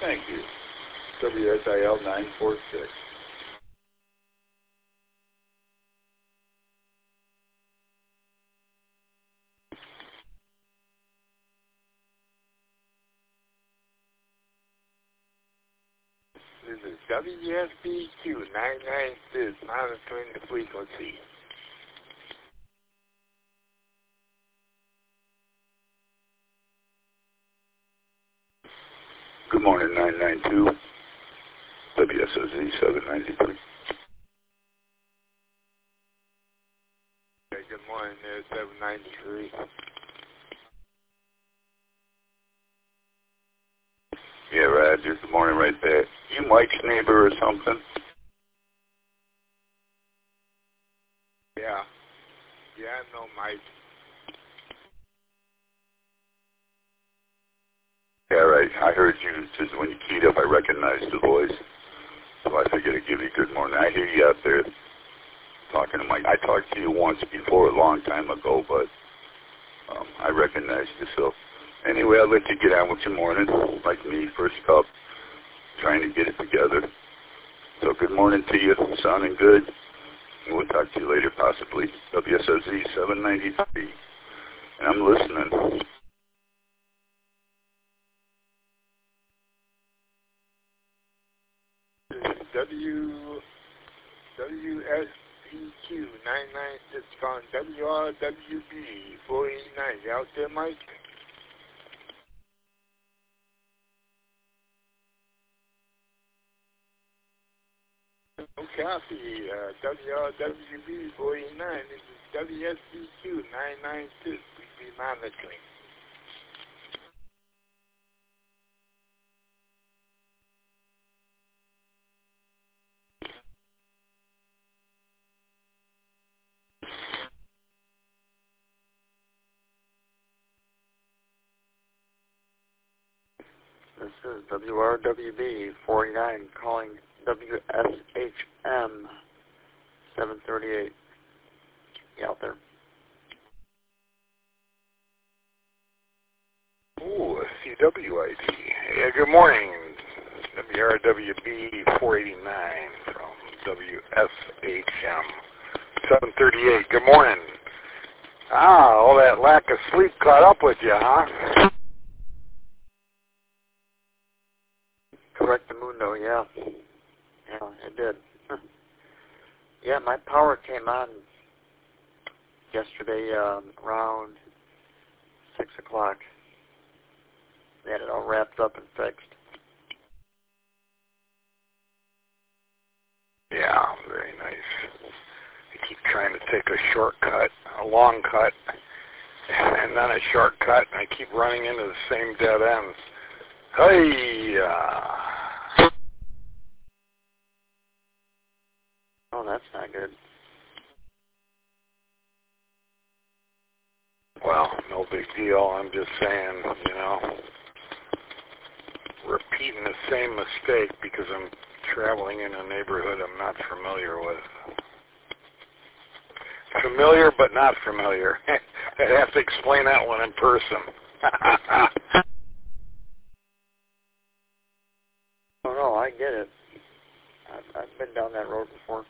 Thank you. WSIL 946. This is WSBQ 996 monitoring the frequency. Good morning, 992. WSOZ 793. Okay, good morning, there's 793. Yeah, Roger. Good morning right there. You Mike's neighbor or something? Yeah. Yeah, I know Mike. Yeah, right. I heard you just when you keyed up. I recognized the voice, so I figured I'd give you a good morning. I hear you out there talking to Mike. I talked to you once before, a long time ago, but I recognized you. So anyway, I'll let you get on with your morning, like me, first cup, trying to get it together. So good morning to you, sounding good. And we'll talk to you later, possibly. WSOZ 793, and I'm listening. WSBQ 996 calling WRWB 489. You out there, Mike? No copy. WRWB 489. This is WSBQ 996. We be monitoring. This is WRWB 49 calling WSHM 738. You out there? Ooh, CWID. Yeah, good morning. WRWB 489 from WSHM 738. Good morning. All that lack of sleep caught up with you, huh? Correctamundo, yeah. Yeah, it did. Yeah, my power came on yesterday around 6 o'clock. They had it all wrapped up and fixed. Yeah, very nice. I keep trying to take a shortcut, a long cut, and then a shortcut, and I keep running into the same dead ends. Hey! Oh, that's not good. Well, no big deal. I'm just saying, repeating the same mistake because I'm traveling in a neighborhood I'm not familiar with. Familiar, but not familiar. I'd have to explain that one in person. Oh, no, I get it. I've been down that road before.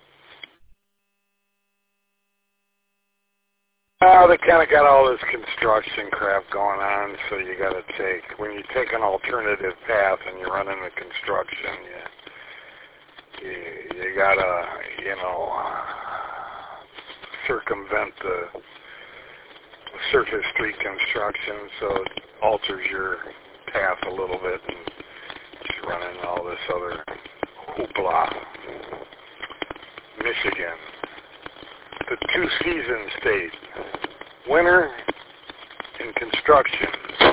Well, they kind of got all this construction crap going on, so you got to when you take an alternative path and you run into construction, you got to, circumvent the surface street construction, so it alters your path a little bit and you run into all this other hoopla. Michigan, the two-season state, winter and construction.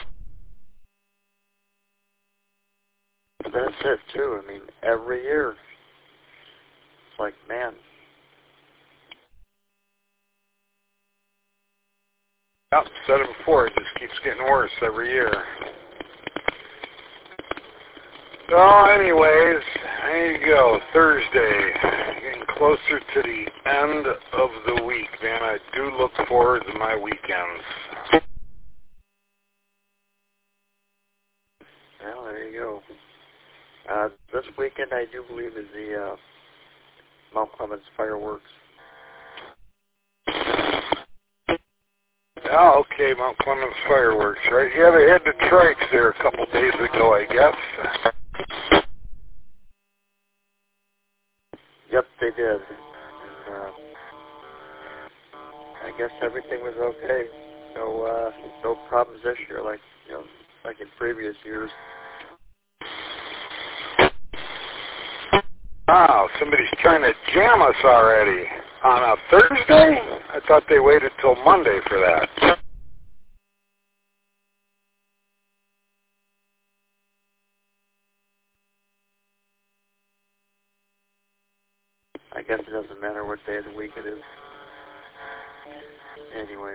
That's it, too. I mean, every year. It's like, man. Yep, said it before, it just keeps getting worse every year. So anyways, there you go, Thursday, getting closer to the end of the week, man. I do look forward to my weekends. Well, there you go. This weekend, I do believe, is the Mount Clemens fireworks. Oh, okay, Mount Clemens fireworks, right? Yeah, they had Detroit there a couple days ago, I guess. Yep, they did. And, I guess everything was okay. No problems this year, like in previous years. Wow, somebody's trying to jam us already on a Thursday? I thought they waited till Monday for that. I guess it doesn't matter what day of the week it is. Anyway.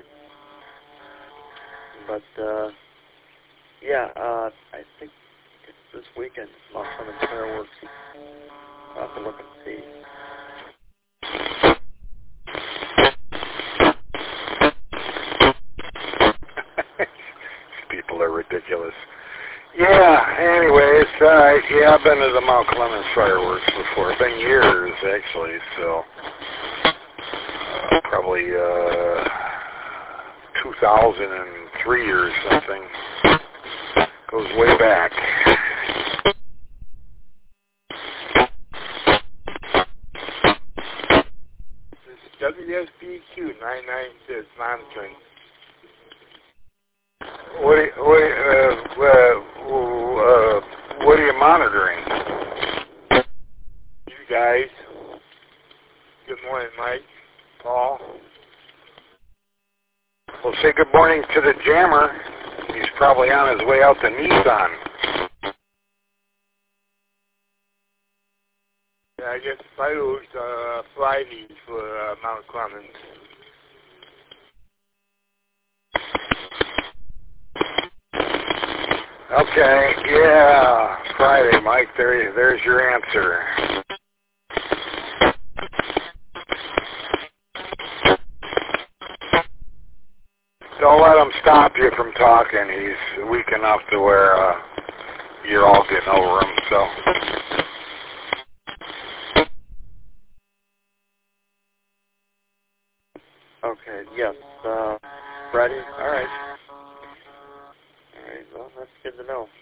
But, yeah, I think it's this weekend, Mount Clemens fireworks. I'll have to look and see. People are ridiculous. Yeah, anyways, yeah, I've been to the Mount Clemens fireworks before. It's been years, actually, so probably 2003 or something. Goes way back. This is WSBQ 996 monitoring. What are you monitoring? You guys. Good morning, Mike. Paul. Well, say good morning to the jammer. He's probably on his way out to Nissan. Yeah, I guess fireworks are Fridays for Mount Clemens. Okay, yeah, Friday, Mike. There's your answer. Don't let him stop you from talking. He's weak enough to where you're all getting over him. So. Okay, yes. Friday? All right. All right, well, that's good to know.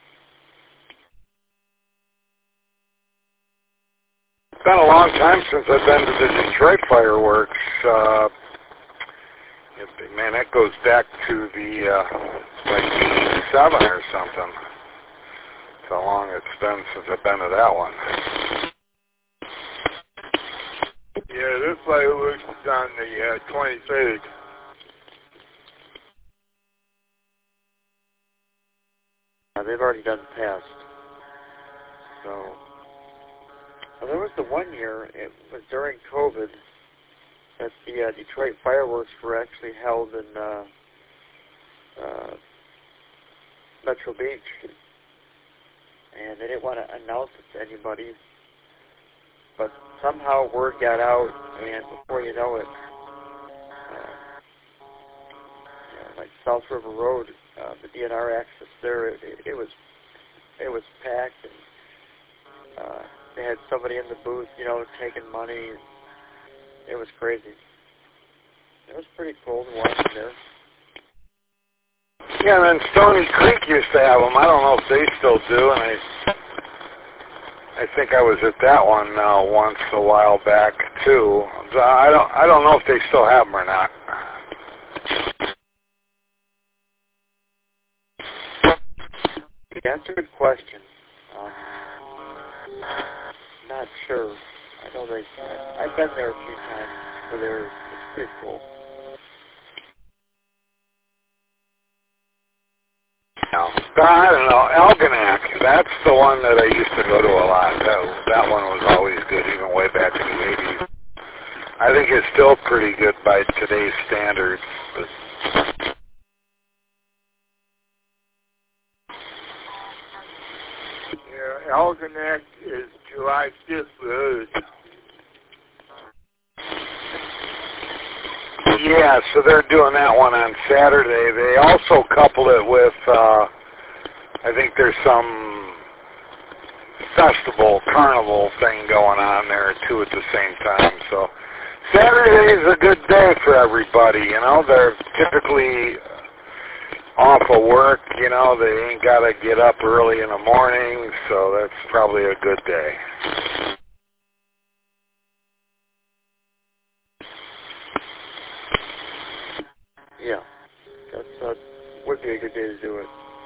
It's been a long time since I've been to the Detroit fireworks. Man, that goes back to the, like, 87 or something. That's how long it's been since I've been to that one. Yeah, this fireworks is on the 23rd. They've already done past. So, well, there was the one year, it was during COVID, that the Detroit fireworks were actually held in Metro Beach. And they didn't want to announce it to anybody. But somehow word got out, and before you know it, like South River Road, the DNR access there, it was packed, and they had somebody in the booth, taking money. It was crazy. It was pretty cool to watch there. Yeah, and then Stony Creek used to have them. I don't know if they still do, and I think I was at that one once a while back too. I don't know if they still have them or not. That's a good question. Not sure. I know I've been there a few times, so it's pretty cool. No. I don't know. Algonac, that's the one that I used to go to a lot. That one was always good, even way back in the 80s. I think it's still pretty good by today's standards. But Yeah, Algonac is July 5th for us. yeah, so they're doing that one on Saturday. They also couple it with, I think there's some festival, carnival thing going on there too at the same time. So Saturday is a good day for everybody. You know, they're typically off of work. You know, they ain't got to get up early in the morning, so that's probably a good day. Yeah, that would be a good day to do it.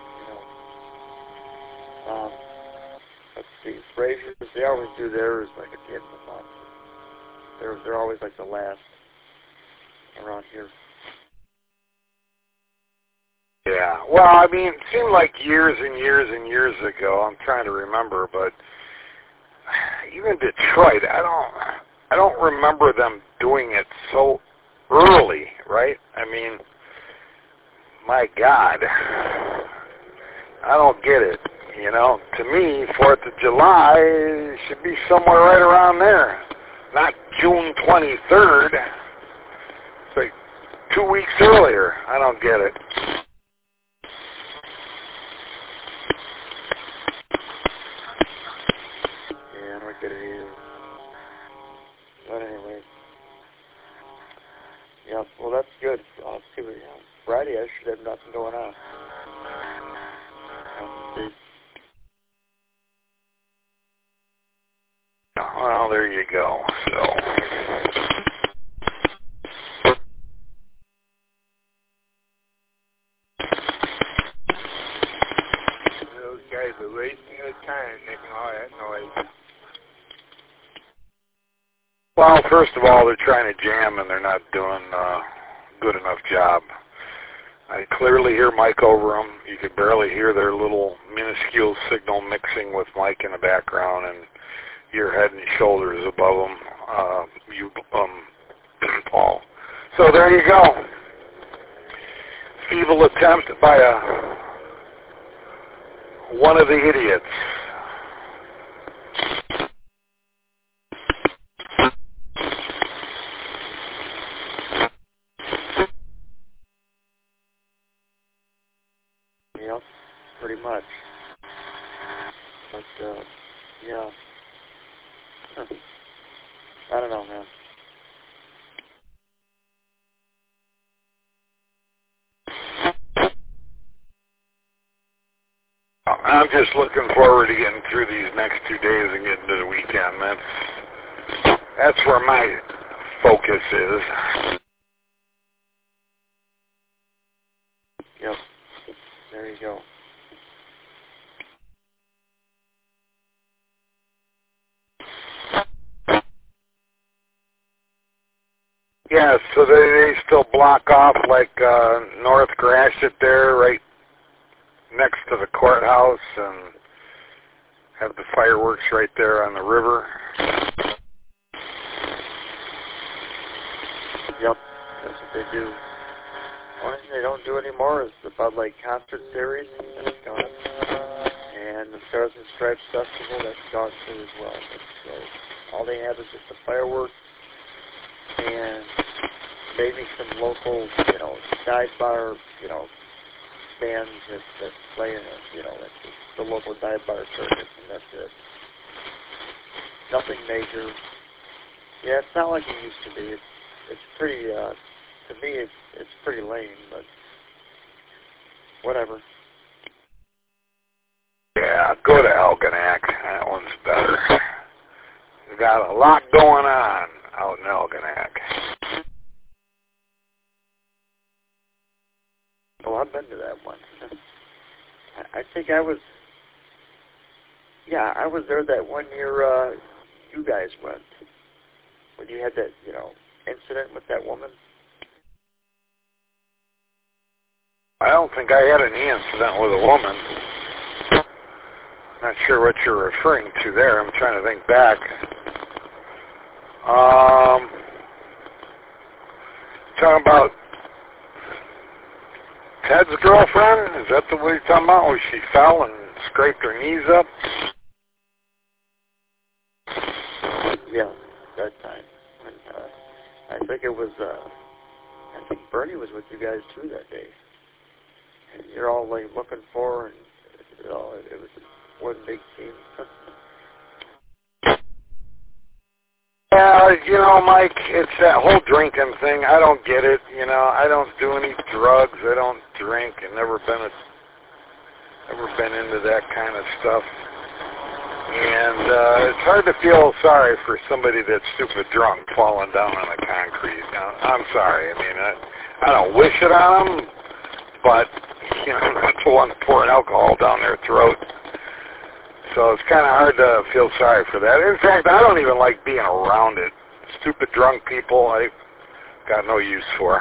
You know, let's see, Braziers, they always do theirs like at the end of the month. They're always like the last around here. Yeah, well, I mean, it seemed like years and years and years ago. I'm trying to remember, but even Detroit, I don't remember them doing it so early, right? I mean, my God, I don't get it. You know, to me, 4th of July should be somewhere right around there, not June 23rd. It's like 2 weeks earlier. I don't get it. Yeah, I don't get it either. But anyway. Yeah, well, that's good. I'll see what, Friday I should have nothing going on. Well, there you go. So, Those guys are wasting their time making all that noise. well, first of all, they're trying to jam and they're not doing a good enough job. I clearly hear Mike over them. You could barely hear their little minuscule signal mixing with Mike in the background, and your head and shoulders above them, Paul. So there you go. Feeble attempt by one of the idiots. Yep, pretty much. But, yeah. I don't know, man. I'm just looking forward to getting through these next 2 days and getting to the weekend. That's where my focus is. Yep. There you go. Yeah, so they still block off like North Gratiot there, right next to the courthouse, and have the fireworks right there on the river. Yep, that's what they do. Only thing they don't do anymore is the Bud Light concert series. That's gone. And the Stars and Stripes Festival, that's gone too as well. So all they have is just the fireworks and maybe some local, dive bar, bands that play in the local dive bar circuit, and that's it. Nothing major. Yeah, it's not like it used to be. It's pretty, to me, it's pretty lame, but whatever. Yeah, go to Algonac. That one's better. We've got a lot going on out in Algonac. Oh, I've been to that one. I think I was there that one year you guys went. When you had that, incident with that woman. I don't think I had any incident with a woman. Not sure what you're referring to there. I'm trying to think back. Talking about Ted's girlfriend? Is that the way you're talking about? Where she fell and scraped her knees up? Yeah, that time. And, I think it was, I think Bernie was with you guys too that day. And you're all like looking for, and it was one big team. Yeah, you know, Mike, it's that whole drinking thing. I don't get it. You know, I don't do any drugs. I don't drink. I've never been into that kind of stuff. And it's hard to feel sorry for somebody that's stupid drunk falling down on the concrete. Now, I'm sorry. I mean, I don't wish it on them, but you know, I'm not the one pouring alcohol down their throat. So it's kind of hard to feel sorry for that. In fact, I don't even like being around it. Stupid drunk people, I got no use for.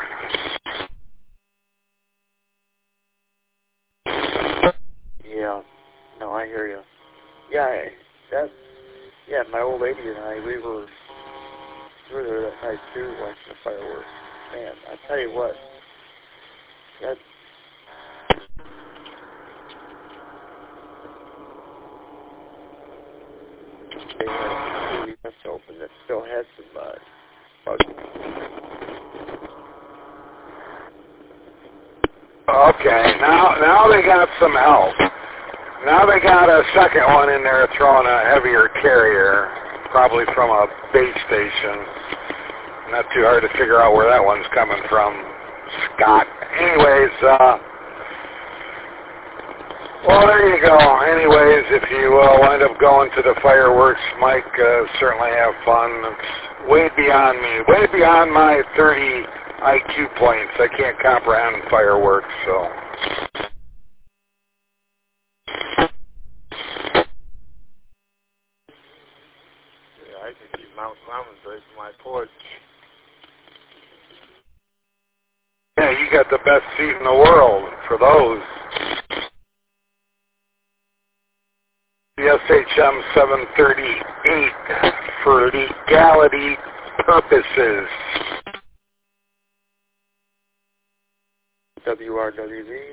Yeah, no, I hear you. Yeah, my old lady and I, we were there that night too, watching the fireworks. Man, I tell you what, they had two units open that still had some bugs. Okay, now they got some help. Now they got a second one in there throwing a heavier carrier, probably from a base station. Not too hard to figure out where that one's coming from. Scott. Anyways, well, there you go. Anyways, if you wind up going to the fireworks, Mike, certainly have fun. It's way beyond me, way beyond my 30 IQ points. I can't comprehend fireworks, so. Yeah, I can keep Mount Clemens right from my porch. Yeah, you got the best seat in the world for those. The SHM 738 for legality purposes. WRWV.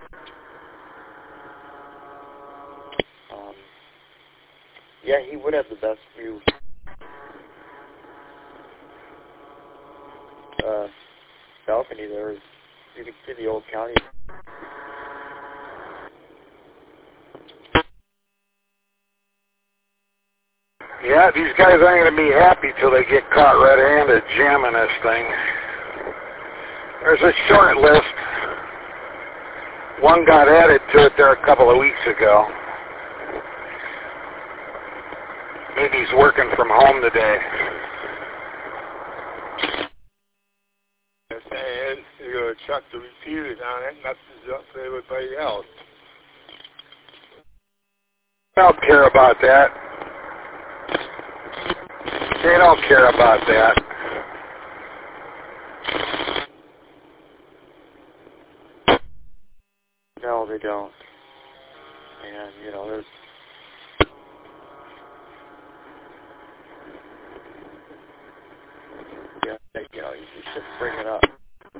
Yeah, he would have the best view. Balcony there is, you can see the old county. Yeah, these guys aren't going to be happy till they get caught red-handed jamming this thing. There's a short list. One got added to it there a couple of weeks ago. Maybe he's working from home today. And you're going to chuck the repeaters on it, messes up for everybody else. They don't care about that. They don't care about that. No, they don't. And, you know, there's... Yeah, you know, you should bring it up.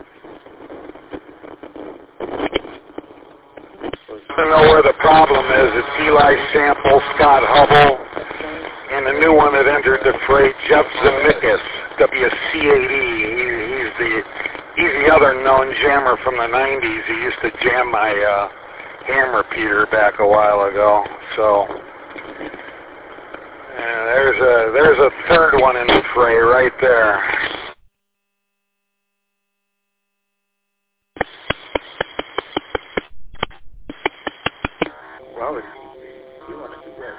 I don't know where the problem is. It's Eli Sample, Scott Hubble, and the new one that entered the fray, Jeff Zemeckis, WC80. He's the other known jammer from the 90s. He used to jam my ham repeater back a while ago. So there's a third one in the fray right there. Well, we want to do that.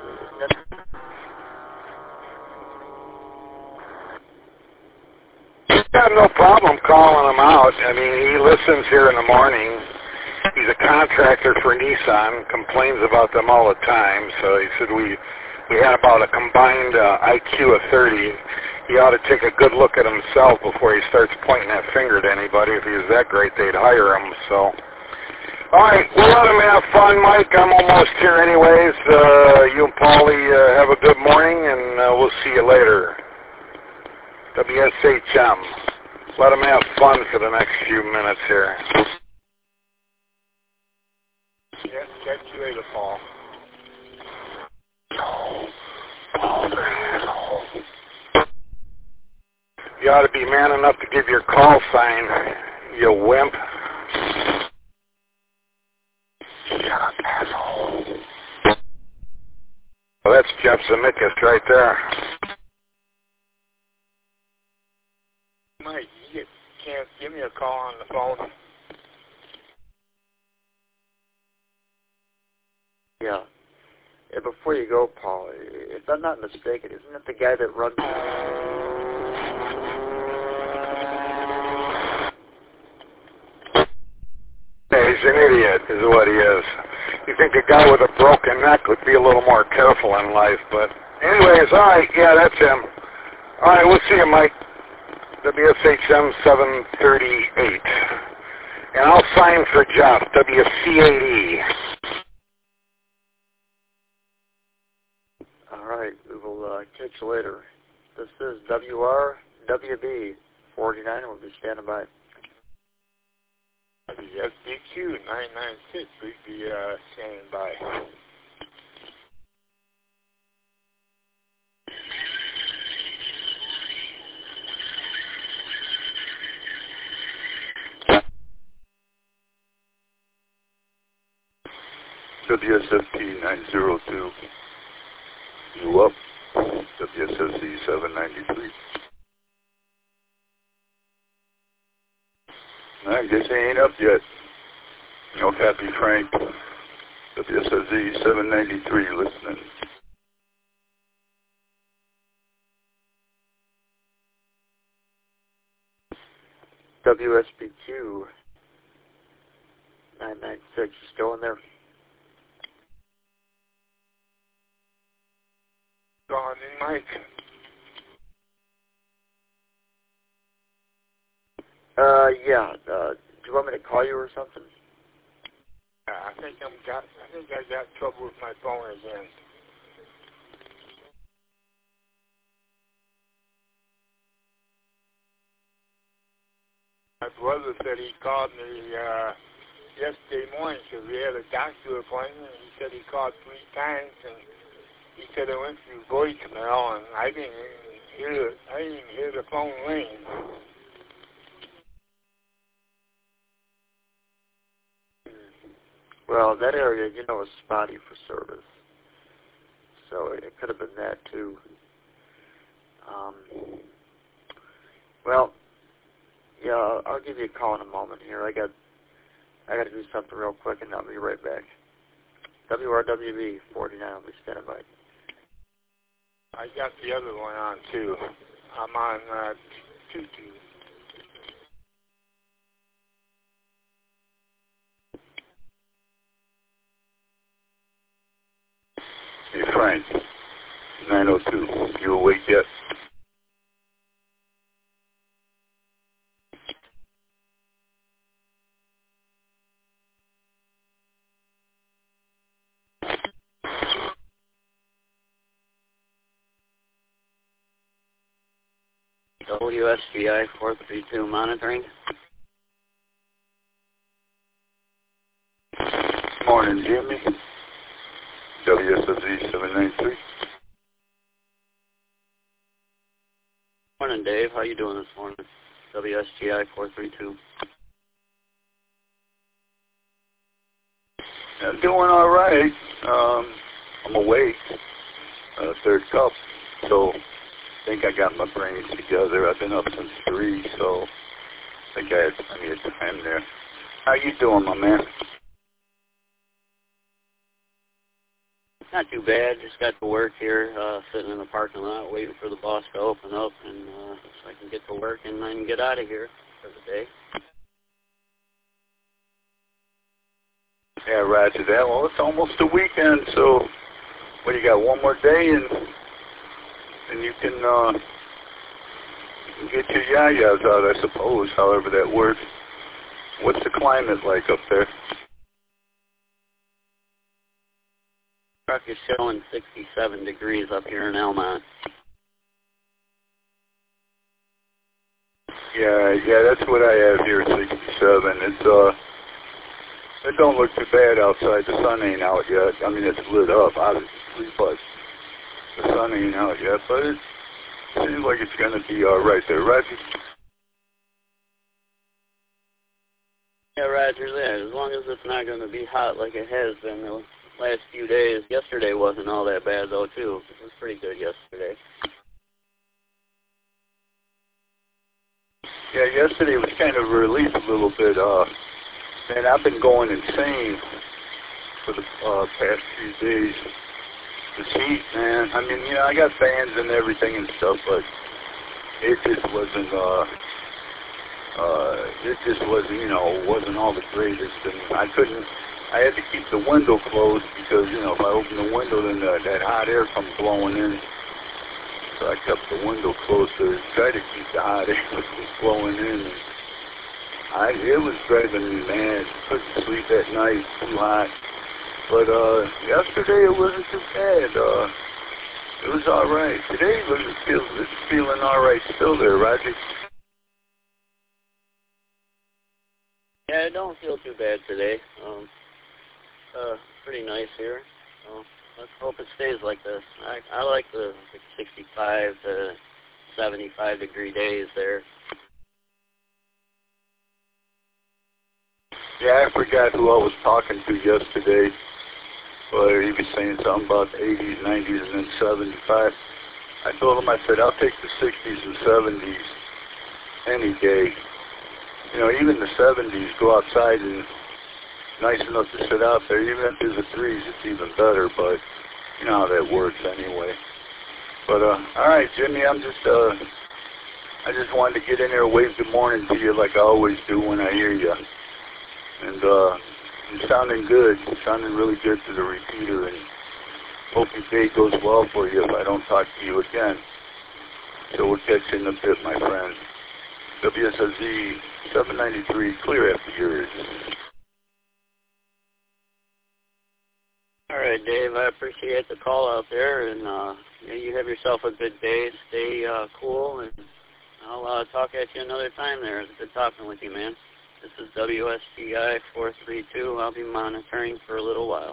He's got no problem calling him out. I mean, he listens here in the morning. He's a contractor for Nissan, complains about them all the time. So he said we had about a combined IQ of 30. He ought to take a good look at himself before he starts pointing that finger to anybody. If he was that great, they'd hire him. So, all right, we'll let him have fun, Mike. I'm almost here anyways. You and Paulie have a good morning, and we'll see you later. WSHM. Let him have fun for the next few minutes here. Yeah, catch you later, Paul. You ought to be man enough to give your call sign, you wimp. Shut up, asshole. Well, that's Jeff Zemeckis right there. Mike, you can't give me a call on the phone. Yeah. Yeah, before you go, Paul, if I'm not mistaken, isn't it the guy that runs... He's an idiot, is what he is. You think a guy with a broken neck would be a little more careful in life, but anyways, all right, yeah, that's him. All right, we'll see you, Mike. WSHM 738. And I'll sign for Jeff, WC8E. All right, we will catch you later. This is WRWB 49, and we'll be standing by. SDQ 996, we'd be standing by. WSFT 902, you up? WSFC 793. I guess he ain't up yet. No, Happy Frank. WSFZ 793 listening. WSBQ 996, still in there. Gone in, Mike. Yeah. Do you want me to call you or something? I think I got trouble with my phone again. My brother said he called me yesterday morning because we had a doctor appointment. He said he called 3 times, and he said it went through voicemail, and I didn't even hear the phone ring. Well, that area, you know, is spotty for service. So it could have been that, too. Well, yeah, I'll give you a call in a moment here. I got to do something real quick, and I'll be right back. WRWB 49, I'll be standing by. I got the other one on, too. I'm on 2-2. Hey, Frank. 902. You awake yet? WSGI 432 monitoring. Morning, Jimmy. WSFZ 793. Morning, Dave. How you doing this morning? WSGI 432. I'm doing all right. I'm awake. Third cup. So I think I got my brains together. I've been up since 3, so I think I had plenty of time there. How you doing, my man? Not too bad. Just got to work here, sitting in the parking lot waiting for the boss to open up, and so I can get to work and then get out of here for the day. Yeah, roger that. Well, it's almost the weekend, so what, you got one more day and you can get your yayas out, I suppose, however that works. What's the climate like up there? Truck is showing 67 degrees up here in Elmont. Yeah, that's what I have here, 67. It don't look too bad outside. The sun ain't out yet. I mean, it's lit up, obviously, but the sun ain't out yet. But it seems like it's going to be all right there, right? Yeah, Roger that. As long as it's not going to be hot like it has been the last few days. Yesterday wasn't all that bad, though, too. It was pretty good yesterday. Yeah, yesterday was kind of a relief a little bit. Man, I've been going insane for the past few days. This heat, man. I mean, I got fans and everything and stuff, but it just wasn't, wasn't all the greatest. And I had to keep the window closed because, if I open the window, then that hot air comes blowing in. So I kept the window closed to try to keep the hot air from blowing in. It was driving me mad. Couldn't sleep at night, too hot. But yesterday it wasn't too bad. It was all right. Today it's feeling all right still there, Roger. Yeah, I don't feel too bad today. Pretty nice here. Let's hope it stays like this. I like the 65 to 75 degree days there. Yeah, I forgot who I was talking to yesterday. But he was saying something about the 80s, 90s, and then 75. I told him, I said, I'll take the 60s and 70s any day. Even the 70s, go outside and nice enough to sit out there. Even if there's a 3s, it's even better, but you know how that works anyway. But, all right, Jimmy, I just wanted to get in there and wave good morning to you like I always do when I hear you. And, you're sounding good. You're sounding really good to the repeater, and hope your day goes well for you if I don't talk to you again. So we'll catch you in a bit, my friend. WSOZ 793, clear after yours. All right, Dave, I appreciate the call out there, and you have yourself a good day. Stay cool, and I'll talk at you another time there. It's good talking with you, man. This is WSTI 432. I'll be monitoring for a little while.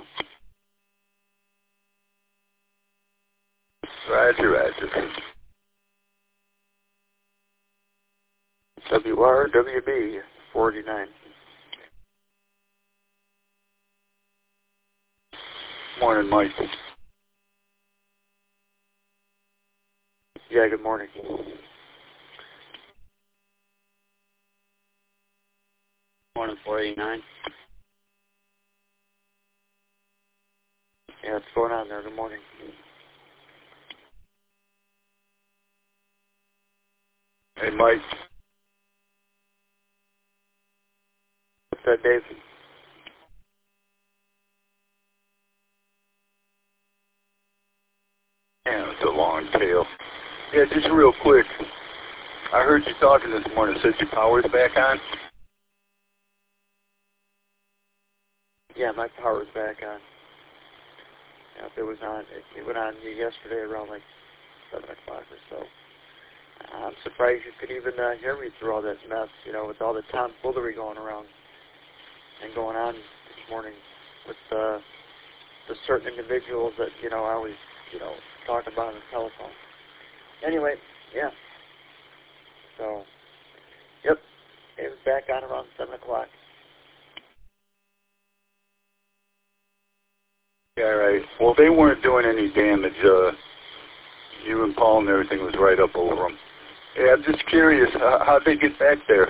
Roger. WRWB 49. Morning, Mike. Yeah, good morning. Morning, 489. Yeah, what's going on there? Good morning. Hey, Mike. What's that, Dave? Yeah, it's a long tail. Yeah, just real quick. I heard you talking this morning. Said your power's back on? Yeah, my power's back on. Yeah, it was on. It went on yesterday around like 7 o'clock or so. I'm surprised you could even hear me through all that mess, with all the tomfoolery going around and going on this morning with the certain individuals that, I always, talk about on the telephone. Anyway, yeah. So, yep, it was back on around 7 o'clock. Yeah, right. Well, they weren't doing any damage. You and Paul and everything was right up over them. Yeah, I'm just curious, how'd they get back there?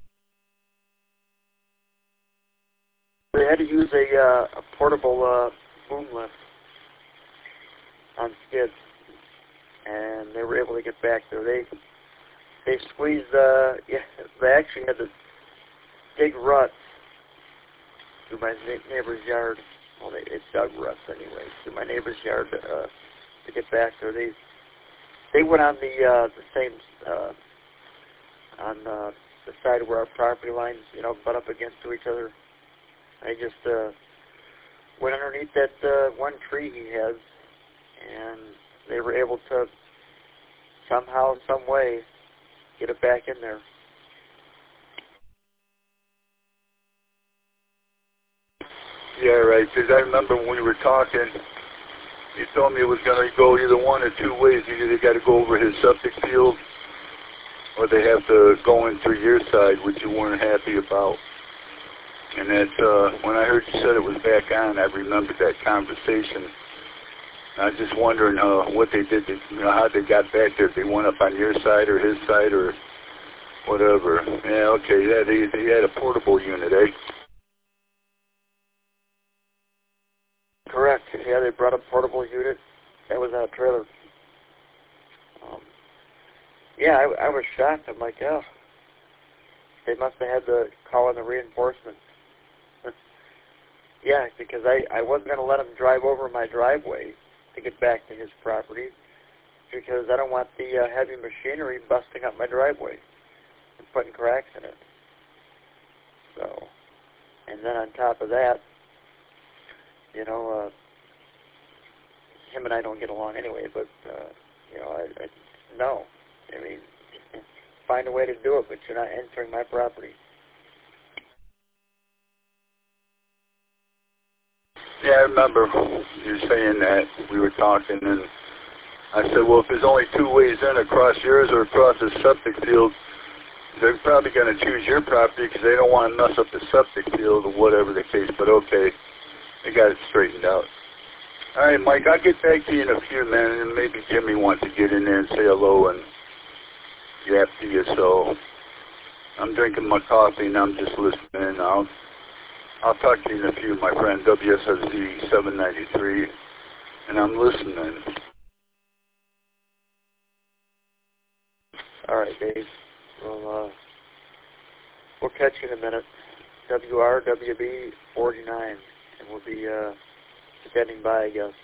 They had to use a portable boom lift on skids, and they were able to get back there. They squeezed, they actually had to dig ruts through my neighbor's yard. Well, they dug ruts anyway through my neighbor's yard to get back there. They went on the same on the side where our property lines, butt up against each other. I just went underneath that one tree he has, and they were able to somehow, some way, get it back in there. Yeah, right, because I remember when we were talking, you told me it was going to go either one or two ways. Either they got to go over his septic field, or they have to go in through your side, which you weren't happy about. And that when I heard you said it was back on, I remembered that conversation. I was just wondering what they did, how they got back there. If they went up on your side or his side, or whatever. Yeah, okay, he had a portable unit, eh? Correct. Yeah, they brought a portable unit. That was on a trailer. Yeah, I was shocked. I'm like, oh, they must have had to call in the reinforcements. Yeah, because I wasn't going to let him drive over my driveway to get back to his property because I don't want the heavy machinery busting up my driveway and putting cracks in it. So, and then on top of that, you know, him and I don't get along anyway, but, you know, no. I mean, find a way to do it, but you're not entering my property. Yeah, I remember you saying that. We were talking, and I said, well, if there's only two ways in, across yours or across the septic field, they're probably going to choose your property because they don't want to mess up the septic field or whatever the case, but okay, they got it straightened out. All right, Mike, I'll get back to you in a few minutes, and maybe Jimmy wants to get in there and say hello and yap to you, so I'm drinking my coffee and I'm just listening. I'll talk to you in a few, my friend, WSSZ 793, and I'm listening. All right, Dave. We'll catch you in a minute. WRWB 49, and we'll be standing by, I guess.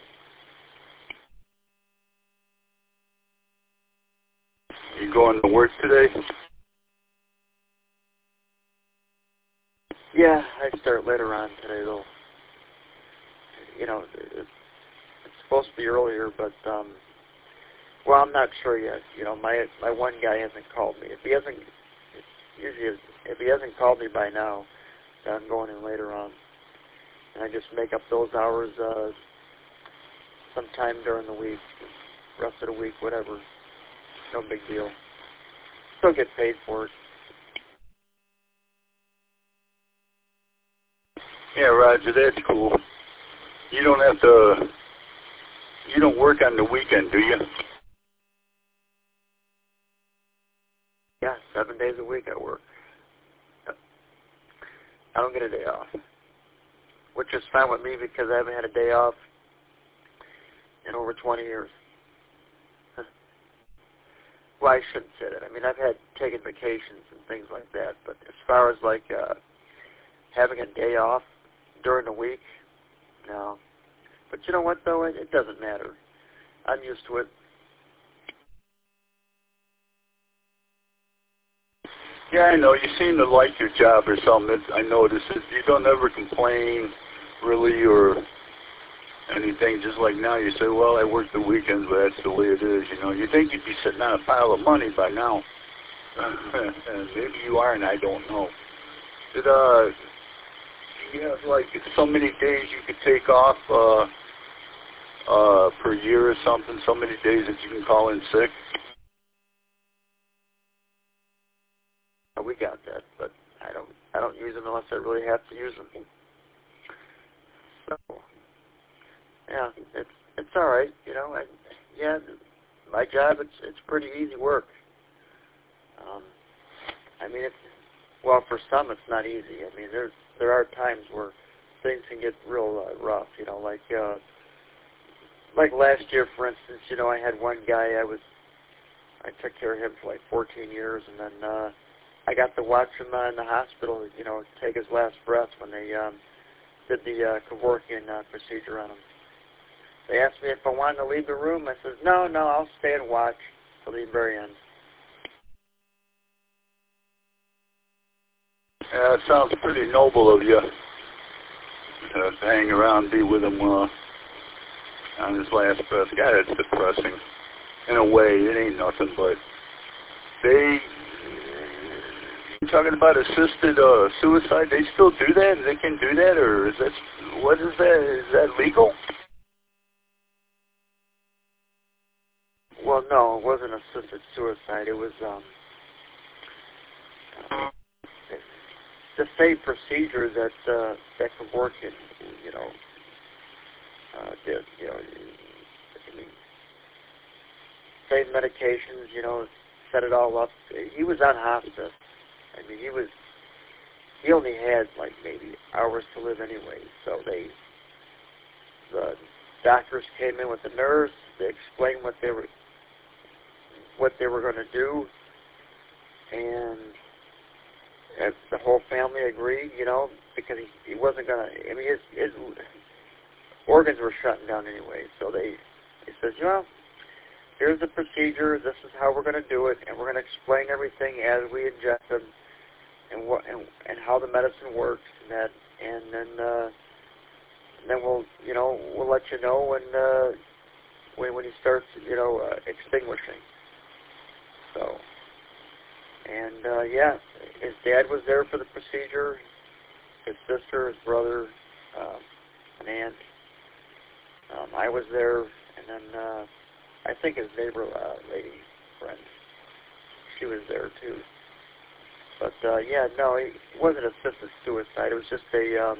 You going to work today? Yeah, I start later on today, though. You know, it's supposed to be earlier, but, well, I'm not sure yet. You know, my one guy hasn't called me. If he hasn't called me by now, then I'm going in later on. And I just make up those hours sometime during the week, rest of the week, whatever. No big deal. Still get paid for it. Yeah, Roger, that's cool. You don't have to, you don't work on the weekend, do you? Yeah, 7 days a week I work. I don't get a day off, which is fine with me because I haven't had a day off in over 20 years. Well, I shouldn't say that. I mean, I've had taken vacations and things like that, but as far as like having a day off during the week, no. But you know what, though? It doesn't matter. I'm used to it. Yeah, I know. You seem to like your job or something. I noticed it. You don't ever complain, really, or anything. Just like now, you say, well, I work the weekends, but that's the way it is. You know, you think you'd be sitting on a pile of money by now. Maybe you are, and I don't know. Did you have like so many days you could take off per year or something? So many days that you can call in sick? We got that, but I don't use them unless I really have to use them. So, yeah, it's all right, you know. Yeah, my job it's pretty easy work. I mean, well, for some it's not easy. I mean, there are times where things can get real rough, you know, like last year, for instance, you know, I had one guy I took care of him for like 14 years, and then I got to watch him in the hospital, you know, take his last breath when they did the Kevorkian procedure on him. They asked me if I wanted to leave the room. I said, no, I'll stay and watch till the very end. Yeah, it sounds pretty noble of you to hang around and be with him on his last breath. God, it's depressing. In a way, it ain't nothing, but you're talking about assisted suicide. They still do that? They can do that, or is that, what is that? Is that legal? Well, no, it wasn't assisted suicide. It was the same procedure that Kevorkian, you know, did. You know, I mean, same medications. You know, set it all up. He was on hospice. I mean, he only had like maybe hours to live anyway. So the doctors came in with the nurse. They explained what they were going to do, and the whole family agreed, you know, because he wasn't going to. I mean, his organs were shutting down anyway. So he says, well, here's the procedure. This is how we're going to do it, and we're going to explain everything as we inject them, and how the medicine works, and then we'll let you know when he starts extinguishing. So, and yeah, his dad was there for the procedure, his sister, his brother, an aunt. I was there, and then I think his neighbor lady friend, she was there too. But yeah, no, it wasn't assisted suicide. It was just a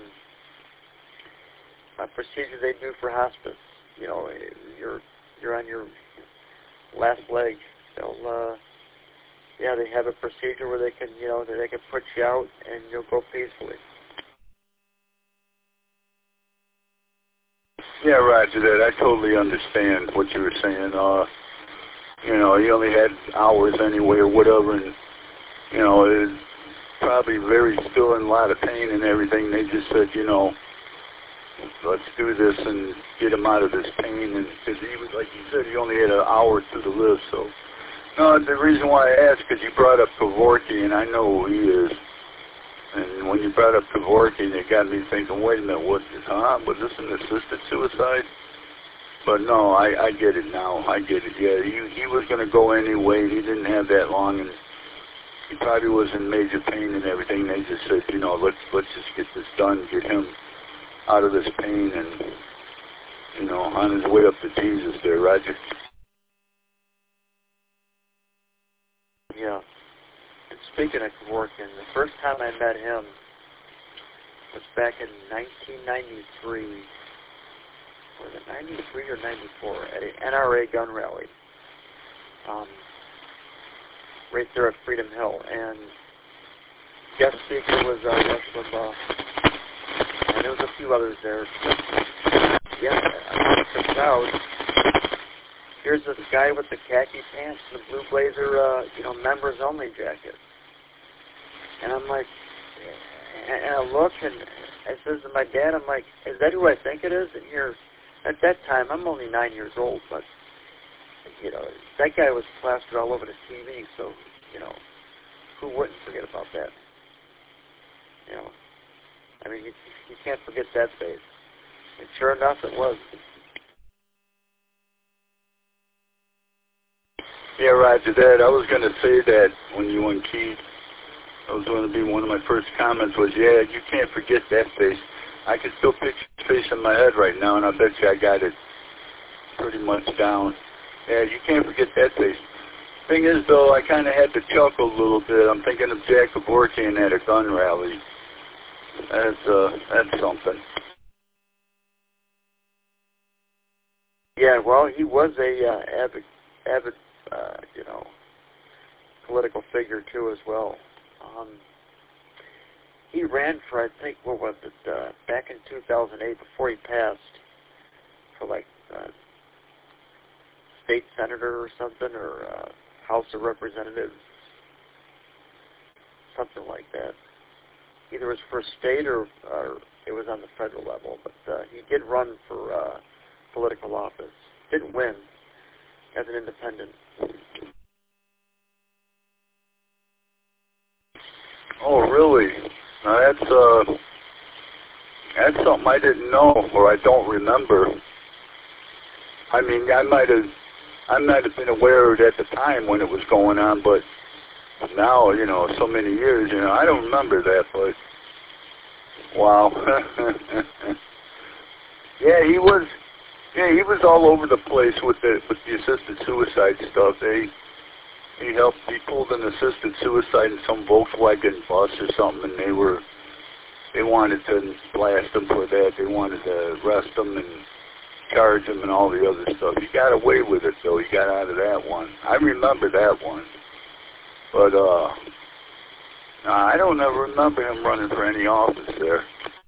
procedure they do for hospice. You know, you're on your last leg. They'll they have a procedure where they can put you out and you'll go peacefully. Yeah, Roger that. I totally understand what you were saying. He only had hours anyway or whatever, and it was probably still in a lot of pain and everything. They just said, let's do this and get him out of this pain. And because he was, like you said, he only had an hour or two to live. So, no, the reason why I asked, because you brought up Kevorkian, and I know who he is. And when you brought up Kevorkian, it got me thinking, wait a minute, was this an assisted suicide? But no, I get it now. I get it. Yeah, he was going to go anyway. He didn't have that long, and he probably was in major pain and everything. They just said, let's just get this done, get him out of this pain, and on his way up to Jesus there, Roger. Yeah. And speaking of Kevorkian, the first time I met him was back in 1993. Was it 93 or 94? At an NRA gun rally. Right there at Freedom Hill. And guest speaker was Rush Limbaugh. And there was a few others there. Yeah, I took the crowd. Here's this guy with the khaki pants and the blue blazer, members only jacket. And I'm like, and I look and I says to my dad, I'm like, is that who I think it is? And here, at that time, I'm only 9 years old, but, that guy was plastered all over the TV, so, who wouldn't forget about that? I mean, you can't forget that face. And sure enough, it was. Yeah, Roger that. I was going to say that when you and Keith, that was going to be one of my first comments was, yeah, you can't forget that face. I can still picture his face in my head right now, and I bet you I got it pretty much down. Yeah, you can't forget that face. Thing is, though, I kind of had to chuckle a little bit. I'm thinking of Jack Kevorkian at a gun rally. That's something. Yeah, well, he was a avid, political figure too as well. He ran for, I think, what was it, back in 2008 before he passed, for like state senator or something, or House of Representatives, something like that. Either it was for state or it was on the federal level, but he did run for political office. Didn't win as an independent. Oh, really? Now that's something I didn't know or I don't remember. I mean, I might have been aware of it at the time when it was going on, but now, so many years, I don't remember that, but wow. Yeah, he was all over the place with the assisted suicide stuff. He pulled an assisted suicide in some Volkswagen bus or something, and they wanted to blast him for that. They wanted to arrest him and charge him and all the other stuff. He got away with it, though. He got out of that one. I remember that one. But I don't ever remember him running for any office there.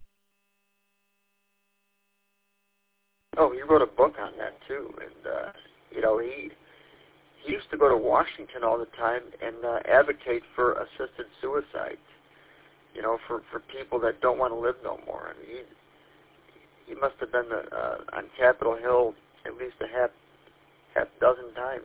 Oh, he wrote a book on that too, and you know, he used to go to Washington all the time and advocate for assisted suicide. You know, for people that don't want to live no more. I mean, he must have been on Capitol Hill at least a half dozen times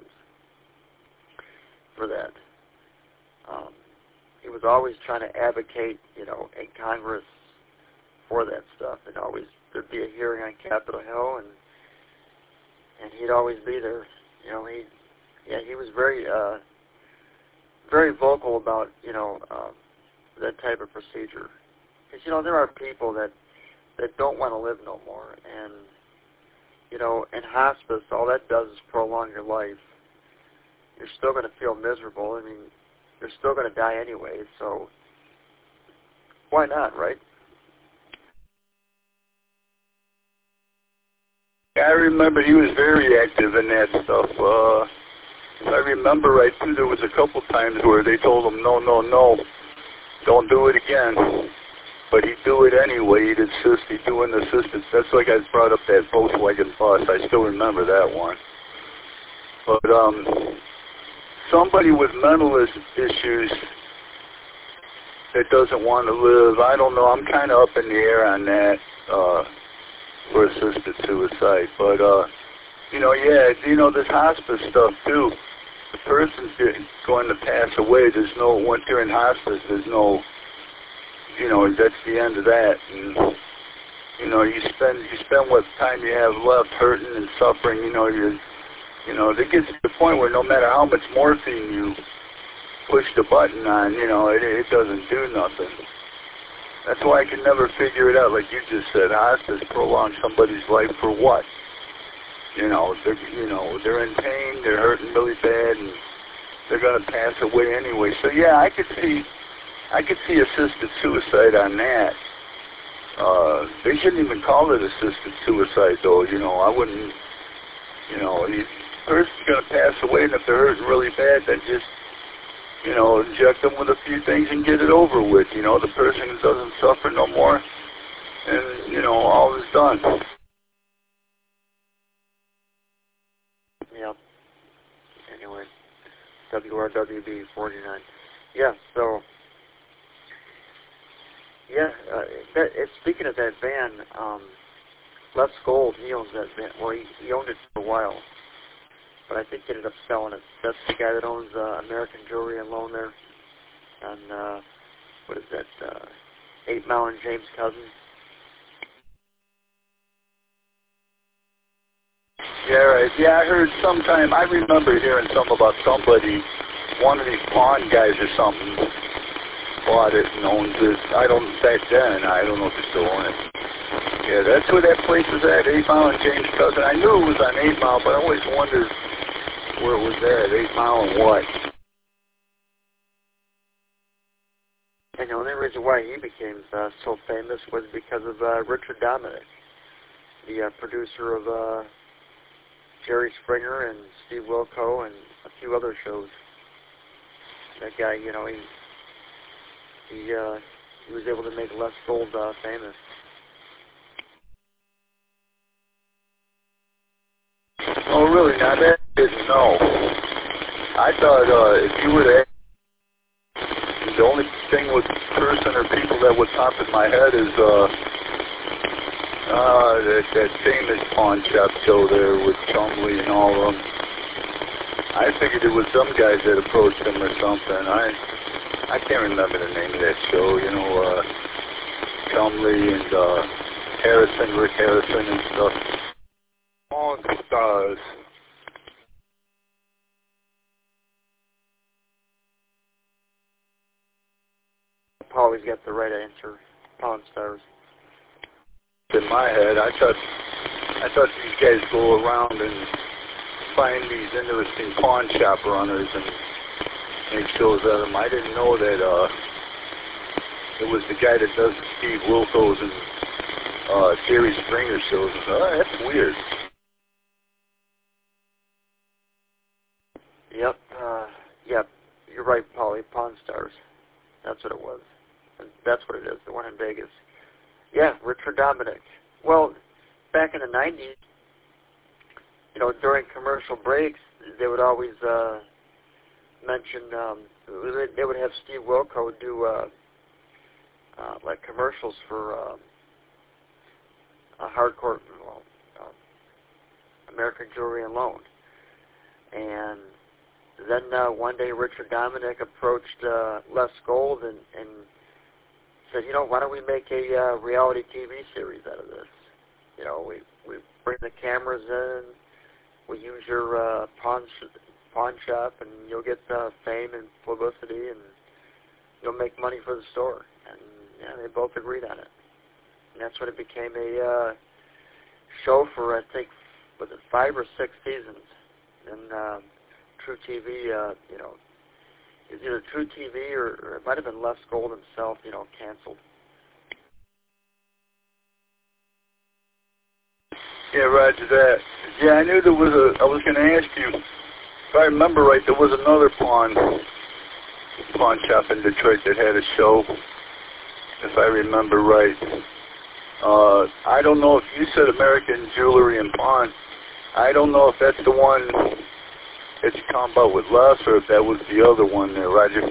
for that. He was always trying to advocate, you know, in Congress for that stuff, and always there'd be a hearing on Capitol Hill, and he'd always be there. You know, he was very very vocal about, you know, that type of procedure. Because, you know, there are people that don't want to live no more, and, you know, in hospice, all that does is prolong your life. You're still going to feel miserable. I mean, you're still going to die anyway, so why not, right? Yeah, I remember he was very active in that stuff. If I remember right, too, there was a couple times where they told him, no, don't do it again. But he'd do it anyway. He'd insist. He'd do an assistance. That's like I brought up that Volkswagen bus. I still remember that one. But somebody with mental issues that doesn't want to live, I don't know. I'm kind of up in the air on that for assisted suicide. But, you know, yeah, you know, this hospice stuff, too. The person's going to pass away. There's no, once you're in hospice, there's no, you know, that's the end of that. And, you know, you spend what time you have left hurting and suffering. You know, it gets to the point where no matter how much morphine you push the button on, you know, it doesn't do nothing. That's why I can never figure it out. Like you just said, hospice prolongs somebody's life for what? You know, they're in pain, they're hurting really bad, and they're going to pass away anyway. So yeah, I could see assisted suicide on that. They shouldn't even call it assisted suicide, though. You know, I wouldn't. You know, the person's going to pass away, and if they're hurting really bad, then just, you know, inject them with a few things and get it over with. You know, the person doesn't suffer no more, and you know, all is done. Yeah. Anyway, WRWB 49. Yeah. So. Yeah. Speaking of that van, Les Gold, he owns that van. Well, he owned it for a while, but I think he ended up selling it. That's the guy that owns American Jewelry and Loan there, and what is that? 8 Mile and James Cousins. Yeah, right. Yeah, I heard sometime, I remember hearing something about somebody, one of these pawn guys or something, bought it and owns it. I don't know if they still own it. Yeah, that's where that place is at, 8 Mile and James Cousin. I knew it was on 8 Mile, but I always wondered where it was at, 8 Mile and what. And the only reason why he became so famous was because of Richard Dominic, the producer of Jerry Springer and Steve Wilco and a few other shows. That guy, you know, he was able to make Les Gold famous. Oh, really? Now that I didn't know. I thought if you were to, the only thing with person or people that would pop in my head is that famous pawn shop show there with Chumley and all of them. I figured it was some guys that approached him or something. I can't remember the name of that show. You know, Chumley and Harrison, Rick Harrison and stuff. All the stars. Always got the right answer. Pawn Stars. In my head, I thought these guys go around and find these interesting pawn shop runners and make shows of them. I didn't know that it was the guy that does the Steve Wilco's and Jerry Springer shows. That's weird. Yep. Yep. You're right, Paul. the one in Vegas. Yeah, Richard Dominic. Well, back in the 90s, you know, during commercial breaks, they would always mention, they would have Steve Wilco do like commercials for a hardcore, American Jewelry and Loan. And then one day Richard Dominic approached Les Gold and said, you know, why don't we make a reality TV series out of this? You know, we bring the cameras in, we use your pawn shop, and you'll get fame and publicity, and you'll make money for the store. And yeah, they both agreed on it. And that's when it became a show for, I think, was it 5 or 6 seasons? And True TV, you know, it was either True TV or it might have been Les Gold himself, you know, canceled. Yeah, roger that. Yeah, I knew there was I was going to ask you, if I remember right, there was another pawn shop in Detroit that had a show, if I remember right. I don't know if you said American Jewelry and Pawn. I don't know if that's the one that you're talking about with Les, or if that was the other one there, Roger.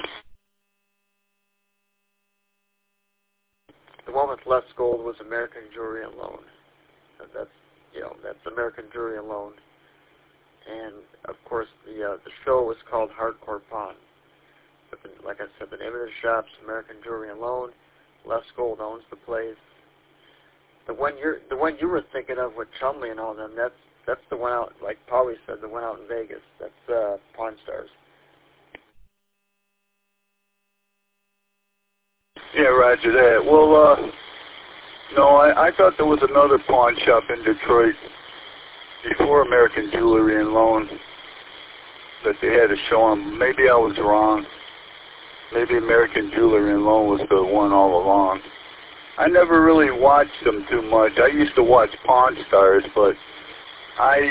The one with Les Gold was American Jewelry and Loan. That's, you know, that's American Jewelry and Loan. And of course, the show was called Hardcore Pawn. But like I said, the name of the shop's American Jewelry and Loan. Les Gold owns the place. The one you were thinking of with Chumley and all them, that's the one out, like Paulie said, the one out in Vegas. That's Pawn Stars. Yeah, roger that. Well, no, I thought there was another pawn shop in Detroit before American Jewelry and Loan that they had a show on. Maybe I was wrong. Maybe American Jewelry and Loan was the one all along. I never really watched them too much. I used to watch Pawn Stars, but I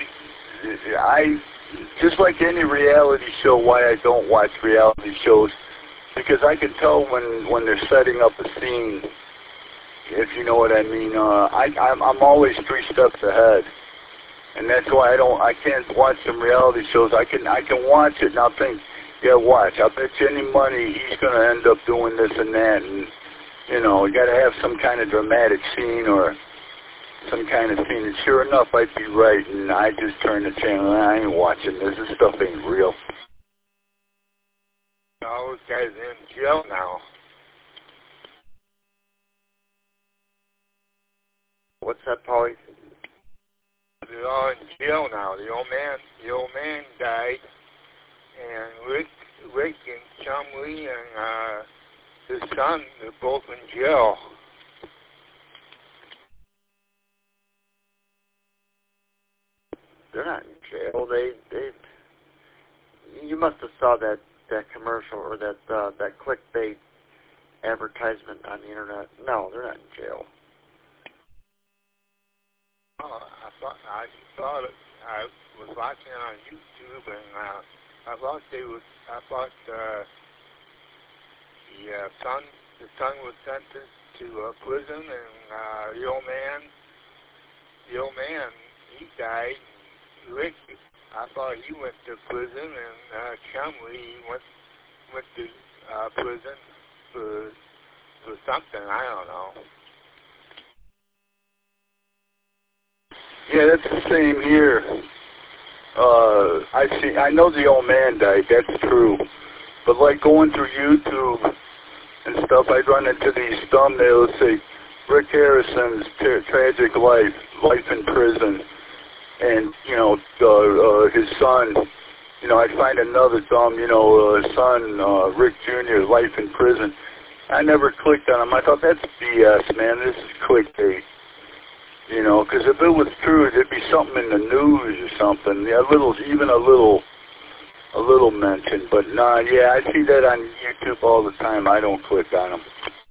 just like any reality show, why I don't watch reality shows, because I can tell when they're setting up a scene, if you know what I mean. I'm always 3 steps ahead, and that's why I can't watch some reality shows. I can watch it and I'll think, yeah, watch, I'll bet you any money he's going to end up doing this and that, and you know, you got to have some kind of dramatic scene or some kind of scene. And sure enough, I'd be right, and I just turn the channel. I ain't watching this. This stuff ain't real. All those guys are in jail now. What's that, Paulie? They're all in jail now. The old man died, and Rick and Chumley and his son, they're both in jail. They're not in jail. You must have saw that commercial or that clickbait advertisement on the internet. No, they're not in jail. Oh, I thought it. I was watching it on YouTube, and I thought the son was sentenced to prison, and the old man, he died. Rick, I thought he went to prison, and Chumley went to prison for something. I don't know. Yeah, that's the same here. I know the old man died. That's true. But like going through YouTube and stuff, I'd run into these thumbnails say Rick Harrison's tragic life in prison, and you know his son. You know, I'd find another son, Rick Jr. life in prison. I never clicked on him. I thought that's BS, man. This is clickbait. You know, because if it was true, there'd be something in the news or something. Yeah, a little mention. But nah, yeah, I see that on YouTube all the time. I don't click on them.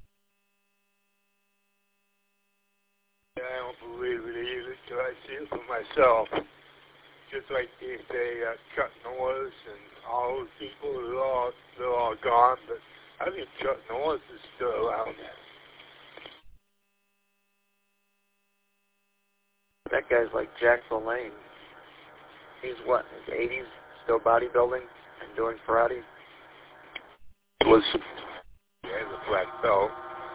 I don't believe it either till I see it for myself. Just like they say, Chuck Norris and all those people, they're all gone. But I think Chuck Norris is still around. that guy's like Jack LaLanne. He's what, in his 80s, still bodybuilding and doing karate? Was a black belt.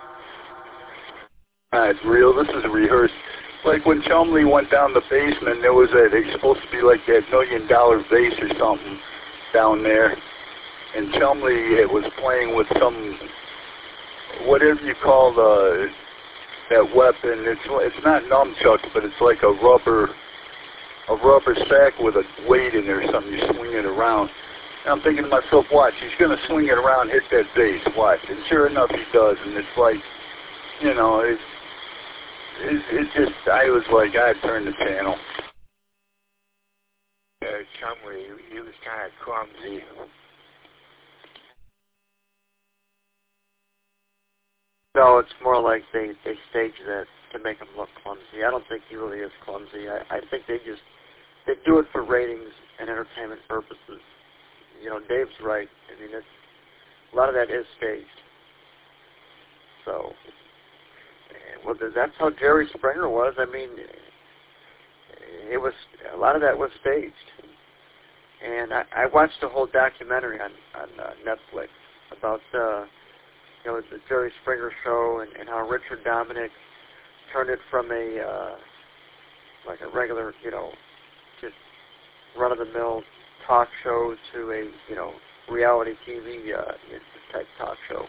It's real. This is rehearsed. Like when Chumley went down the basement, there was it's supposed to be like that $1 million vase or something down there. And Chumley was playing with some, whatever you call that weapon. It's not nunchucks, but it's like a rubber sack with a weight in there or something. You swing it around. And I'm thinking to myself, watch, he's going to swing it around, hit that base, watch. And sure enough, he does. And it's like, you know, it just, I was like, I'd turn the channel. Chumley, he was kind of clumsy. No, it's more like they stage that to make him look clumsy. I don't think he really is clumsy. I think they do it for ratings and entertainment purposes. You know, Dave's right. I mean, a lot of that is staged. So, well, that's how Jerry Springer was. I mean, it was, a lot of that was staged. And I watched a whole documentary on Netflix about you know, the Jerry Springer show and how Richard Dominic turned it from like a regular, you know, just run-of-the-mill talk show to a, you know, reality TV type talk show.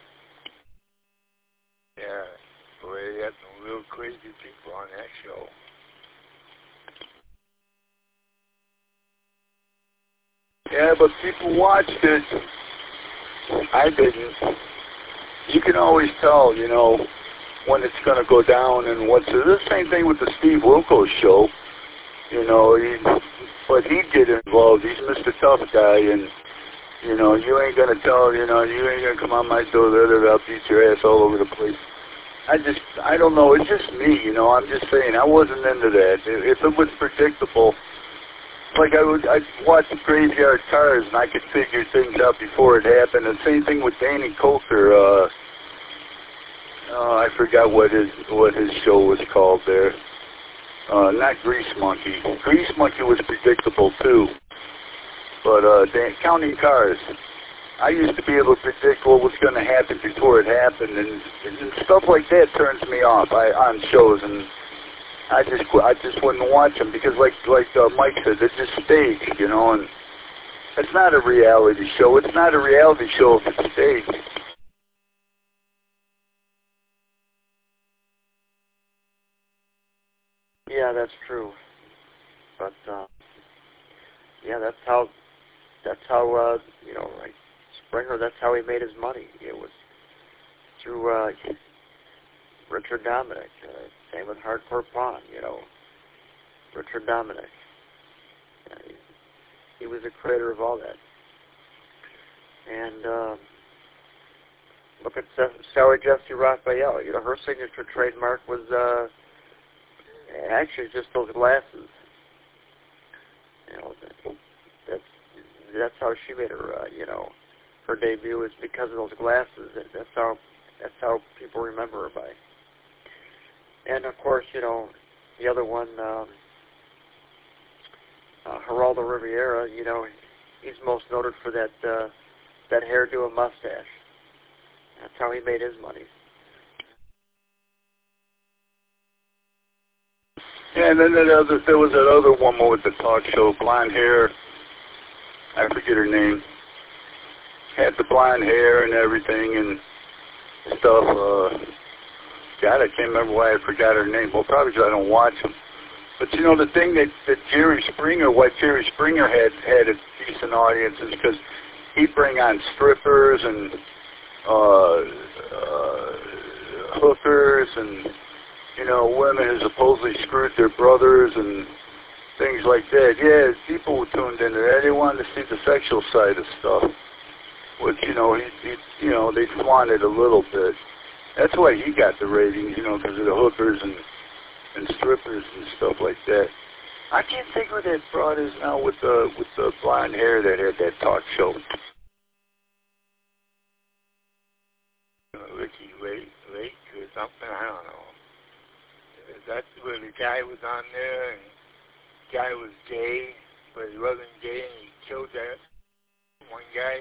Yeah, boy, they had some real crazy people on that show. Yeah, but people watched it. I didn't. You can always tell, you know, when it's going to go down and what's it. The same thing with the Steve Wilkos show. You know, but he'd get involved. He's Mr. Tough Guy, and, you know, you ain't going to tell, you know, you ain't going to come on my door, I'll beat your ass all over the place. I don't know, it's just me, you know, I'm just saying, I wasn't into that. If it was predictable, like I'd watch Graveyard Cars and I could figure things out before it happened. The same thing with Danny Coulter. I forgot what his show was called there. Not Grease Monkey. Grease Monkey was predictable too. But Counting Cars, I used to be able to predict what was going to happen before it happened, and stuff like that turns me off on shows, and I just wouldn't watch them because, like Mike said, they're just staged, you know, and it's not a reality show. It's not a reality show if it's staged. Yeah, that's true. But yeah, that's how you know, like Springer. That's how he made his money. It was through Richard Dominic. Same with Hardcore Pawn. You know, Richard Dominic. He was the creator of all that. And look at Sally Jesse Raphael. You know, her signature trademark was actually just those glasses. You know, that's how she made her, you know, her debut is because of those glasses. That's how people remember her by. And of course, you know, the other one, Geraldo Rivera. You know, he's most noted for that hairdo and mustache. That's how he made his money. Yeah, and then there was that other woman with the talk show, blonde hair. I forget her name. Had the blonde hair and everything and stuff. God, I can't remember why I forgot her name. Well, probably because I don't watch them. But, you know, the thing that Jerry Springer, why Jerry Springer had a decent audience is because he'd bring on strippers and hookers and, you know, women who supposedly screwed their brothers and things like that. Yeah, people were tuned into that. They wanted to see the sexual side of stuff, which, you know, you know, they flaunted a little bit. That's why he got the ratings, you know, because of the hookers and strippers and stuff like that. I can't think who that broad is now with the blonde hair that had that talk show. Ricky Lake or something, I don't know. That's where the guy was on there, and the guy was gay, but he wasn't gay, and he killed that one guy?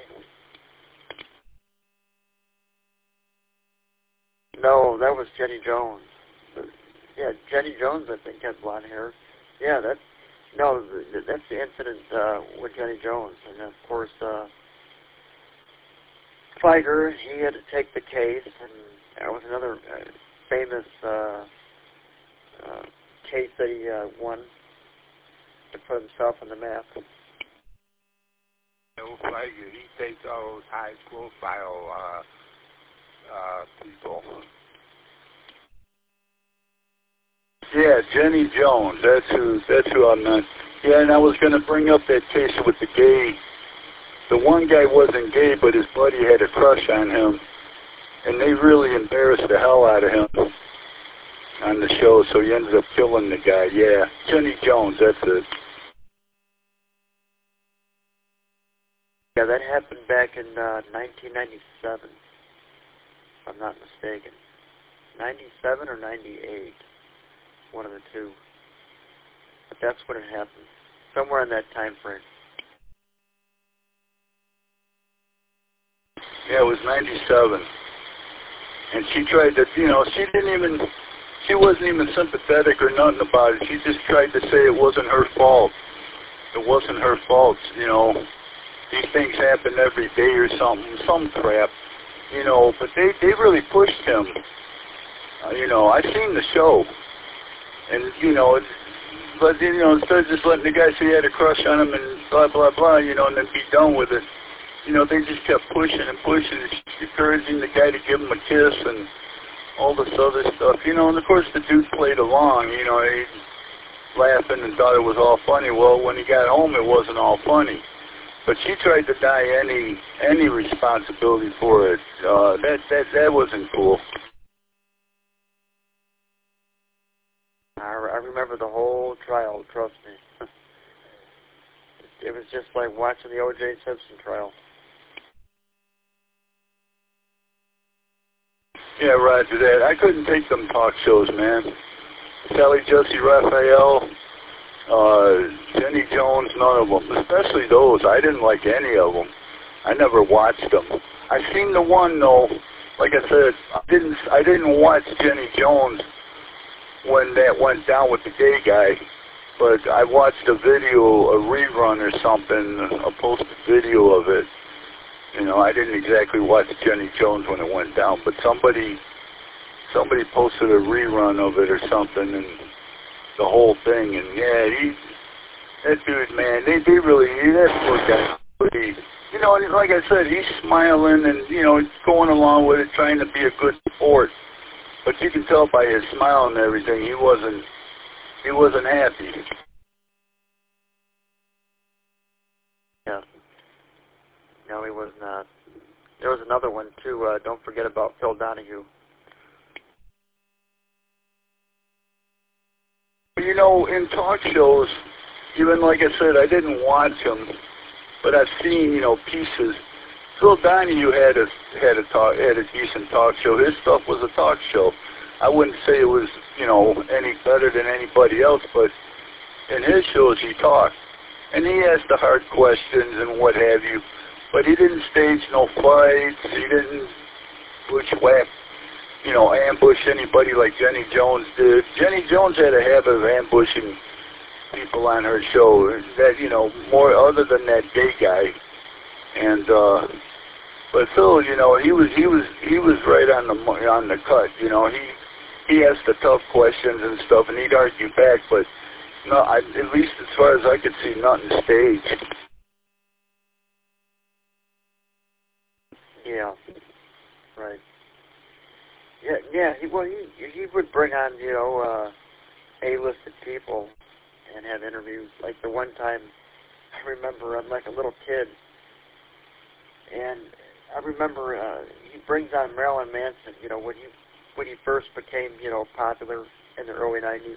No, that was Jenny Jones. Yeah, Jenny Jones, I think, had blonde hair. Yeah, that's the incident with Jenny Jones. And, of course, Feiger, he had to take the case, and that was another famous case that he won to put himself on the map. Feiger, he takes all those high-profile people. Yeah, Jenny Jones. That's who I meant. Yeah, and I was going to bring up that case with the gay. The one guy wasn't gay, but his buddy had a crush on him, and they really embarrassed the hell out of him on the show. So he ended up killing the guy. Yeah, Jenny Jones. That's it. Yeah, that happened back in 1997, if I'm not mistaken. 97 or 98, one of the two. But that's when it happened, somewhere in that time frame. Yeah, it was 97. And she tried to, she wasn't even sympathetic or nothing about it. She just tried to say it wasn't her fault. It wasn't her fault, These things happen every day or something, some crap, but they really pushed him. I seen the show, and, but, instead of just letting the guy say he had a crush on him and blah, blah, blah, and then be done with it, they just kept pushing and pushing, encouraging the guy to give him a kiss and all this other stuff, and of course the dude played along, he laughing and thought it was all funny. Well, when he got home, it wasn't all funny. But she tried to deny any responsibility for it. That wasn't cool. I remember the whole trial, trust me. It was just like watching the O.J. Simpson trial. Yeah, roger that. I couldn't take them talk shows, man. Sally Jesse Raphael, Jenny Jones, none of them. Especially those. I didn't like any of them. I never watched them. I seen the one though. Like I said, I didn't watch Jenny Jones when that went down with the gay guy, but I watched a video, a rerun or something, a posted video of it. I didn't exactly watch Jenny Jones when it went down, but somebody posted a rerun of it or something, and the whole thing. And yeah, that dude, man, they really, that poor guy. Like I said, he's smiling and going along with it, trying to be a good sport. But you can tell by his smile and everything, he wasn't happy. Yeah. No, he was not. There was another one too. Don't forget about Phil Donahue. In talk shows, even like I said, I didn't watch them, but I've seen pieces. Phil Donahue had a decent talk show. His stuff was a talk show. I wouldn't say it was any better than anybody else, but in his shows he talked, and he asked the hard questions and what have you. But he didn't stage no fights. He didn't bushwhack, ambush anybody like Jenny Jones did. Jenny Jones had a habit of ambushing people on her show. That more other than that gay guy, and but Phil, he was right on the cut. He asked the tough questions and stuff, and he'd argue back. But no, at least as far as I could see, nothing staged. Yeah, right. Yeah. He would bring on A-listed people and have interviews. Like the one time, I remember I'm like a little kid, and I remember he brings on Marilyn Manson. When he first became popular in the early '90s.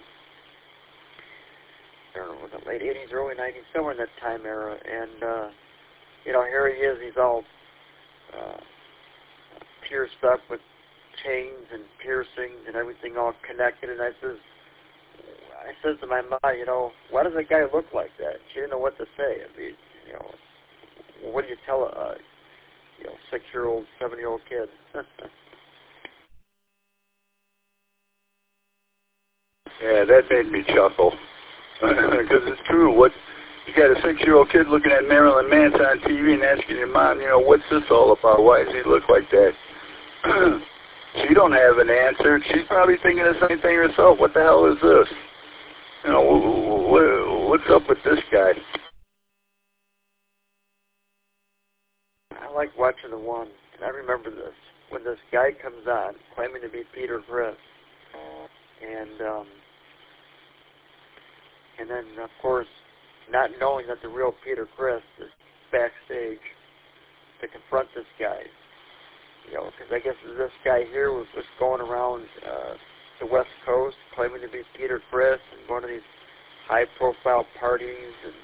I don't know, the late '80s, early '90s, somewhere in that time era. And here he is. He's all pierced up with chains and piercings and everything all connected. And I says to my mom, why does that guy look like that? She didn't know what to say. I mean, what do you tell a 6-year-old, 7-year-old kid? Yeah, that made me chuckle. Because it's true. What you got a 6-year-old kid looking at Marilyn Manson on TV and asking your mom, what's this all about? Why does he look like that? She don't have an answer. She's probably thinking the same thing herself. What the hell is this? What's up with this guy? I like watching the one, and I remember this, when this guy comes on claiming to be Peter Criss, and then, of course, not knowing that the real Peter Criss is backstage to confront this guy. Because I guess this guy here was going around the West Coast claiming to be Peter Criss and going to these high-profile parties and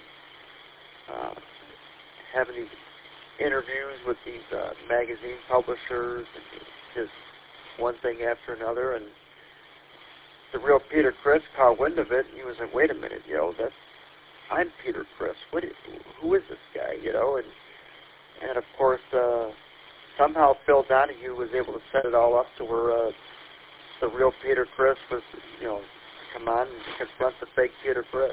having these interviews with these magazine publishers and just one thing after another. And the real Peter Criss caught wind of it, and he was like, wait a minute, I'm Peter Criss. Who is this guy, And of course, somehow Phil Donahue was able to set it all up to where the real Peter Criss was, come on and confront the fake Peter Criss.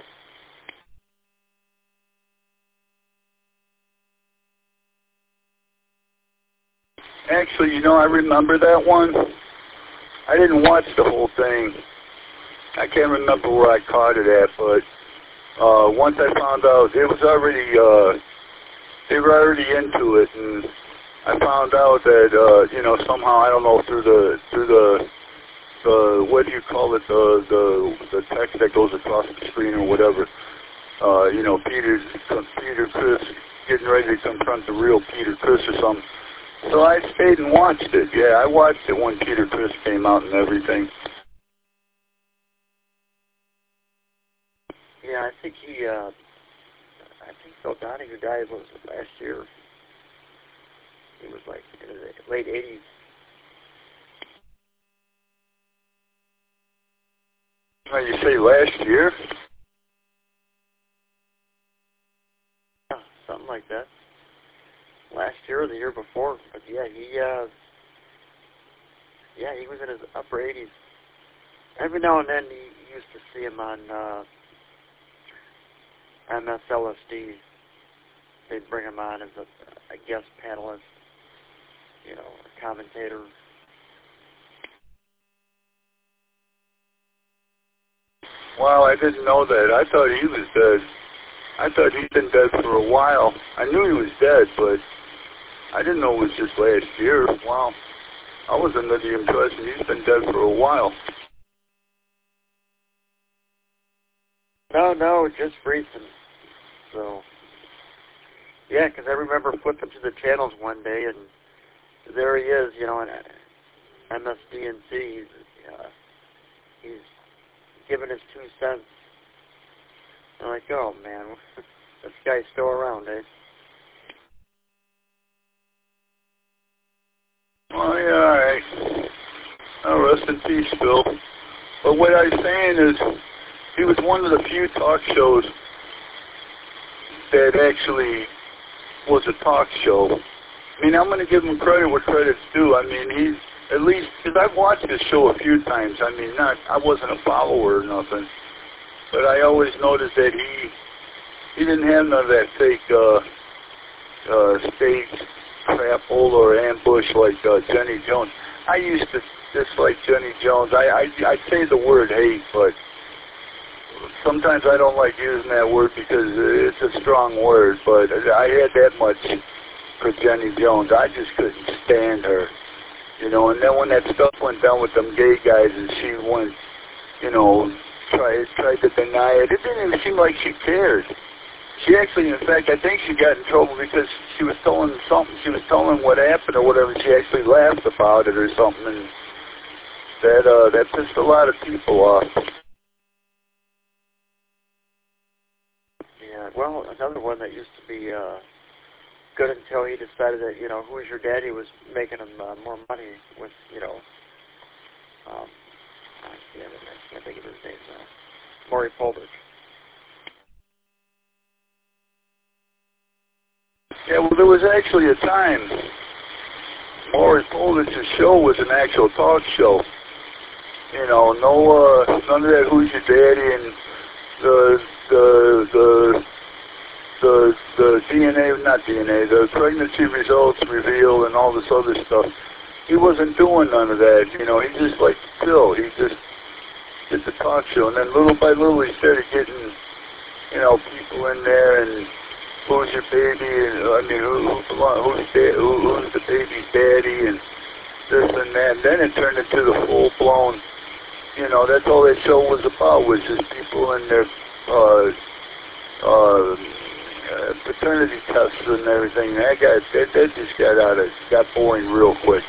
Actually, I remember that one. I didn't watch the whole thing. I can't remember where I caught it at, but once I found out, it was already, they were already into it, and I found out that, somehow, I don't know, through the what do you call it, the text that goes across the screen or whatever, Peter Criss getting ready to confront the real Peter Criss or something. So I stayed and watched it. Yeah, I watched it when Peter Criss came out and everything. Yeah, I think Phil Donahue died, what was it, last year? He was like in the late 80s. Oh, you say last year? Yeah, something like that. Last year or the year before. But yeah, he was in his upper 80s. Every now and then you used to see him on MSLSD. They'd bring him on as a guest panelist, a commentator. Wow, I didn't know that. I thought he was dead. I thought he'd been dead for a while. I knew he was dead, but I didn't know it was just last year. Wow. I was under the impression he's been dead for a while. No, just recent. So, yeah, because I remember flipping to the channels one day, and there he is, in MSDNC. He's giving his 2 cents. I'm like, oh, man, this guy's still around, eh? Oh, yeah, all right. Oh, rest in peace, Phil. But what I was saying is, he was one of the few talk shows that actually was a talk show. I mean, I'm going to give him credit where credit's due. I mean, he's, at least, because I've watched this show a few times. I mean, I wasn't a follower or nothing. But I always noticed that he didn't have none of that fake stage crap hole or ambush like Jenny Jones. I used to dislike Jenny Jones. I'd say the word hate, but sometimes I don't like using that word because it's a strong word. But I had that much for Jenny Jones. I just couldn't stand her, And then when that stuff went down with them gay guys and she went, tried to deny it, it didn't even seem like she cared. She actually, in fact, I think she got in trouble because she was telling him something. She was telling him what happened or whatever. She actually laughed about it or something, and that pissed a lot of people off. Yeah, well, another one that used to be good until he decided that, Who's Your Daddy was making him more money with, I can't think of his name now. Maury Povich. Yeah, well, there was actually a time Maury Povich's show was an actual talk show. You know, none of that who's your daddy and the DNA, not DNA, the pregnancy results reveal and all this other stuff. He wasn't doing none of that. You know, he just liked to chill. He just did the talk show, and then little by little he started getting, you know, people in there and who's your baby, and I mean, who's the baby's daddy, and this and that. And then it turned into the full-blown, you know, that's all that show was about, was just people in their paternity tests and everything. That just got boring real quick.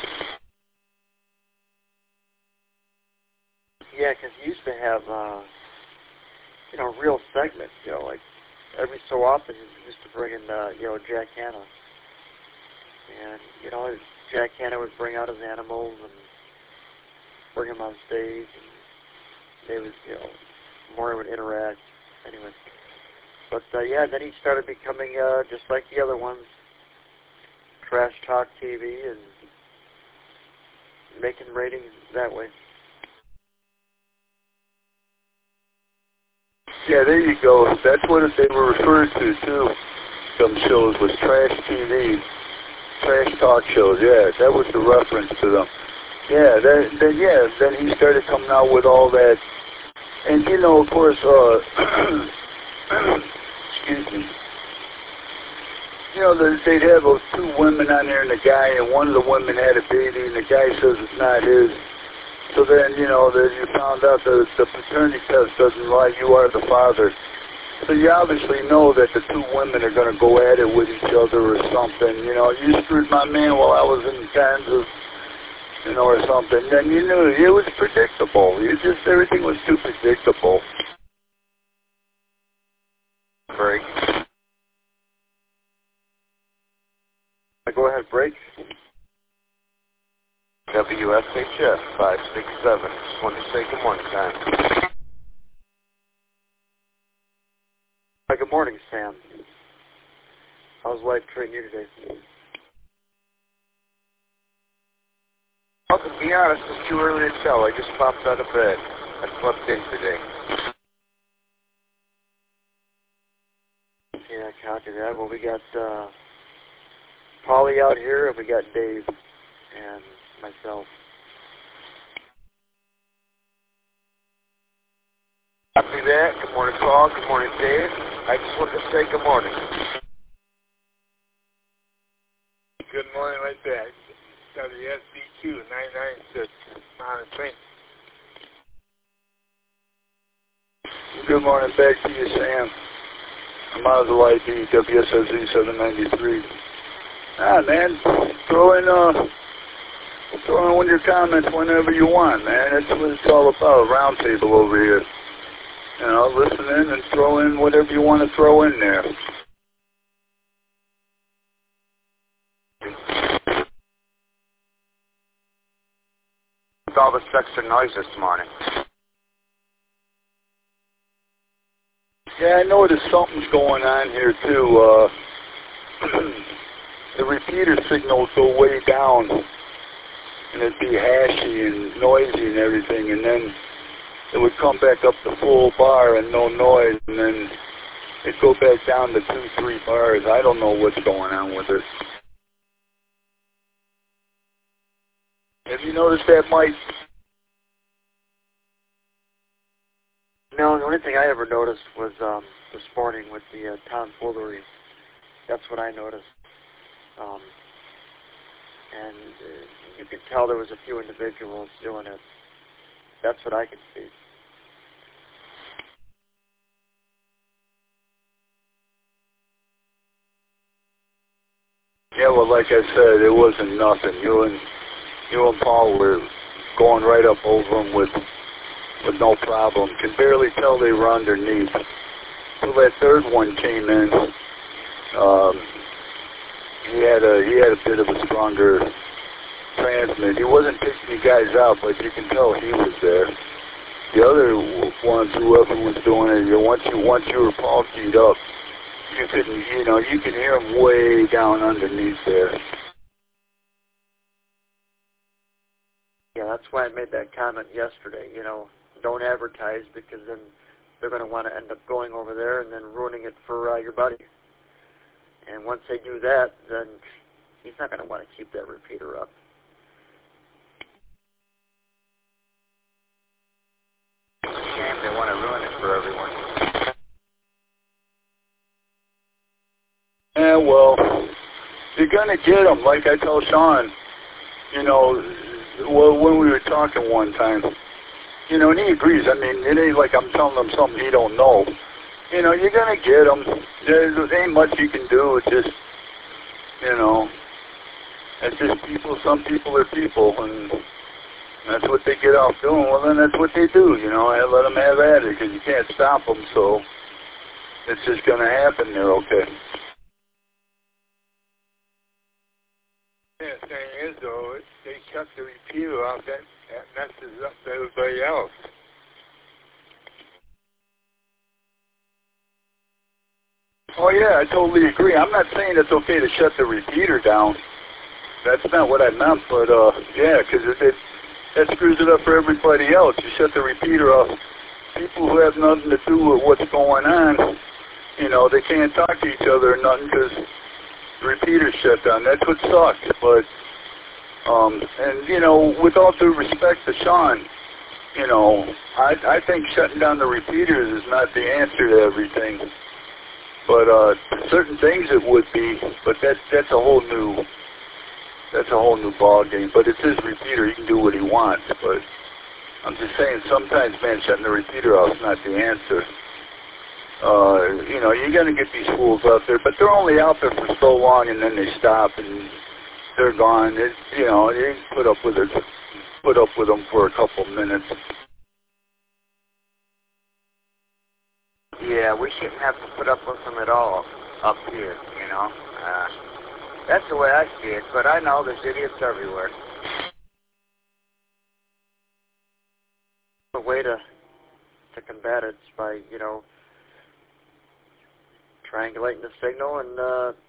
Yeah, because he used to have, you know, real segments, you know, like every so often he used to bring in, you know, Jack Hanna. And, you know, Jack Hanna would bring out his animals and bring them on stage. And they would, you know, Maury would interact. Anyway. But, yeah, then he started becoming just like the other ones, trash talk TV and making ratings that way. Yeah, there you go. That's what they were referred to, too. Some shows was trash TV, trash talk shows. Yeah, that was the reference to them. Yeah, then he started coming out with all that. And, you know, of course, excuse me. You know, they'd have those two women on there and a guy, and one of the women had a baby, and the guy says it's not his. So then, you know, you found out the paternity test doesn't lie, you are the father. So you obviously know that the two women are going to go at it with each other or something. You know, you screwed my man while I was in Kansas, you know, or something. Then you knew it was predictable. Everything was too predictable. Break. Go ahead, break. WSHF 567. Just wanted to say good morning, Sam. Hi, good morning, Sam. How's life treating you today? Well, to be honest, it's too early to tell. I just popped out of bed. I slept in today. Yeah, copy that. Well, we got Polly out here, and we got Dave and myself. Copy that. Good morning, Paul. Good morning, Dave. I just wanted to say good morning. Good morning, right there. WSBQ 996, Mountain Plain. Good morning back to you, Sam. I'm out of the ID, WSOZ 793. Man, throw in one of your comments whenever you want, man. That's what it's all about, roundtable over here. You know, listen in and throw in whatever you want to throw in there. With all this extra noise this morning. Yeah, I noticed something's going on here, too. The repeater signals go way down, and it'd be hashy and noisy and everything, and then it would come back up to full bar and no noise, and then it'd go back down to 2-3 bars. I don't know what's going on with it. Have you noticed that, Mike? No, the only thing I ever noticed was this morning with the tomfoolery. That's what I noticed. And you could tell there was a few individuals doing it. That's what I could see. Yeah, well, like I said, it wasn't nothing. You and Paul were going right up over them with no problem. Can barely tell they were underneath. So that third one came in. He had a bit of a stronger transmit. He wasn't picking you guys out, but you can tell he was there. The other ones, whoever was doing it, once you were Paul keyed up, you couldn't, you can hear him way down underneath there. Yeah, that's why I made that comment yesterday. Don't advertise, because then they're going to want to end up going over there and then ruining it for your buddy. And once they do that, then he's not going to want to keep that repeater up. Shame they want to ruin it for everyone. Yeah, well, you're going to get them. Like I tell Sean, when we were talking one time, and he agrees. I mean, it ain't like I'm telling him something he don't know. You're going to get them. There ain't much you can do. It's just, it's just people. Some people are people, and that's what they get off doing. Well, then that's what they do, I let them have at it, because you can't stop them, so it's just going to happen. They're okay. The thing is, though, they cut the repeater off. That messes up everybody else. Oh, yeah, I totally agree. I'm not saying it's okay to shut the repeater down. That's not what I meant, but, yeah, because that screws it up for everybody else. You shut the repeater off. People who have nothing to do with what's going on, they can't talk to each other or nothing because the repeater's shut down. That's what sucks. But, and, with all due respect to Sean, I think shutting down the repeaters is not the answer to everything. But certain things it would be, but that's a whole new ball game. But it's his repeater; he can do what he wants. But I'm just saying, sometimes, man, shutting the repeater off is not the answer. You're gonna get these fools out there, but they're only out there for so long, and then they stop and they're gone. You can put up with them for a couple minutes. Yeah, we shouldn't have to put up with them at all up here, That's the way I see it, but I know there's idiots everywhere. The way to combat it is by, triangulating the signal and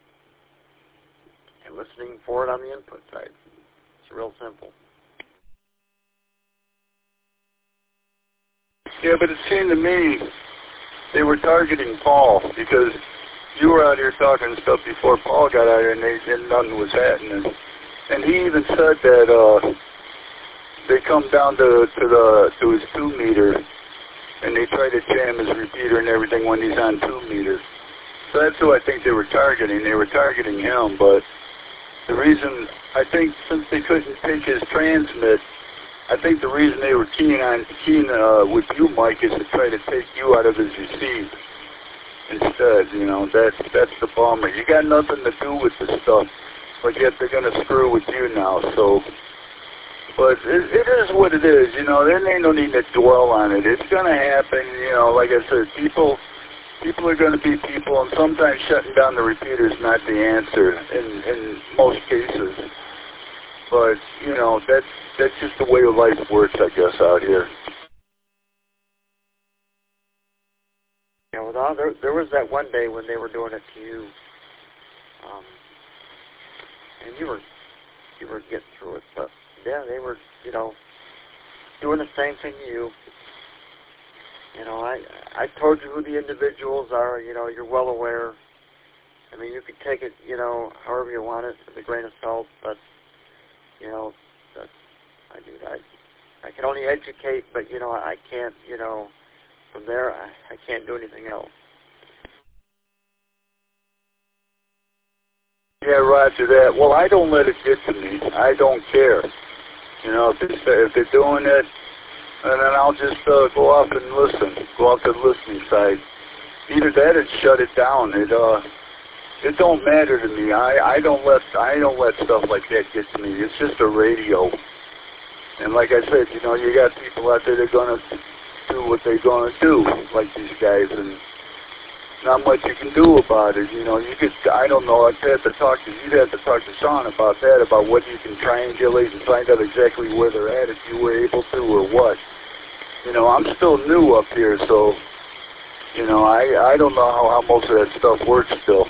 listening for it on the input side. It's real simple. Yeah, but it seemed to me they were targeting Paul, because you were out here talking stuff before Paul got out here, and nothing was happening. And he even said that they come down to his 2 meter, and they try to jam his repeater and everything when he's on 2 meters. So that's who I think they were targeting. They were targeting him, but the reason, I think, since they couldn't take his transmit, I think the reason they were keen with you, Mike, is to try to take you out of his receive instead. That's the bummer. You got nothing to do with this stuff, but yet they're going to screw with you now. So, but it is what it is. There ain't no need to dwell on it. It's going to happen. Like I said, people are going to be people, and sometimes shutting down the repeater is not the answer in most cases. But, that's just the way of life works, I guess, out here. Yeah, well, there was that one day when they were doing it to you, and you were getting through it. But, yeah, they were, doing the same thing to you. I told you who the individuals are. You're well aware. I mean, you can take it, however you want it, with a grain of salt, but, I can only educate, but, I can't, from there, I can't do anything else. Yeah, roger that. Well, I don't let it get to me. I don't care. If they're doing it, and then I'll just go off and listen. Go off to the listening side. Either that or shut it down. It don't matter to me. I don't let stuff like that get to me. It's just a radio. And like I said, you got people out there that are gonna do what they're gonna do, like these guys, and not much you can do about it. You know, you could, I don't know, you'd have to talk to Sean about that, about what you can triangulate and find out exactly where they're at, if you were able to or what. You know, I'm still new up here, so, you know, I don't know how most of that stuff works still.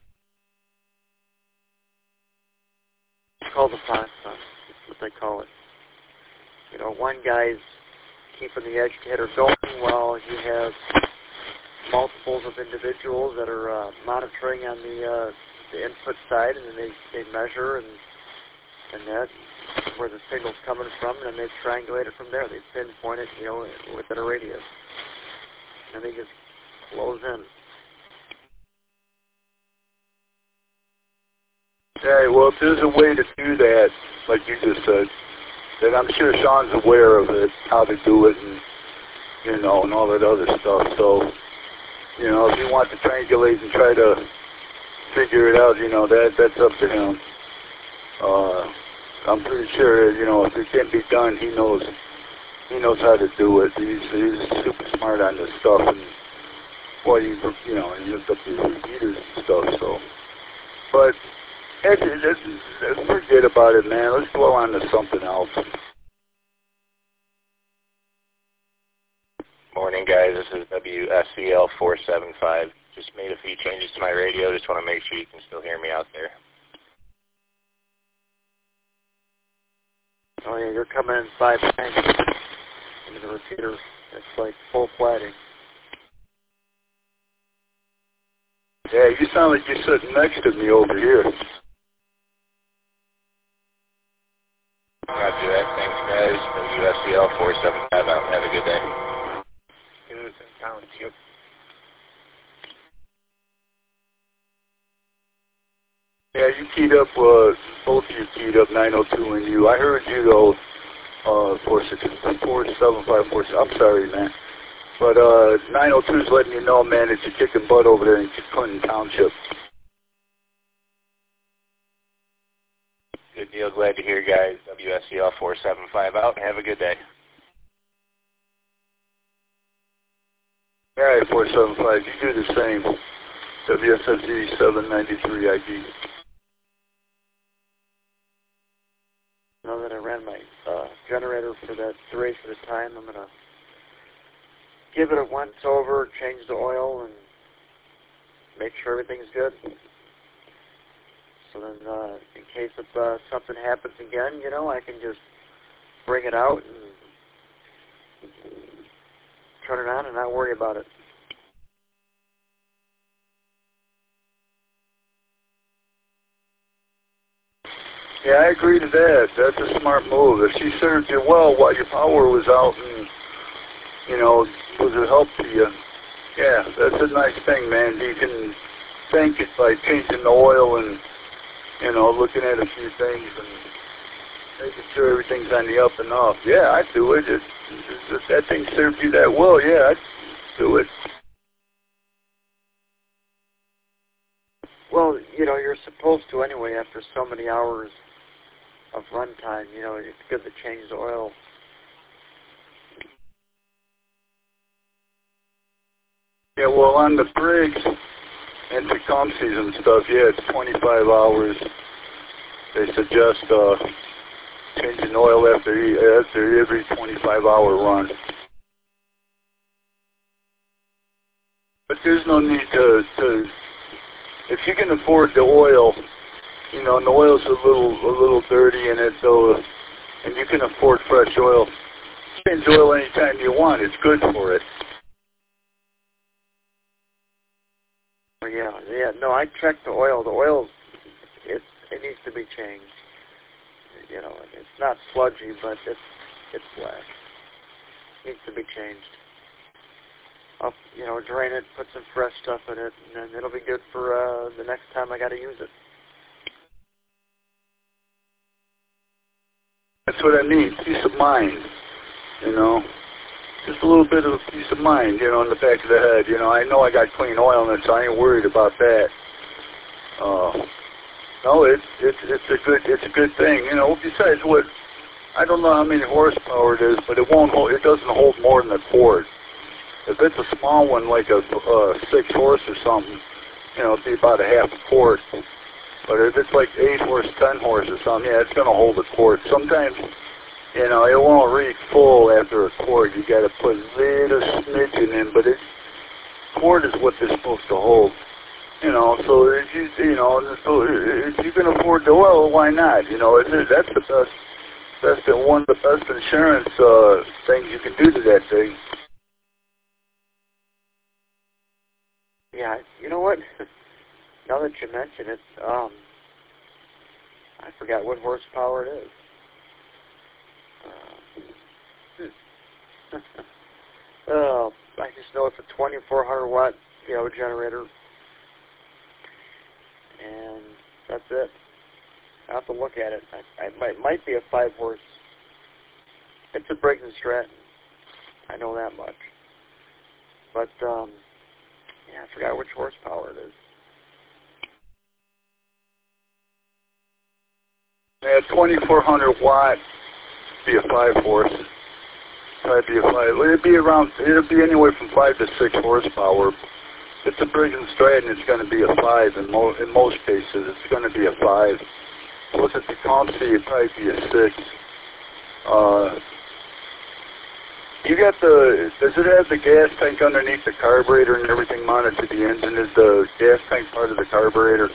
It's called the font. That's what they call it. You know, one guy's keeping the agitator going while he has multiples of individuals that are monitoring on the input side, and then they measure and that's where the signal's coming from, and then they triangulate it from there. They pinpoint it, you know, within a radius, and they just close in. Yeah, well, if there's a way to do that, like you just said, then I'm sure Sean's aware of it, how to do it, and, you know, and all that other stuff. So, you know, if you want to triangulate and try to figure it out, you know, that's up to him. I'm pretty sure, you know, if it can be done, he knows how to do it. He's super smart on this stuff, and well, you know, he hooked up these repeaters and stuff. So, but let's forget about it, man. Let's go on to something else. Morning, guys. This is WSCL 475. Just made a few changes to my radio. Just want to make sure you can still hear me out there. Oh yeah, you're coming in 5 times into the repeater. It's like full flatting. Yeah, you sound like you're sitting next to me over here. Roger that. Thanks, guys. WSCL 475 out. Have a good day. Innocent Township. Yeah, you keyed up, both of you keyed up 902 and you. I heard you though, 475. I'm sorry, man. But 902 is letting you know, man, that you're kicking butt over there in Clinton Township. Good deal. Glad to hear, guys. WSCL 475 out. Have a good day. All right, 475. You do the same. WSFG 793 ID. Now that I ran my generator for that duration of time, I'm going to give it a once over, change the oil, and make sure everything's good. So then, in case if something happens again, you know, I can just bring it out and turn it on and not worry about it. Yeah, I agree to that. That's a smart move. If she served you well while your power was out and, you know, was a help to you, yeah, that's a nice thing, man. You can thank it by changing the oil and, you know, looking at a few things and making sure everything's on the up and up. Yeah, I'd do it. If that thing served you that well, yeah, I'd do it. Well, you know, you're supposed to anyway after so many hours of runtime. You know, it's good to change the oil. Yeah, well, on the Briggs and Tecumseh's and stuff, yeah, it's 25 hours. They suggest changing oil after every 25-hour run. But there's no need to if you can afford the oil, you know, and the oil's a little dirty in it, so, and you can afford fresh oil, change oil anytime you want. It's good for it. Yeah. No, I checked the oil. The oil, it needs to be changed. You know, it's not sludgy, but it's black. It needs to be changed. I'll, you know, drain it, put some fresh stuff in it, and then it'll be good for the next time I got to use it. That's what I mean, peace of mind, you know. Just a little bit of peace of mind, you know, in the back of the head. You know I got clean oil in it, so I ain't worried about that. No, it's a good thing, you know. Besides, I don't know how many horsepower it is, but it doesn't hold more than a quart. If it's a small one, like a 6 horse or something, you know, it'd be about a half a quart. But if it's like 8 horse, 10 horse or something, yeah, it's going to hold a quart. Sometimes, you know, it won't read full after a quart. You got to put a little smidgen in, but quart is what they're supposed to hold. You know, so if you can afford the oil, why not? You know, that's the one of the best insurance things you can do to that thing. Yeah, you know what? Now that you mention it, I forgot what horsepower it is. I just know it's a 2400 watt, you know, generator, and that's it. I have to look at it. It might be a 5 horse. It's a Briggs & Stratton. I know that much. But yeah, I forgot which horsepower it is. Yeah, 2400 watt, be a 5 horse. Probably be a 5. It'll be anywhere from 5 to 6 horsepower. If it's a Briggs & Stratton, it's going to be a 5. In most cases, it's going to be a 5. So if it's a Comfy, it'd probably be a 6. Does it have the gas tank underneath the carburetor and everything mounted to the engine? Is the gas tank part of the carburetor?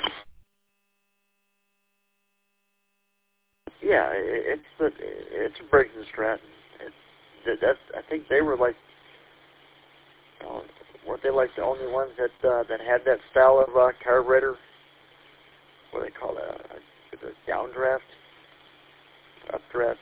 Yeah, it's a Briggs & Stratton. I think they were like, weren't they like the only ones that had that style of carburetor? What do they call that? A downdraft, updraft.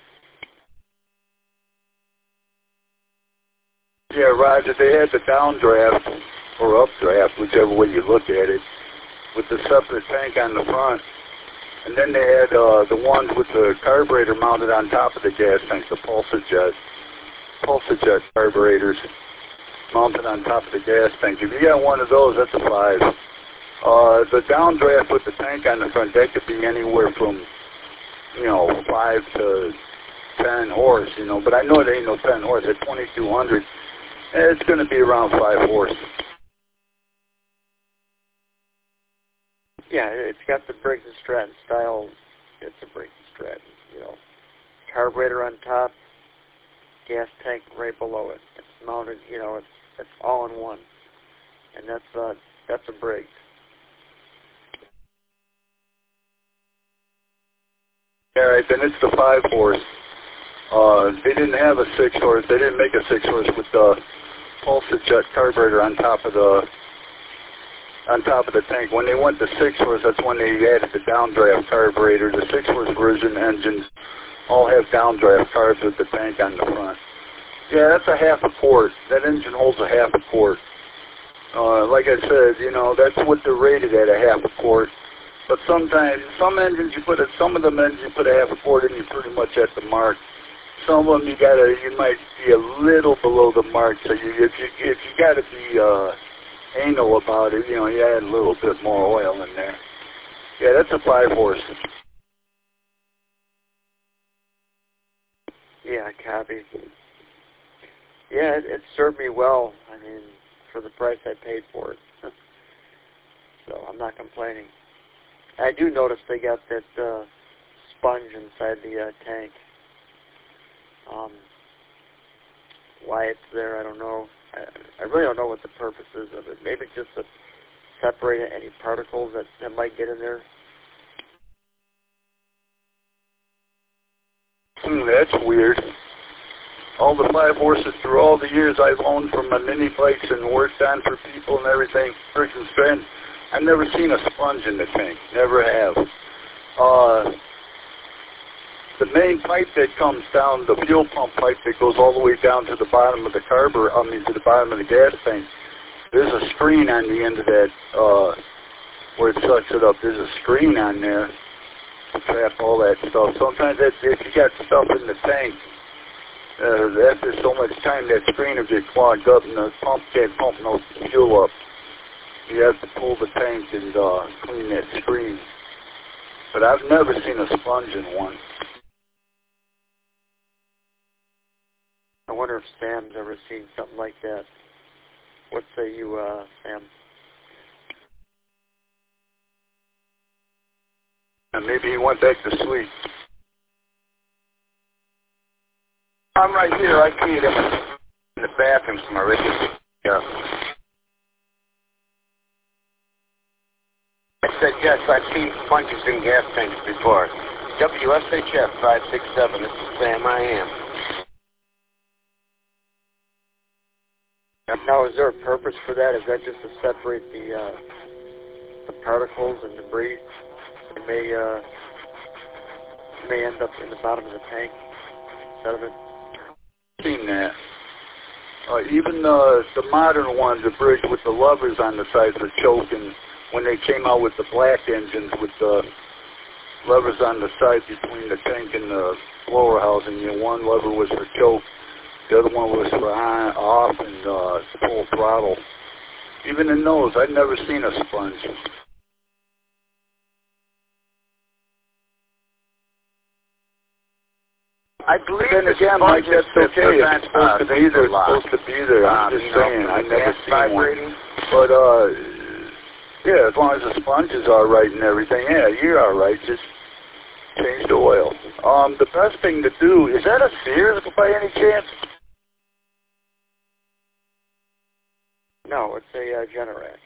Yeah, Roger. They had the downdraft or updraft, whichever way you look at it, with the separate tank on the front. And then they had the ones with the carburetor mounted on top of the gas tank, the Pulsajet carburetors mounted on top of the gas tank. If you got one of those, that's a 5. The downdraft with the tank on the front, that could be anywhere from, 5 to 10 horse, But I know it ain't no 10 horse. At 2200, it's going to be around 5 horse. Yeah, it's got the Briggs & Stratton style. It's a Briggs & Stratton, Carburetor on top, gas tank right below it. It's mounted, it's all in one. And that's a Briggs. All right, then it's the 5 horse. They didn't have a 6 horse. They didn't make a 6 horse with the Pulsajet carburetor on top of the tank. When they went to 6 horse, that's when they added the downdraft carburetor. The 6 horse version engines all have downdraft carbs with the tank on the front. Yeah, that's a half a quart. That engine holds a half a quart. Like I said, that's what they're rated at, a half a quart. But sometimes, some of them engines you put a half a quart in, you're pretty much at the mark. Some of them you might be a little below the mark. So if you got to be anal about it, you add a little bit more oil in there. Yeah, that's a 5 horse. Yeah, copy. Yeah, it served me well. I mean, for the price I paid for it. So I'm not complaining. I do notice they got that sponge inside the tank. Why it's there, I don't know. I really don't know what the purpose is of it. Maybe just to separate any particles that might get in there. That's weird. All the 5 horses through all the years I've owned from my mini bikes and worked on for people and everything, Briggs & Stratton, I've never seen a sponge in the tank. Never have. The main pipe that comes down, the fuel pump pipe that goes all the way down to the bottom of the to the bottom of the gas tank, there's a screen on the end of that, where it sucks it up. There's a screen on there to trap all that stuff. Sometimes if you got stuff in the tank, after so much time, that screen will get clogged up and the pump can't pump no fuel up. You have to pull the tank and clean that screen. But I've never seen a sponge in one. I wonder if Sam's ever seen something like that. What say you, Sam? And maybe he went back to sleep. I'm right here. I keyed him in the bathroom to my radio. Yeah. I said, yes, I've seen sponges in gas tanks before. WSHF 567, this is Sam, I am. Now, is there a purpose for that? Is that just to separate the particles and debris that may end up in the bottom of the tank? Sediment? Seen that. Even the modern ones, the bridge with the levers on the sides are choking. When they came out with the black engines with the levers on the side between the tank and the blower housing, one lever was for choke, the other one was for on, off, and full throttle. Even in those, I'd never seen a sponge. I believe then again, Mike, that's okay. It's supposed to be there. It's supposed to be there. I'm just saying. I've never seen one. But, yeah, as long as the sponges are right and everything, yeah, you're all right. Just change the oil. The best thing to do, is that a Sears by any chance? No, it's a Generac.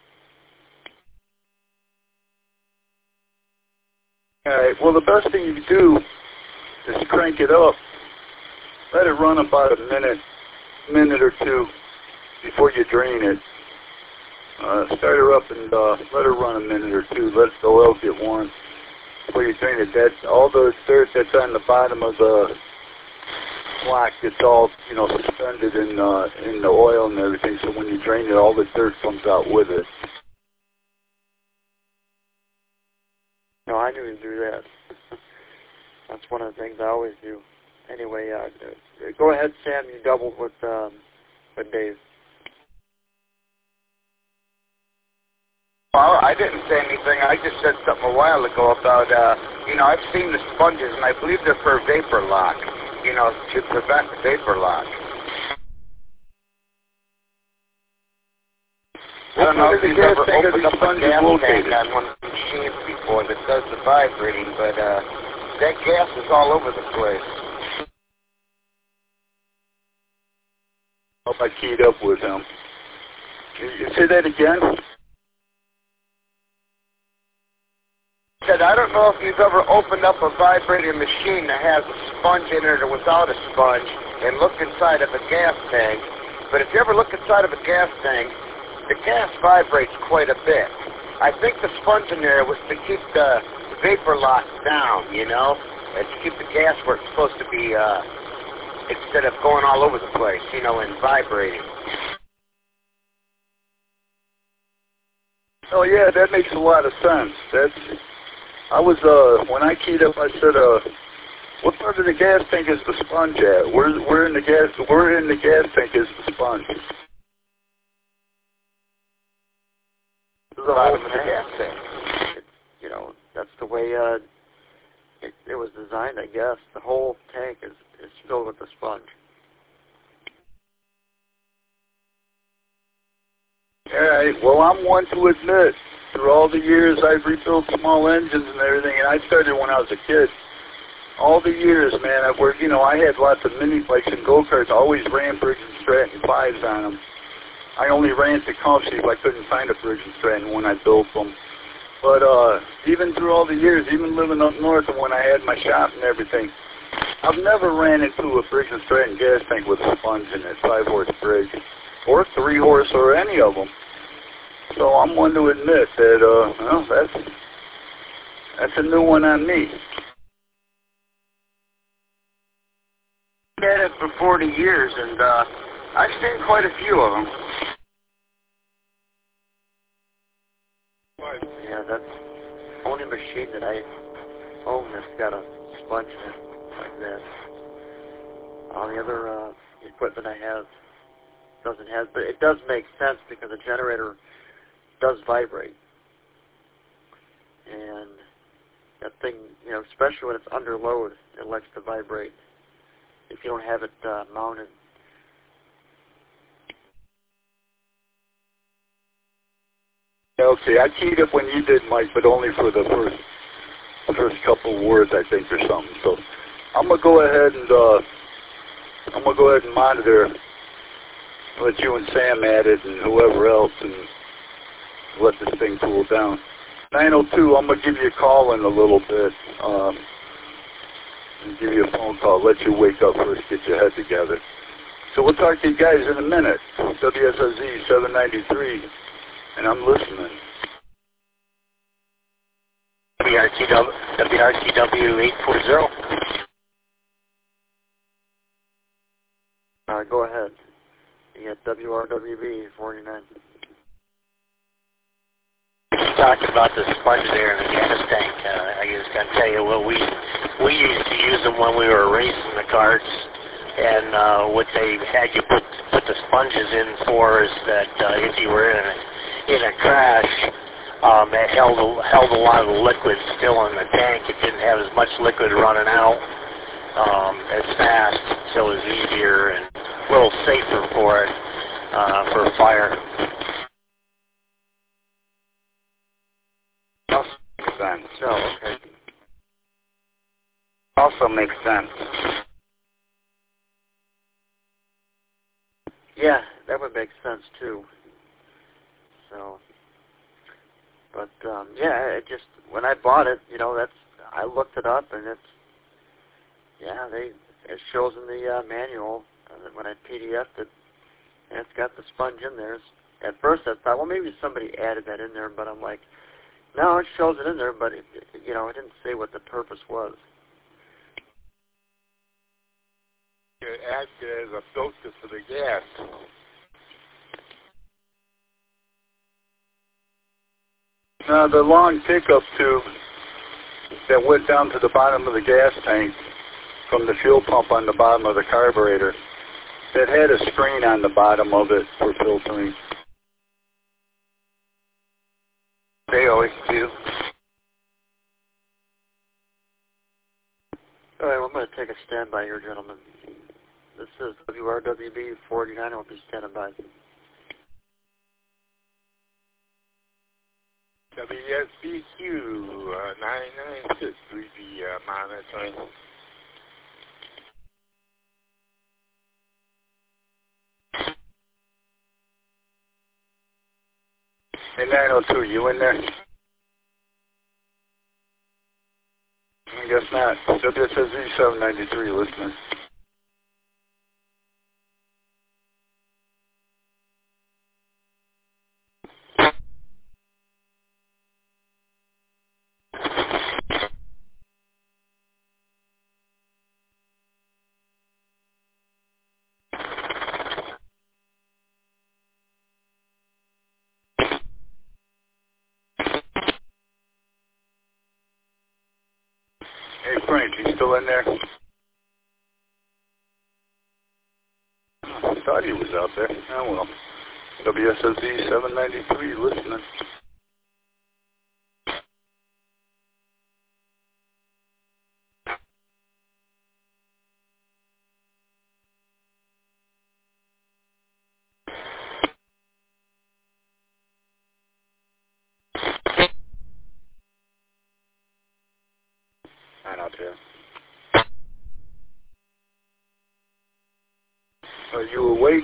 All right, well, the best thing you can do is crank it up. Let it run about a minute or two before you drain it. Start her up and let her run a minute or two. Let the oil get warm before you drain it. That all the dirt that's on the bottom of the block, it's all suspended in the oil and everything. So when you drain it, all the dirt comes out with it. No, I knew you'd do that. That's one of the things I always do. Anyway, go ahead, Sam. You doubled with Dave. Well, I didn't say anything. I just said something a while ago about, I've seen the sponges, and I believe they're for vapor lock, to prevent vapor lock. I don't know if you've ever opened up a gas tank on one of the machines before that does the vibrating, but that gas is all over the place. Hope I keyed up with him. Can you say that again? I don't know if you've ever opened up a vibrating machine that has a sponge in it or without a sponge and looked inside of a gas tank, but if you ever look inside of a gas tank, the gas vibrates quite a bit. I think the sponge in there was to keep the vapor lock down, and to keep the gas where it's supposed to be instead of going all over the place, and vibrating. Oh, yeah, that makes a lot of sense. When I keyed up, I said, what part of the gas tank is the sponge at? Where in the gas tank is the sponge? The bottom of the gas tank. That's the way it was designed, I guess. The whole tank is filled with the sponge. All right. Well, I'm one to admit, through all the years I've rebuilt small engines and everything, and I started when I was a kid. All the years, man, I worked, I had lots of mini bikes and go-karts. I always ran Briggs & Stratton 5s on them. I only ran Tecumseh if I couldn't find a Briggs & Stratton when I built them. But even through all the years, even living up north and when I had my shop and everything, I've never ran into a Briggs & Stratton gas tank with a sponge in it, 5-horse Briggs, or 3-horse, or any of them. So I'm one to admit that, that's a new one on me. I had it for 40 years, and I've seen quite a few of them. Yeah, that's the only machine that I own that's got a sponge in it like that. All the other equipment I have doesn't have, but it does make sense because the generator does vibrate. And that thing, especially when it's under load, it likes to vibrate. if you don't have it mounted. Okay, I keyed up when you did, Mike, but only for the first couple words, I think, or something. So I'm gonna go ahead and monitor. Let you and Sam add it, and whoever else, and let this thing cool down. 902, I'm gonna give you a call in a little bit, and give you a phone call. Let you wake up first, get your head together. So we'll talk to you guys in a minute. WSOZ 793. And I'm listening. WRTW 840. Go ahead. You got WRWB 49. Talking about the sponge there in the gas tank. I just got to tell you, well, we used to use them when we were racing the karts, and what they had you put the sponges in for is that if you were in a crash, it held a lot of the liquid still in the tank. It didn't have as much liquid running out as fast, so it was easier and a little safer for it for a fire. Also makes sense. Oh, okay. Also makes sense. Yeah, that would make sense too. So, but yeah, it just when I bought it, you know, I looked it up, and it shows in the manual when I PDF'd it, and it's got the sponge in there. At first, I thought, well, maybe somebody added that in there, but I'm like, no, it shows it in there, but it didn't say what the purpose was. It acted as a filter for the gas. Now, the long pickup tube that went down to the bottom of the gas tank from the fuel pump on the bottom of the carburetor, that had a screen on the bottom of it for filtering. They always do. All right, well, I'm going to take a standby here, gentlemen. This is WRWB 49. I'll be standing by. WSBQ 996. We be monitoring. Hey, 902, you in there? I guess not. WSOZ 793 listening. Hey, Frank, you still in there? I thought he was out there. Oh, well. WSOZ 793 listening. Are you awake?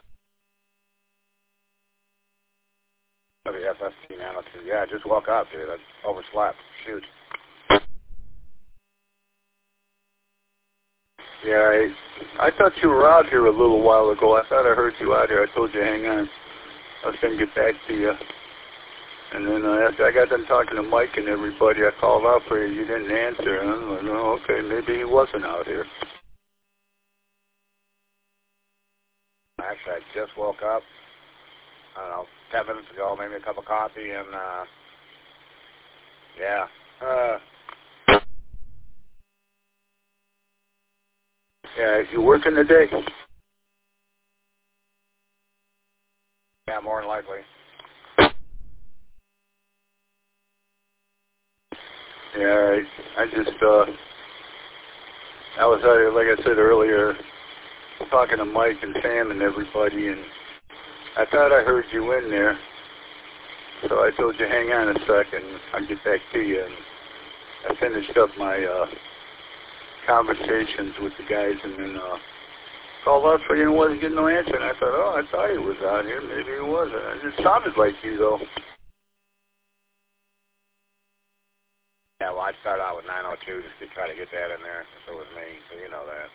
WFST 902. Yeah, I just woke up, dude. I overslept. Shoot. Yeah, I thought you were out here a little while ago. I thought I heard you out here. I told you hang on. I was going to get back to you. And then after I got done talking to Mike and everybody, I called out for you. You didn't answer. And I'm like, oh, okay, maybe he wasn't out here. Actually, I just woke up, I don't know, 10 minutes ago, maybe a cup of coffee, and, yeah. Yeah, you working today? Yeah, more than likely. Yeah, I I was, like I said earlier, talking to Mike and Sam and everybody, and I thought I heard you in there. So I told you, hang on a second, I'll get back to you. And I finished up my conversations with the guys, and then called out for you and wasn't getting no answer. And I thought, oh, I thought he was out here. Maybe he wasn't. It sounded like you, though. Yeah, well, I'd start out with 902 just to try to get that in there if it was me, so you know that.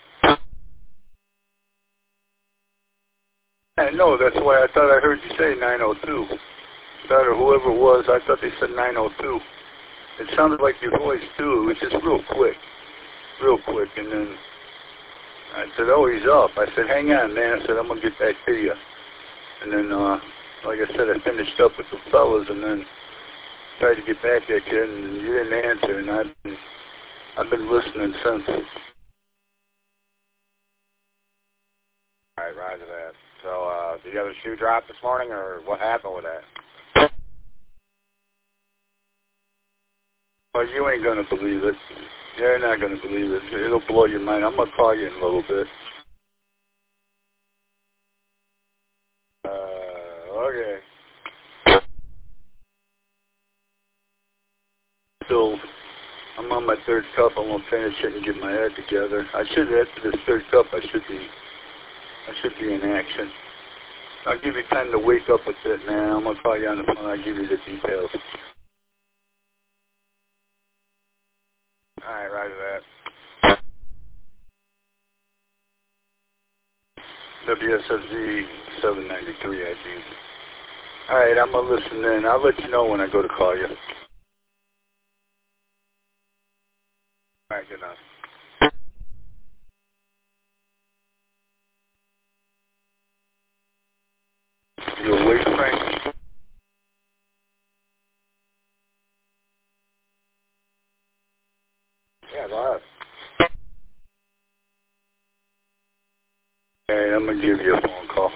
I know, that's why I thought I heard you say 902. That or whoever it was, I thought they said 902. It sounded like your voice, too. It was just real quick. Real quick. And then I said, oh, he's up. I said, hang on, man. I said, I'm going to get back to you. And then, like I said, I finished up with the fellas and then tried to get back at you, and you didn't answer. And I've been listening since. All right, roger that. So, did the other shoe drop this morning, or what happened with that? Well, you ain't going to believe it. You're not going to believe it. It'll blow your mind. I'm going to call you in a little bit. Okay. So, I'm on my third cup. I'm going to finish it and get my head together. I should, after this third cup, I should be in action. I'll give you time to wake up with it, man. I'm going to call you on the phone. I'll give you the details. All right, roger that. WSFZ 793 ID. All right, I'm going to listen in. I'll let you know when I go to call you. All right, good enough. You awake, Frank? Yeah, go ahead. All right, I'm going to give you a phone call.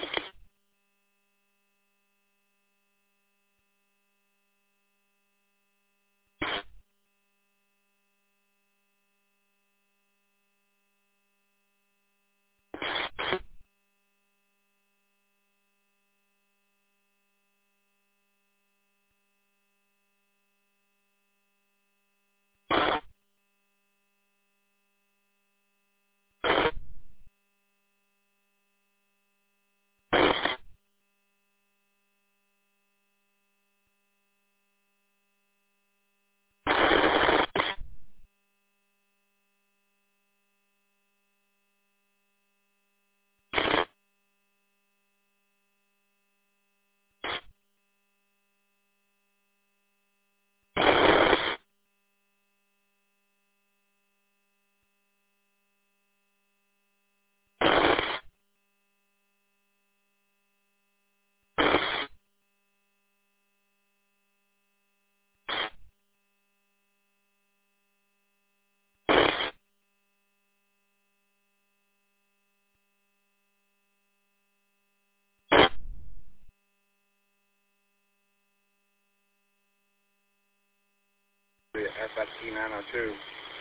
SFT 902.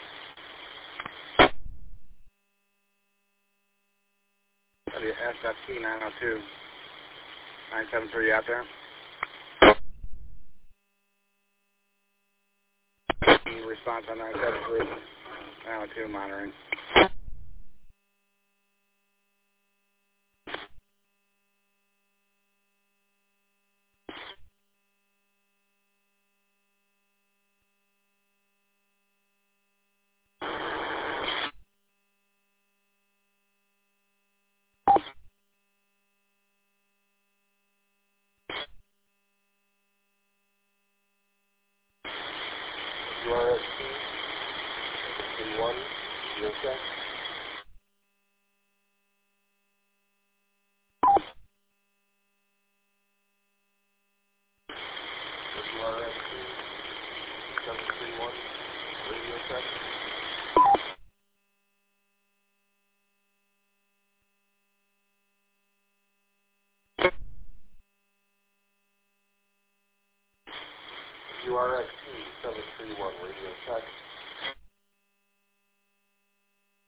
WSFT 902. 973 out there. Response on 973. 902 monitoring. URST 31, real check. URST 731, radio check. URST 731, radio check.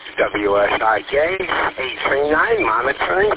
WSIJ 839 monitoring.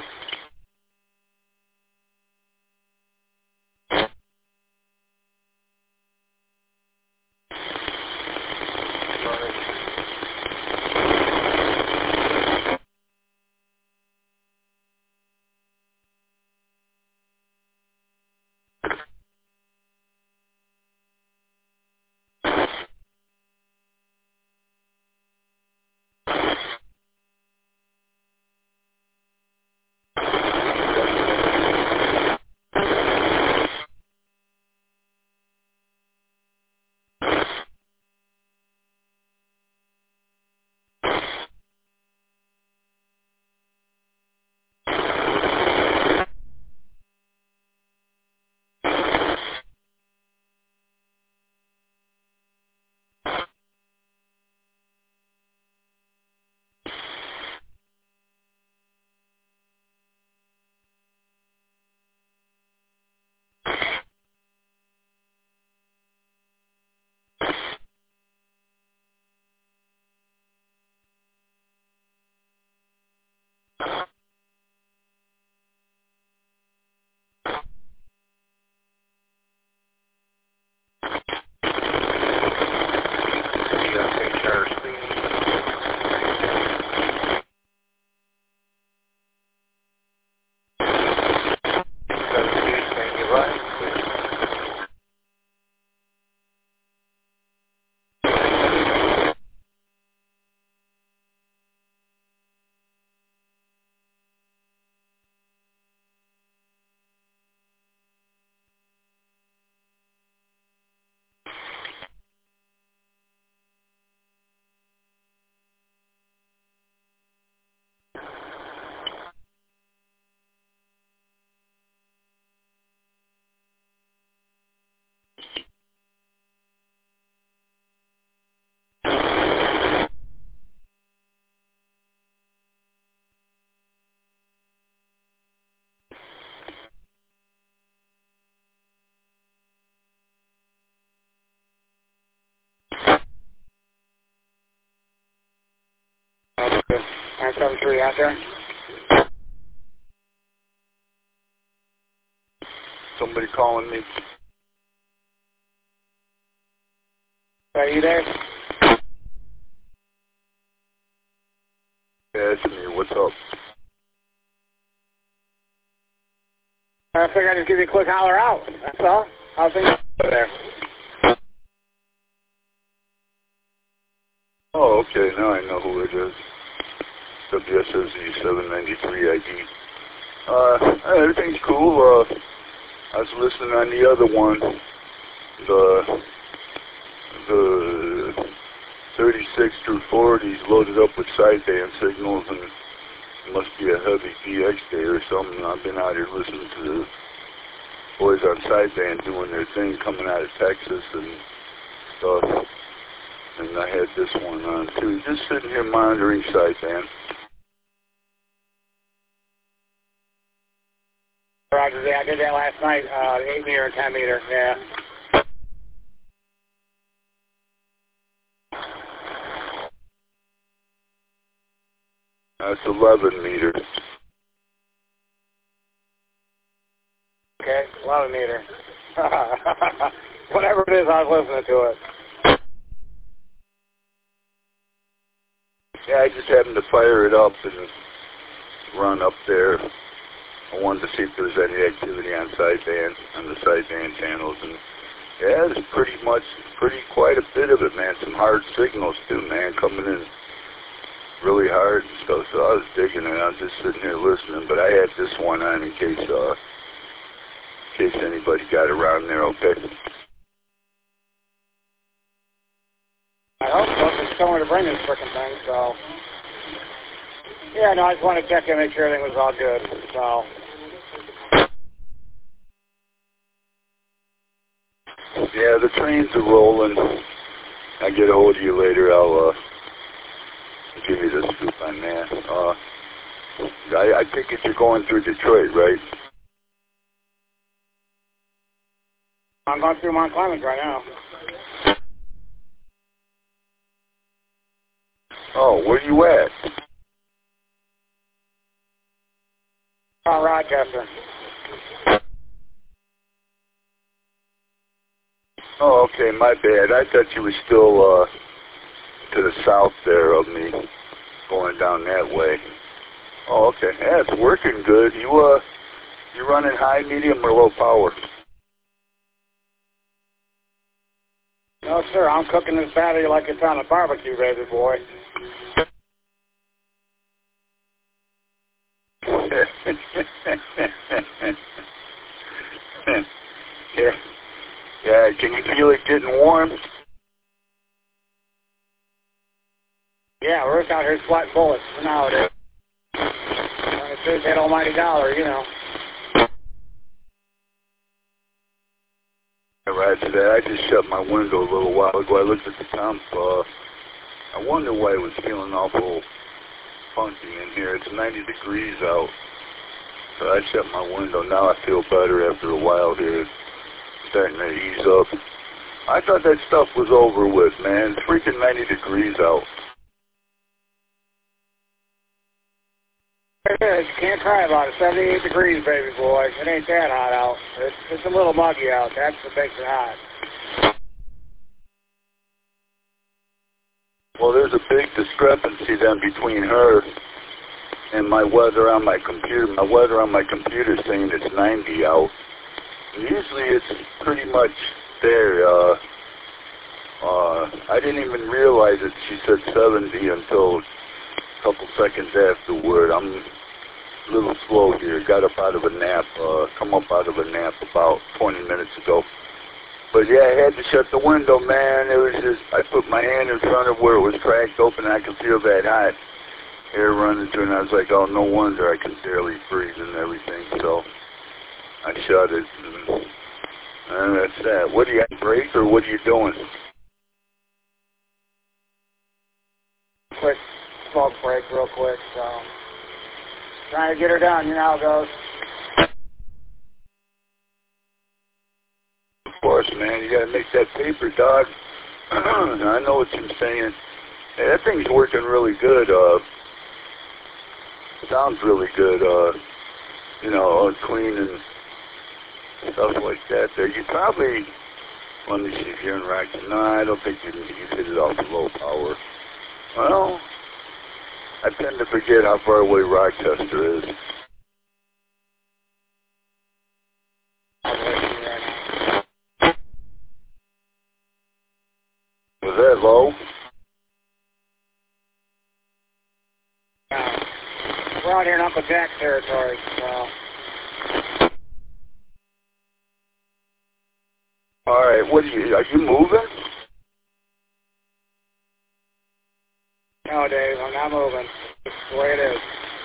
Okay. 973 out there. Somebody calling me. Are you there? Yeah, it's me. What's up? I figured I'd just give you a quick holler out. That's all. How's things over there? Oh, okay. Now I know who it is. WSOZ 793 ID. Everything's cool. I was listening on the other one, the 36 through 40s loaded up with sideband signals, and it must be a heavy DX day or something. I've been out here listening to the boys on sideband doing their thing coming out of Texas and stuff. And I had this one on too. Just sitting here monitoring sideband. Roger, yeah, I did that last night, 8 meter and 10 meter, yeah. That's 11 meters. Okay, 11 meter. Whatever it is, I was listening to it. Yeah, I just happened to fire it up and run up there. I wanted to see if there was any activity on sideband, on the sideband channels, and yeah, there's quite a bit of it, man. Some hard signals too, man, coming in really hard and stuff. So I was digging it. I was just sitting here listening, but I had this one on in case anybody got around there. Okay. I hope so. There's somewhere to bring this frickin' thing, so. Yeah, no, I just wanted to check in, make sure everything was all good, so. Yeah, the trains are rolling. I'll get a hold of you later. I'll give you the scoop on that. I think you're going through Detroit, right? I'm going through Mount Clemens right now. Oh, where you at? Rochester. Oh, okay, my bad. I thought you were still to the south there of me, going down that way. Oh, okay. Yeah, it's working good. You running high, medium, or low power? No, sir. I'm cooking this battery like it's on a barbecue, baby boy. Yeah, can you feel it getting warm? Yeah, we're out here sweating bullets nowadays. It says that almighty dollar, you know. Right today, I just shut my window a little while ago. I looked at the temp. I wonder why it was feeling awful funky in here. It's 90 degrees out. So I shut my window. Now I feel better after a while here. It's starting to ease up. I thought that stuff was over with, man. It's freaking 90 degrees out. It is. You can't cry about it. 78 degrees, baby boy. It ain't that hot out. It's a little muggy out. That's what makes it hot. Well, there's a big discrepancy then between her and my weather on my computer. My weather on my computer is saying it's 90 out. And usually it's pretty much there. I didn't even realize that she said 70 until a couple seconds afterward. I'm a little slow here. Got up out of a nap, come up out of a nap about 20 minutes ago. But yeah, I had to shut the window, man. It was just, I put my hand in front of where it was cracked open and I could feel that hot air running through, and I was like, oh, no wonder I can barely breathe and everything. So I shut it, and that's that. What do you have, break, or what are you doing? Quick smoke break real quick, so trying to get her done, you know how it goes. Of course, man, you gotta make that paper, dog. I know what you're saying. Hey, that thing's working really good. Sounds really good. You know, clean and stuff like that. There, you probably. Let me see if you're in Rochester. No, I don't think you hit it off low power. Well, I tend to forget how far away Rochester is. Was that low? We're out here in Uncle Jack's territory, so. All right, are you moving? No, Dave, I'm not moving. It's the way it is.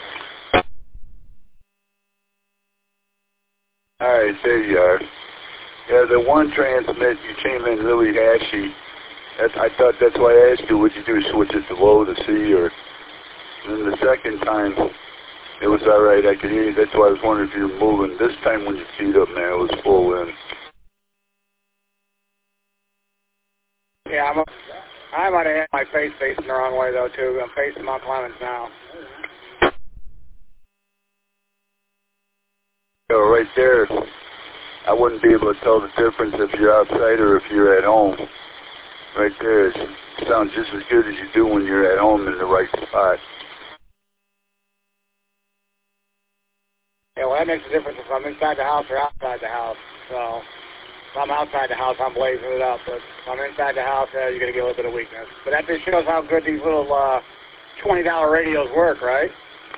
All right, there you are. Yeah, the one transmit, you came in really ashy. I thought that's why I asked you, would you do switch it to low to C, or... And then the second time, it was all right. I could hear you. That's why I was wondering if you were moving. This time when you keyed up, man, it was full in. Yeah, I might have had my face facing the wrong way, though, too. I'm facing Mount Clemens now. So right there, I wouldn't be able to tell the difference if you're outside or if you're at home. Right there, it sounds just as good as you do when you're at home in the right spot. Yeah, well, that makes a difference if I'm inside the house or outside the house. So, if I'm outside the house, I'm blazing it up. But if I'm inside the house, you're going to get a little bit of weakness. But that just shows how good these little $20 radios work, right?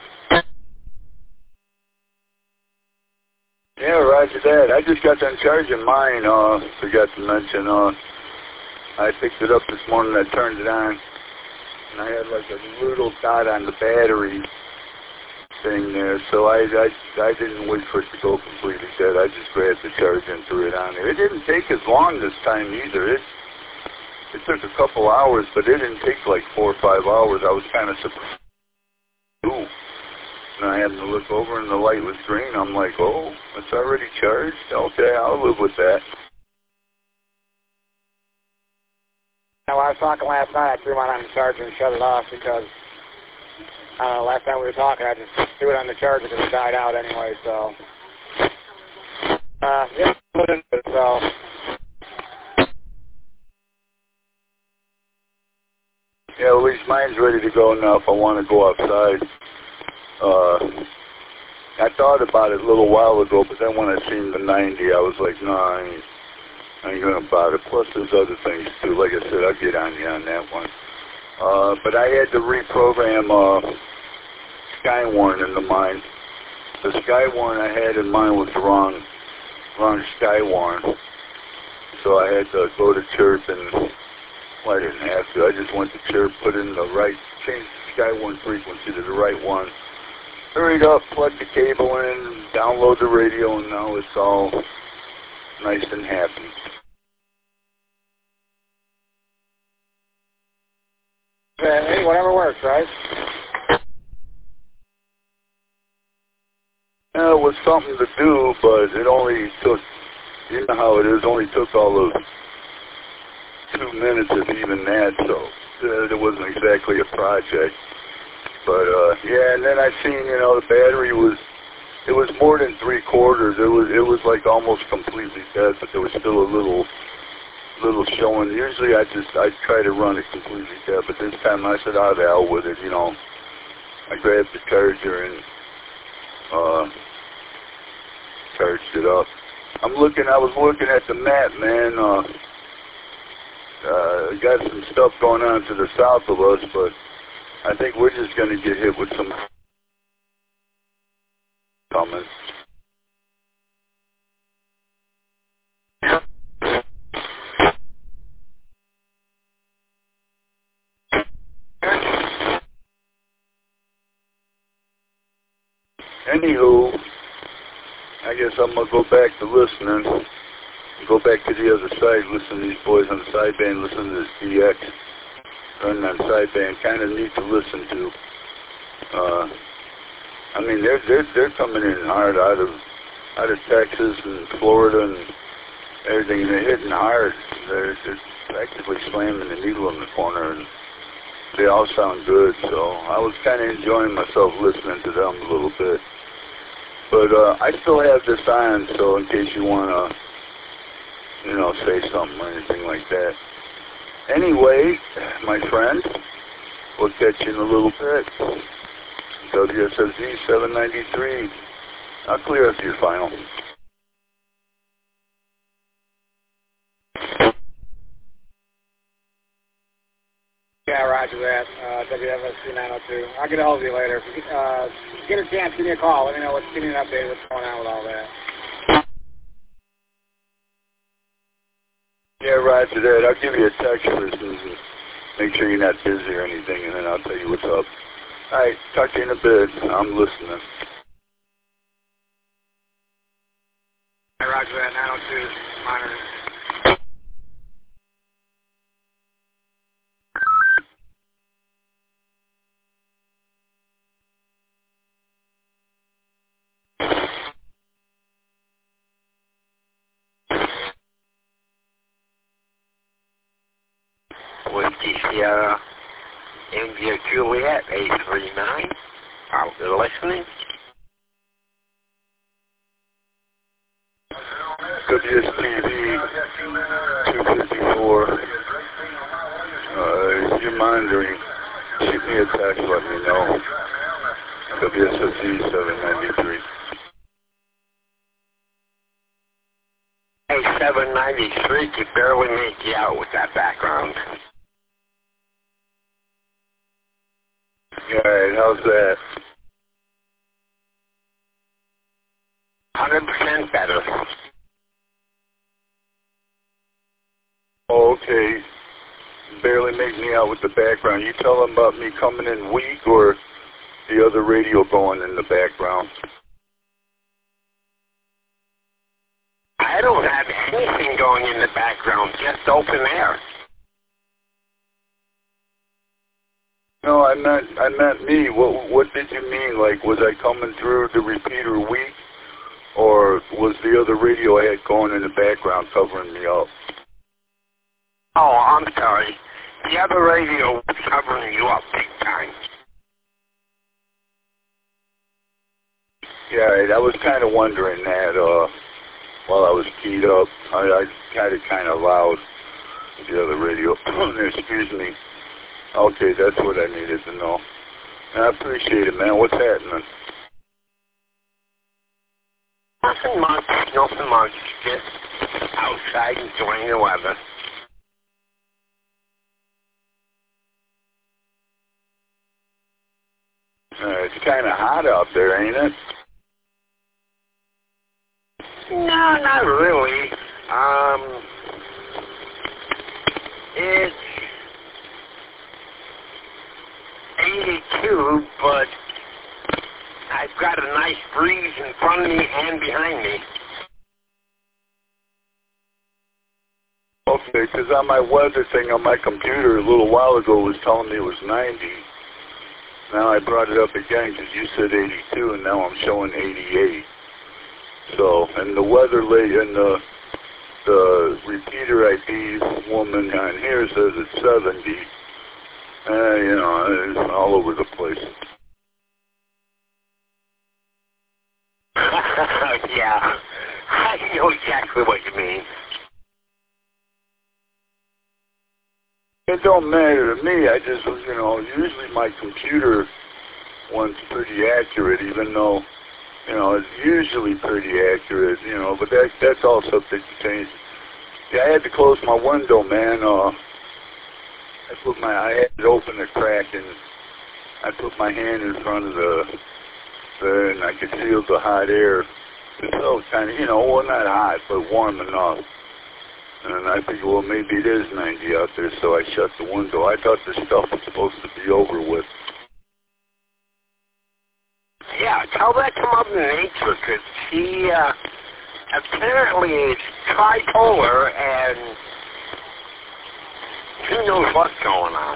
Yeah, roger that. I just got done charging mine. Forgot to mention, I picked it up this morning. I turned it on, and I had like a little dot on the battery thing there. So I didn't wait for it to go completely dead. I just grabbed the charger and threw it on there. It didn't take as long this time either. It took a couple hours, but it didn't take like 4 or 5 hours. I was kind of surprised. Ooh. And I happened to look over, and the light was green. I'm like, oh, it's already charged? Okay, I'll live with that. Now, when I was talking last night, I threw mine on the charger and shut it off because last time we were talking, I just threw it on the charger because it died out anyway, so. Yeah, so. Yeah, at least mine's ready to go now if I want to go outside. I thought about it a little while ago, but then when I seen the 90, I was like, no, I ain't going to bother. Plus, there's other things, too. Like I said, I'll get on you on that one. But I had to reprogram Skywarn into mine. The Skywarn I had in mind was the wrong Skywarn. So I had to go to Chirp, and well, I didn't have to. I just went to Chirp, put in the right, changed the Skywarn frequency to the right one. Hurried up, plug the cable in, download the radio, and now it's all nice and happy. Hey, whatever works, right? Yeah, it was something to do, but it only took, you know how it is, only took all of 2 minutes if even that, so it wasn't exactly a project. But, yeah, and then I seen, you know, the battery it was more than 3/4. It was like almost completely dead, but there was still a little showing. Usually I try to run it completely dead, but this time I said, oh, the hell with it, you know. I grabbed the charger and, charged it up. I was looking at the map, man. Got some stuff going on to the south of us, but I think we're just going to get hit with some coming. Anywho, I guess I'm going to go back to listening. Go back to the other side, listen to these boys on the sideband, listen to this DX running on sideband. Kind of neat to listen to. I mean, they're coming in hard out of Texas and Florida and everything. They're hitting hard. They're practically slamming the needle in the corner, and they all sound good. So I was kind of enjoying myself listening to them a little bit. But I still have this on, so in case you want to, you know, say something or anything like that. Anyway, my friend, we'll catch you in a little bit. WSFZ 793. I'll clear up your final. Yeah, roger that. WFSC 902. I'll get a hold of you later. If you get a chance, give me a call. Let me know give me an update what's going on with all that. Yeah, roger that. I'll give you a text and make sure you're not busy or anything, and then I'll tell you what's up. All right, talk to you in a bit. I'm listening. Yeah, roger that. 902. Monitoring. Whiskey Sierra, India Juliet, 839. Out there listening. WSTV 254. If you're monitoring, shoot me a text, let me know. WSFZ 793. Hey, 793, could barely make you out with that background. Alright, how's that? 100% better. Oh, okay. Barely make me out with the background. You tell them about me coming in weak or the other radio going in the background? I don't have anything going in the background, just open air. No, I meant me. What did you mean? Like, was I coming through the repeater weak, or was the other radio I had going in the background covering me up? Oh, I'm sorry. The other radio was covering you up big time. Yeah, I was kind of wondering that while I was keyed up. I had it kind of loud, the other radio. Excuse me. Okay, that's what I needed to know. I appreciate it, man. What's happening? Nothing much. Just outside enjoying the weather. It's kind of hot out there, ain't it? No, not really. It's 82, but I've got a nice breeze in front of me and behind me. Okay, because on my weather thing on my computer a little while ago was telling me it was 90. Now I brought it up again because you said 82, and now I'm showing 88. So, and the weather lady and the repeater ID woman on here says it's 70. You know, it's all over the place. Yeah, I know exactly what you mean. It don't matter to me. I just, you know, usually my computer one's pretty accurate, even though, you know, it's usually pretty accurate, you know, but that's all subject to change. Yeah, I had to close my window, man. I had it open a crack, and I put my hand in front of there, and I could feel the hot air. It felt kind of, you know, well, not hot, but warm enough. And I figured, well, maybe it is 90 out there, so I shut the window. I thought this stuff was supposed to be over with. Yeah, tell that to Mother Nature, because she apparently is tripolar, and who knows what's going on.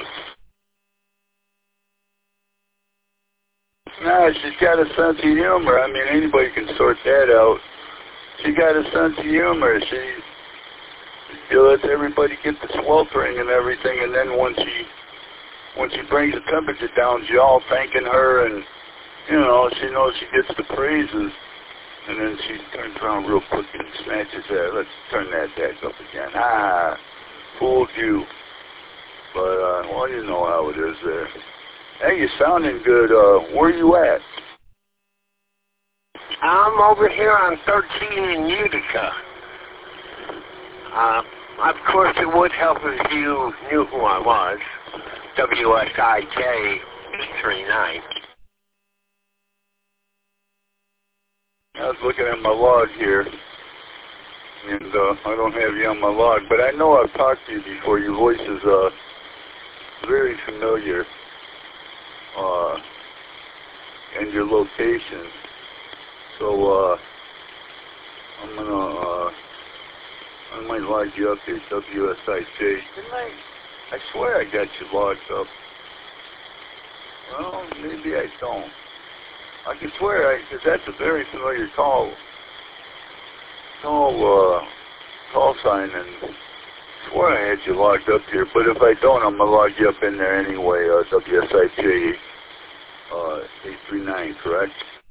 No, she's got a sense of humor. I mean, anybody can sort that out. She got a sense of humor. She lets everybody get the sweltering and everything, and then when she brings the temperature down, she all thanking her, and you know, she knows she gets the praises, and then she turns around real quick and snatches that. Let's turn that back up again. Ah, fooled you. But well, you know how it is there. Hey, you're sounding good. Where you at? I'm over here on 13 in Utica. Of course, it would help if you knew who I was. WSIJ 839. I was looking at my log here, and I don't have you on my log, but I know I've talked to you before. Your voice is very familiar, and your location. So I might log you up here, WSIJ. Didn't I swear I got you logged up. Well, maybe I don't. I can swear, because that's a very familiar call sign, and I swear I had you logged up here. But if I don't, I'm going to log you up in there anyway, WSIJ 839, correct?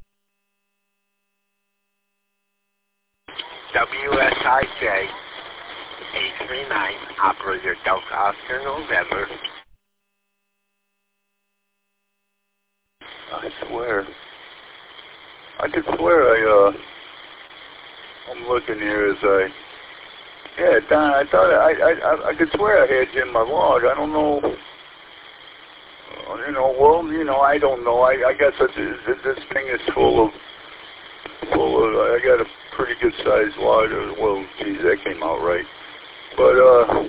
WSIJ 839, operator Delta Oscar November. I swear. I could swear I'm looking here as yeah, Don, I thought I could swear I had you in my log. I don't know. I don't know. I got such this thing is full of. I got a pretty good sized log. Well, geez, that came out right. But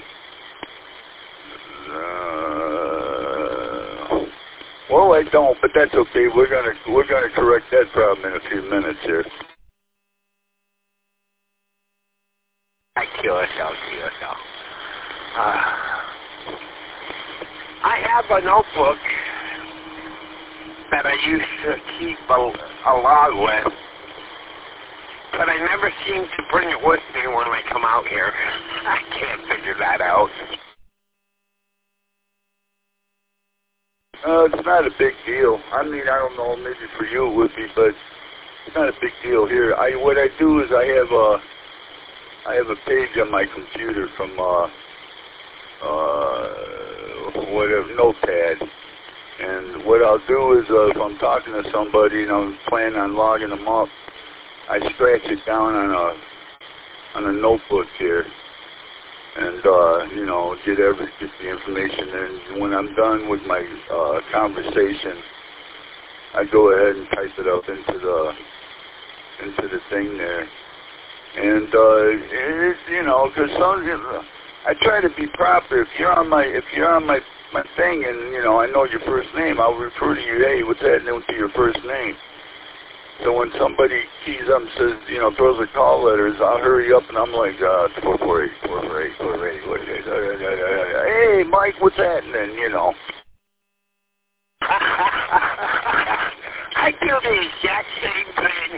well, I don't, but that's okay. We're gonna correct that problem in a few minutes here. QSL. I have a notebook that I used to keep a log with, but I never seem to bring it with me when I come out here. I can't figure that out. It's not a big deal. I mean, I don't know, maybe for you it would be, but it's not a big deal here. What I do is I have a page on my computer from whatever, Notepad. And what I'll do is if I'm talking to somebody and I'm planning on logging them up, I scratch it down on a notebook here. And, you know, get the information. And when I'm done with my conversation, I go ahead and type it up into the thing there. And it's, you know, because I try to be proper. If you're on my thing, and you know I know your first name, I'll refer to you. Hey, what's that note to your first name? So when somebody keys up and says, you know, throws the call letters, I'll hurry up and I'm like, 448, 448, 448, what is it? Hey, Mike, what's that? And then, you know. I do the exact same thing.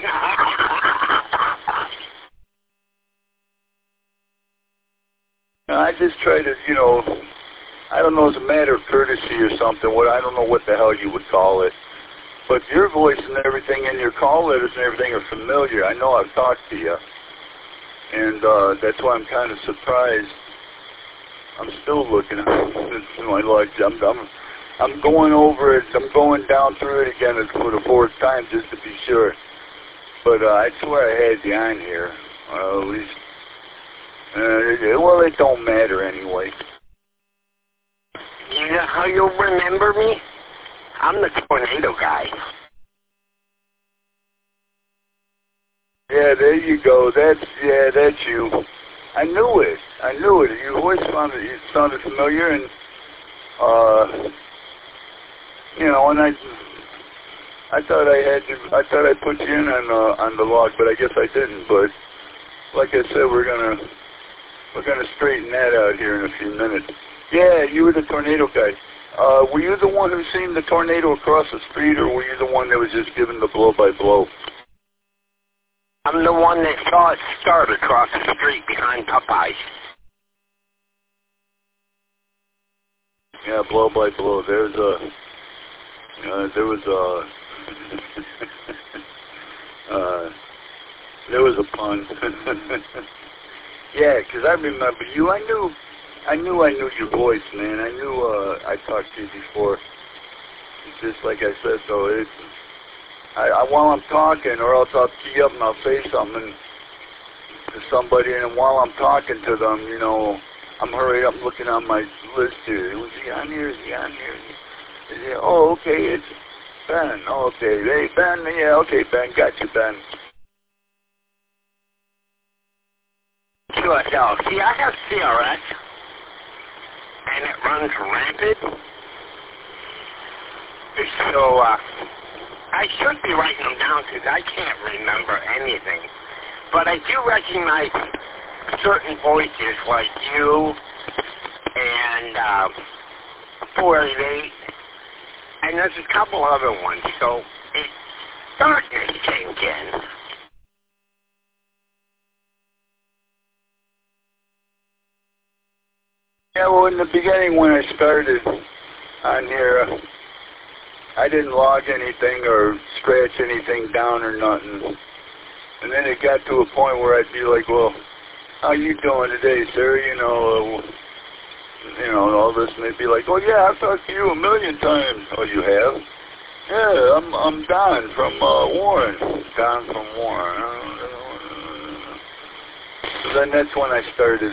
I just try to, you know, I don't know, it's a matter of courtesy or something. I don't know what the hell you would call it. But your voice and everything and your call letters and everything are familiar. I know I've talked to you. And that's why I'm kind of surprised. I'm still looking at my log. I'm going over it. I'm going down through it again for the fourth time just to be sure. But I swear I had you on here. At least. Well, it don't matter anyway. You know how you'll remember me? I'm the tornado guy. Yeah, there you go. That's you. I knew it. Your voice sounded familiar, and you know, and I thought I put you in on the log, but I guess I didn't. But like I said, we're gonna straighten that out here in a few minutes. Yeah, you were the tornado guy. Were you the one who seen the tornado across the street, or were you the one that was just given the blow-by-blow? I'm the one that saw it start across the street behind Popeyes. Yeah, blow-by-blow. There was a pun. Yeah, because I remember you. I knew your voice, man. I knew I talked to you before. It's just like I said, though. While I'm talking, or else I'll key up and I'll say something to somebody, and while I'm talking to them, you know, I'm hurrying up looking on my list here. Was he on here? Is he on here? Oh, okay, it's Ben. Oh, okay. Hey, Ben. Yeah, okay, Ben. Got you, Ben. QSL. See, I have CRS. And it runs rampant. So, I should be writing them down because I can't remember anything. But I do recognize certain voices like you and 488. And there's a couple other ones. So, it's starting to sink in. Yeah, well, in the beginning when I started on here, I didn't log anything or scratch anything down or nothing. And then it got to a point where I'd be like, well, how you doing today, sir? You know, all this. And they'd be like, oh, yeah, I've talked to you 1,000,000 times. Oh, you have? Yeah, I'm Don from Warren. Don from Warren. So then that's when I started,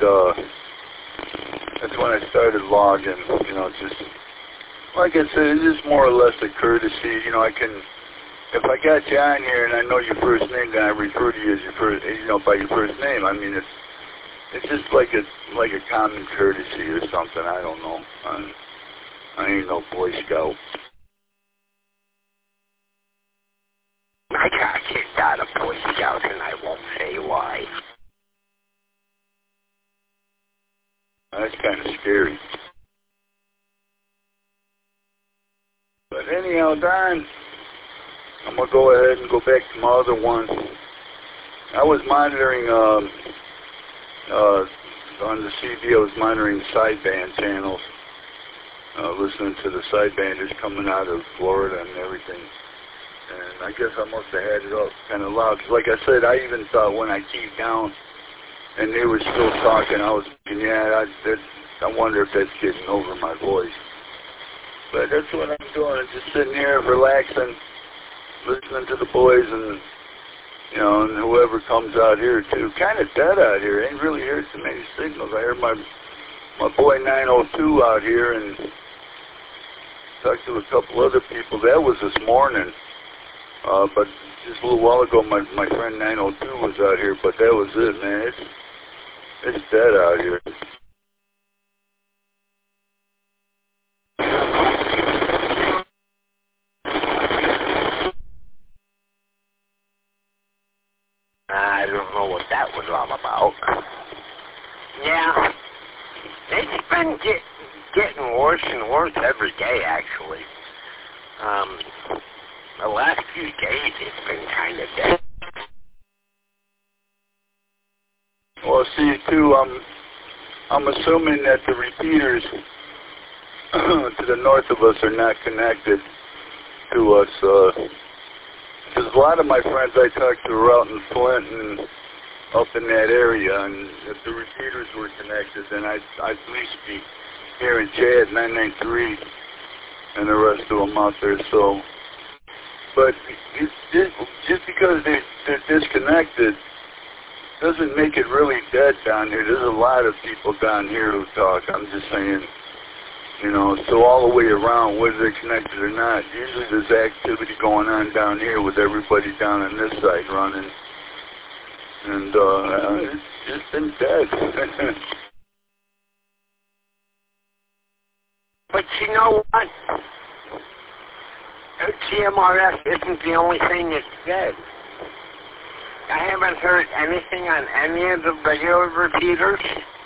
logging, you know, just, like I said, it's just more or less a courtesy, you know, if I got you on here and I know your first name, then I refer to you as your first, you know, by your first name. I mean, it's just like a common courtesy or something, I don't know. I ain't no Boy Scout. I got kicked out of Boy Scouts and I won't say why. That's kind of scary. But anyhow, Don, I'm going to go ahead and go back to my other one. I was monitoring, on the CD, I was monitoring sideband channels. listening to the sidebanders coming out of Florida and everything. And I guess I must have had it up kind of loud. 'Cause like I said, I even thought when I keyed down and they were still talking, I was thinking, yeah, I wonder if that's getting over my voice. But that's what I'm doing. I'm just sitting here relaxing, listening to the boys and, you know, and whoever comes out here too. Kind of dead out here. Ain't really heard too many signals. I heard my boy 902 out here and talked to a couple other people. That was this morning. But just a little while ago, my friend 902 was out here, but that was it, man. It's dead out here. I don't know what that was all about. Yeah, it's been getting worse and worse every day, actually. The last few days it's been kind of dead. Well, see, too, I'm assuming that the repeaters to the north of us are not connected to us, because a lot of my friends I talked to are out in Flint and up in that area, and if the repeaters were connected, then I'd at least be hearing Chad 993 and the rest of them out there. So, but just because they're disconnected doesn't make it really dead down here. There's a lot of people down here who talk. I'm just saying, you know, so all the way around, whether they're connected or not, usually there's activity going on down here with everybody down on this side running. And it's just been dead. But you know what? GMRS isn't the only thing that's dead. I haven't heard anything on any of the regular repeaters.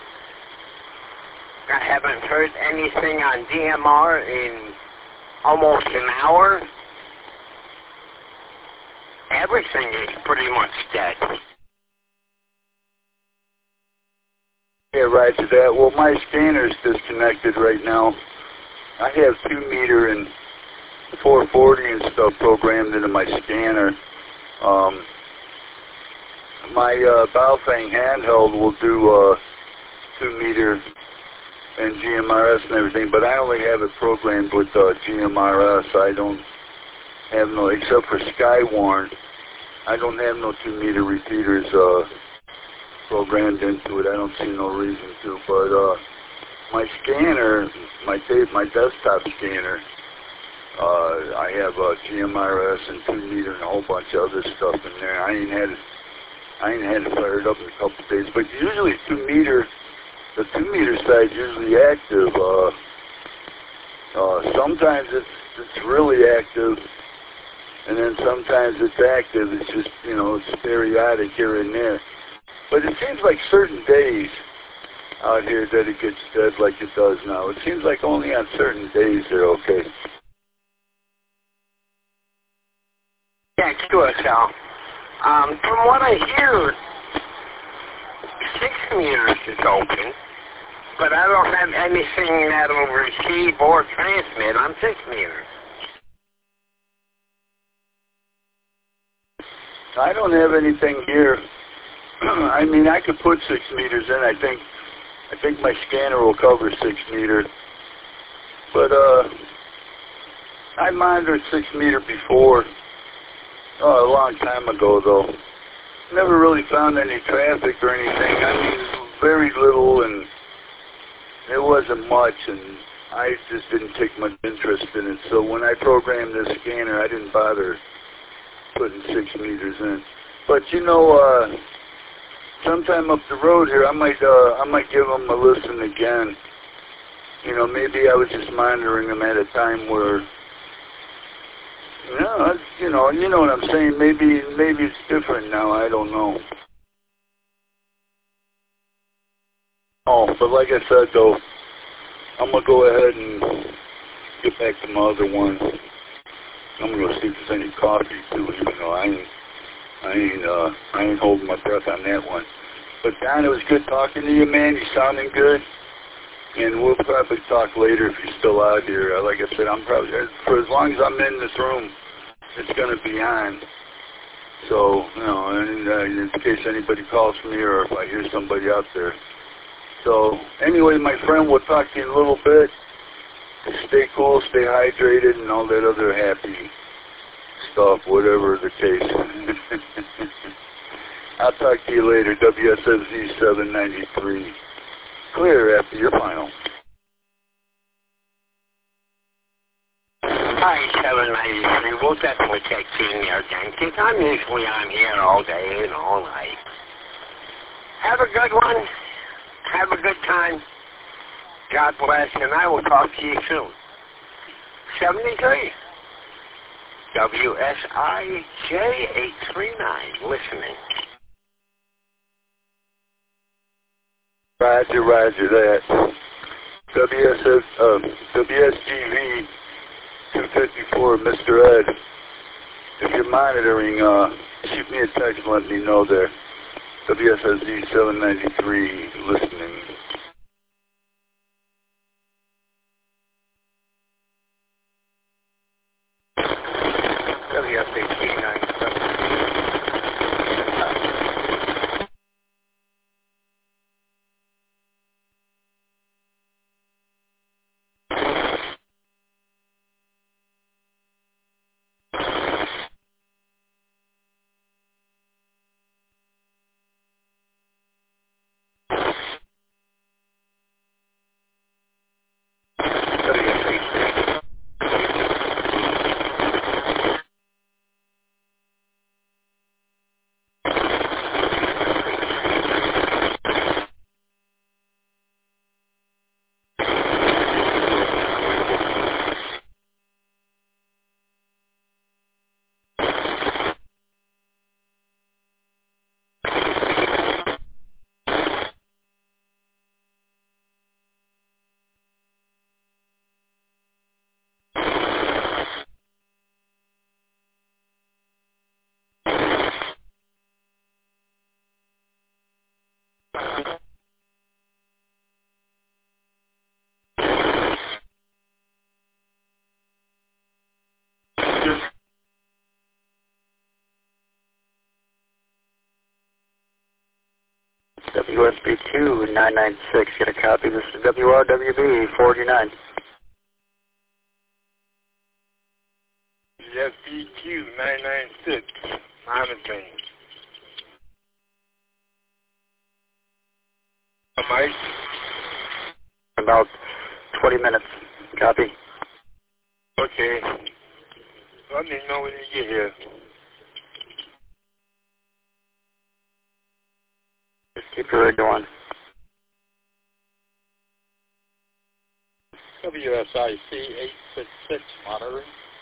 I haven't heard anything on DMR in almost an hour. Everything is pretty much dead. Yeah, right to that. Well, my scanner's disconnected right now. I have 2-meter and 440 and stuff programmed into my scanner. My Baofeng handheld will do 2-meter and GMRS and everything, but I only have it programmed with GMRS. I don't have no, except for Skywarn, I don't have no 2-meter repeaters programmed into it. I don't see no reason to, but my scanner, my desktop scanner, I have GMRS and 2-meter and a whole bunch of other stuff in there. I ain't had it fired up in a couple of days, but usually 2-meter, the 2-meter side usually active. Sometimes it's really active, and then sometimes it's active. It's just, you know, it's periodic here and there. But it seems like certain days out here that it gets dead like it does now. It seems like only on certain days they're okay. Yeah, sure, Sal. From what I hear, 6 meters is open, but I don't have anything that'll receive or transmit on 6 meters. I don't have anything here. I mean, I could put 6 meters in. I think my scanner will cover 6 meter. But I monitored 6 meter before. A long time ago, though. Never really found any traffic or anything. I mean, very little, and it wasn't much, and I just didn't take much interest in it. So when I programmed this scanner, I didn't bother putting 6 meters in. But you know, sometime up the road here, I might give them a listen again. You know, maybe I was just monitoring them at a time where. No, you know what I'm saying. Maybe it's different now. I don't know. Oh, but like I said, though, I'm gonna go ahead and get back to my other one. I'm gonna go see if there's any coffee too. Even though I ain't holding my breath on that one. But Don, it was good talking to you, man. You sounding good. And we'll probably talk later if you're still out here. Like I said, I'm probably, for as long as I'm in this room, it's going to be on. So, you know, and, in case anybody calls for me or if I hear somebody out there. So, anyway, my friend, we'll talk to you in a little bit. Stay cool, stay hydrated, and all that other happy stuff, whatever the case. I'll talk to you later. WSFZ 793. Clear after your final. Hi, 793. We'll definitely take you in there again, because I'm usually on here all day and all night. Have a good one. Have a good time. God bless, and I will talk to you soon. 73. WSIJ 839. Listening. Roger that. WSGV 254, Mr. Ed. If you're monitoring, shoot me a text and let me know there. WSSZ 793, listening. WSHG 97. WSB2 996, get a copy. This is WRWB 49. WSB2 996, monitoring. Mike? About 20 minutes. Copy. Okay. Let me know when you get here. Just keep your radio on. WSIC 866 monitoring.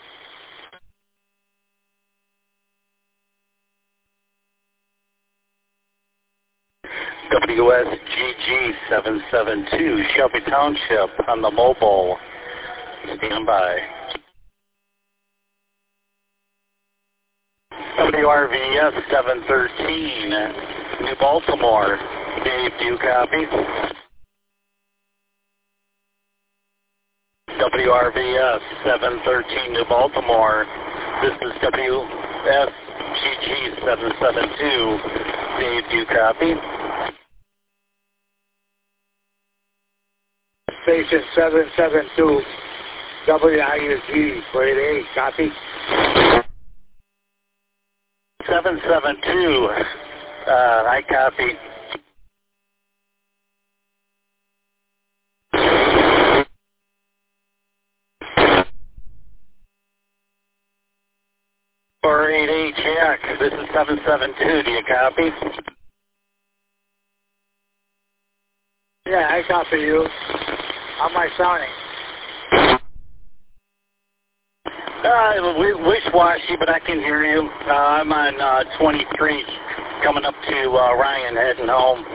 WSGG 772, Shelby Township on the mobile. Stand by. WRVS 713, New Baltimore. Dave, do you copy? WRVS 713, New Baltimore. This is WSGG 772. Dave, do you copy? Station 772, WISG, grade 8, copy? 772, I copy. Or 88 Jack, this is 772, do you copy? Yeah, I copy you. How am I sounding? Wish-washy, but I can hear you. I'm on 23, coming up to Ryan, heading home.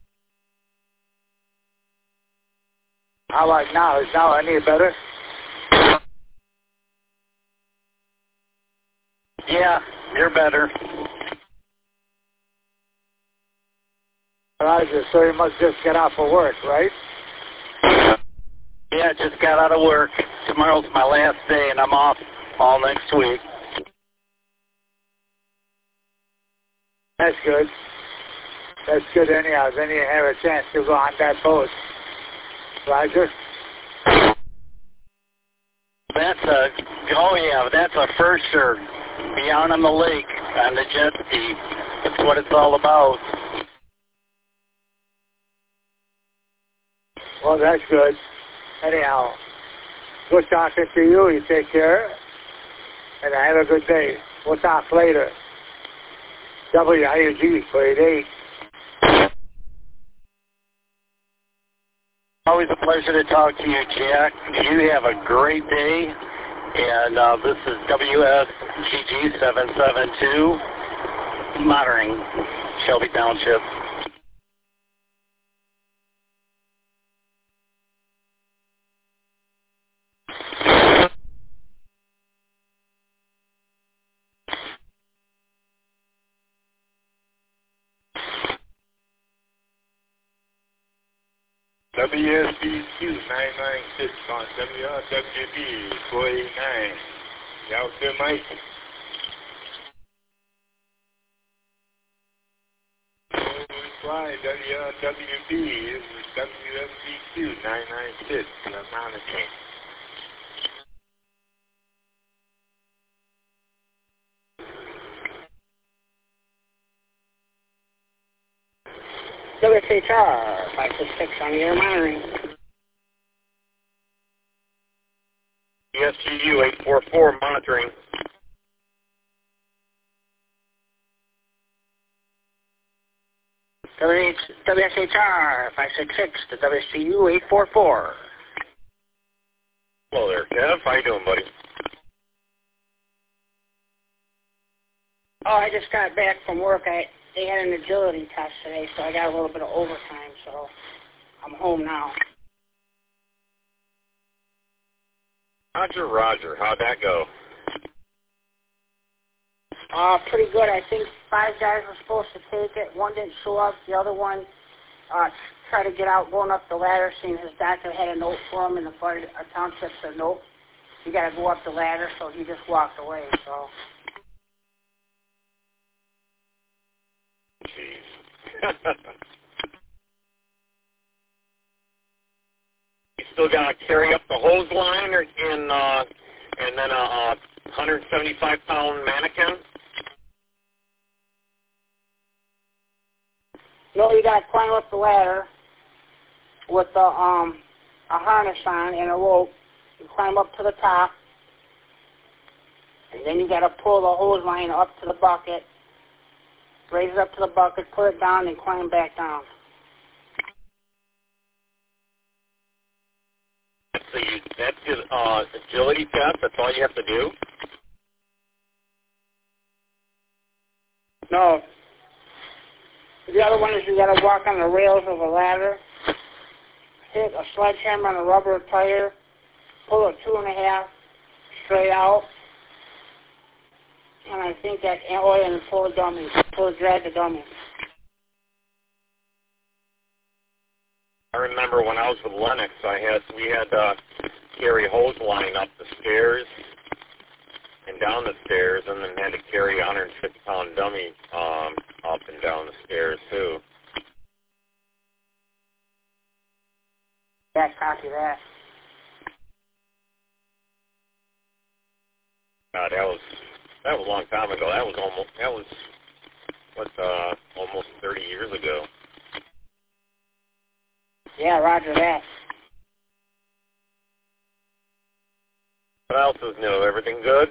How about now? Is now any better? Yeah, you're better. Roger, so you must just get out for work, right? Yeah, just got out of work. Tomorrow's my last day, and I'm off all next week. That's good. That's good anyhow. Then you have a chance to go on that boat. Roger? That's a first sure. Be out on the lake on the jet ski. That's what it's all about. Well, that's good. Anyhow, good talking to you. You take care. And have a good day. We'll talk later. WIUG 488. Always a pleasure to talk to you, Jack. You have a great day. And this is WSGG 772, monitoring Shelby Township. WSBQ 996 on WRWB 489. You out there, Mike? Reply WRWB. This is WSBQ 996. I'm monitoring. WSHR 566 on the air monitoring. ESGU 844 monitoring. WSHR 566 to WSGU 844. Hello there, Kev. How you doing, buddy? Oh, I just got back from work. They had an agility test today, so I got a little bit of overtime, so I'm home now. Roger. How'd that go? Pretty good. I think 5 guys were supposed to take it. One didn't show up. The other one tried to get out going up the ladder, seeing his doctor had a note for him, and the fire township said, nope, you got to go up the ladder, so he just walked away, so... Jeez. You still got to carry up the hose line and then a 175-pound mannequin? No, you got to climb up the ladder with a harness on and a rope. You climb up to the top, and then you got to pull the hose line up to the bucket. Raise it up to the bucket, put it down, and climb back down. So that's the agility test? That's all you have to do? No. The other one is you got to walk on the rails of a ladder, hit a sledgehammer on a rubber tire, pull a 2.5 straight out, and I think that oil and pull a dummy, drag the dummy. I remember when I was with Lennox, we had to carry hose line up the stairs and down the stairs, and then had to carry a 150-pound dummy up and down the stairs too. Yeah, copy that. God, that was a long time ago. That was almost 30 years ago. Yeah, roger that. What else is new? Everything good?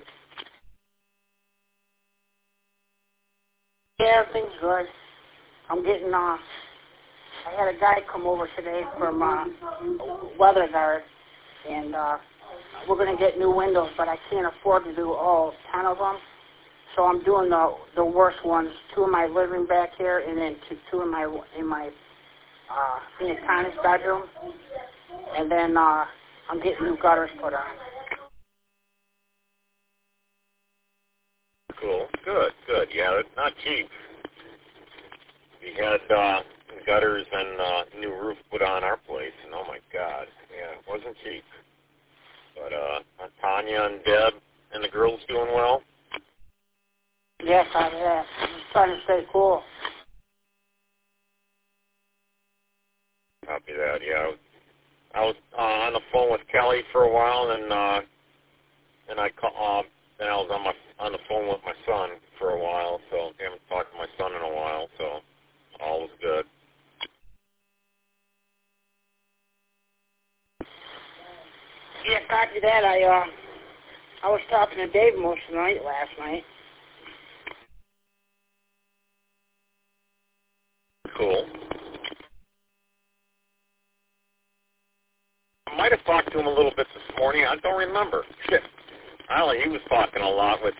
Yeah, everything's good. I'm getting I had a guy come over today from Weather Guard, and we're going to get new windows, but I can't afford to do all 10 of them. So I'm doing the worst ones, 2 in my living room back here, and then 2 in my Connie's bedroom, and then I'm getting new gutters put on. Cool. Good. Yeah, it's not cheap. We had gutters and new roof put on our place, and oh my God, Yeah, it wasn't cheap. But Tanya and Deb and the girls doing well? Yes, I'm just trying to stay cool. Copy that, yeah. I was on the phone with Kelly for a while, and then I was on the phone with my son for a while, so I haven't talked to my son in a while, so all was good. Yeah, copy that. I was talking to Dave most of the night last night. Cool. I might have talked to him a little bit this morning. I don't remember. Shit. He was talking a lot with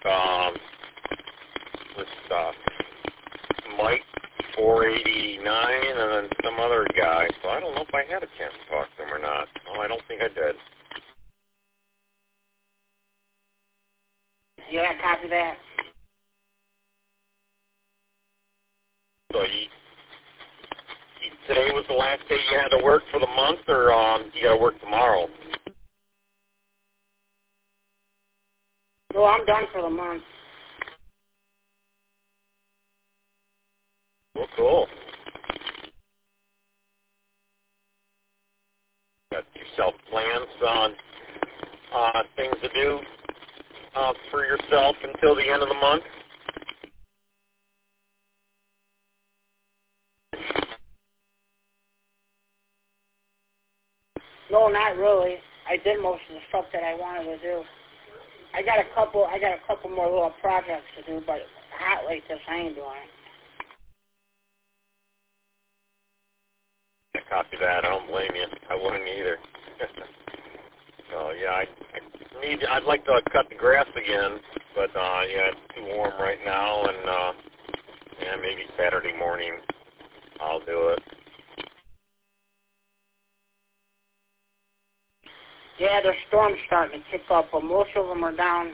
Mike 489 and then some other guy. So I don't know if I had a chance to talk to him or not. No, I don't think I did. Yeah, copy that. So today was the last day you had to work for the month, or you got to work tomorrow? No, I'm done for the month. Well, cool. Got yourself plans on things to do for yourself until the end of the month? No, not really. I did most of the stuff that I wanted to do. I got a couple more little projects to do, but hot like this, I ain't doing it. I copy that. I don't blame you. I wouldn't either. So yeah, I'd like to cut the grass again, but yeah, it's too warm right now, and yeah, maybe Saturday morning I'll do it. Yeah, the storm's starting to kick up, but most of them are down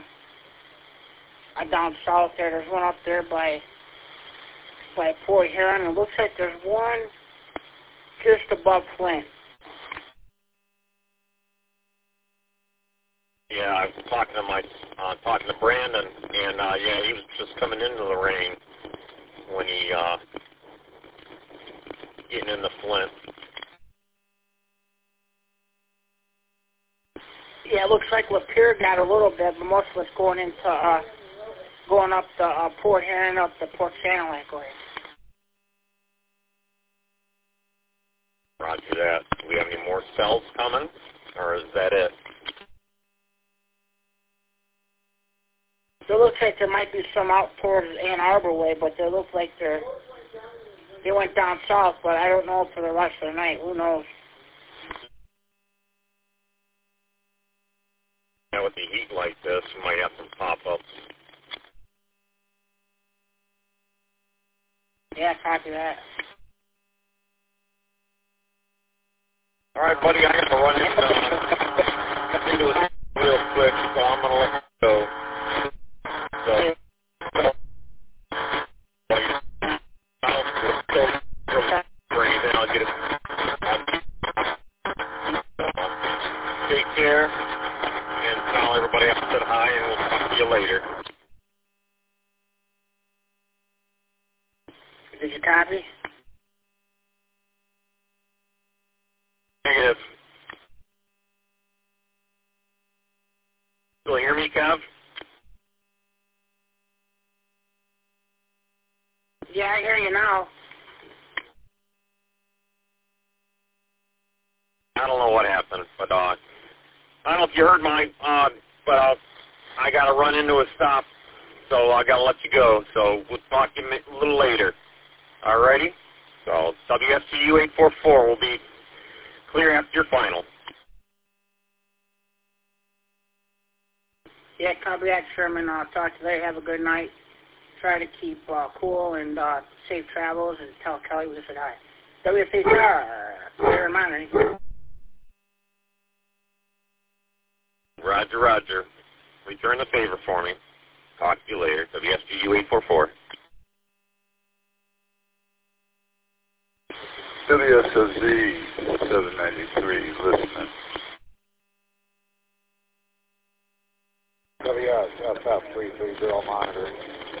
south there. There's one up there by Port Huron, and it looks like there's one just above Flint. Yeah, I was talking to Brandon, and yeah, he was just coming into the rain when he getting into Flint. Yeah, it looks like Lapeer got a little bit, but most of it's going into going up the Port Huron, up the Port Sand Lake way. Roger that. Do we have any more cells coming, or is that it? It looks like there might be some out towards Ann Arbor way, but they look like they went down south, but I don't know for the rest of the night. Who knows? Yeah, with the heat like this, we might have some pop-ups. Yeah, copy that. All right, buddy, I got to run into it real quick, so I'm going to let you go. So, I'll get it. Take care, and tell everybody I said hi, and we'll talk to you later. Did you copy? Negative. Still hear me, Kev? Yeah, I hear you now. I don't know what happened, but I don't know if you heard mine, but I got to run into a stop, so I got to let you go. So we'll talk to you a little later. All righty? So WSTU 844 will be clear after your final. Yeah, copy that, Sherman. I'll talk to you later. Have a good night. Try to keep cool and safe travels, and tell Kelly we said hi. WSTU, clear and monitoring. Roger, roger. Return the favor for me. Talk to you later. WSTU 844. WSOZ 793, listening. WSFF330 monitoring.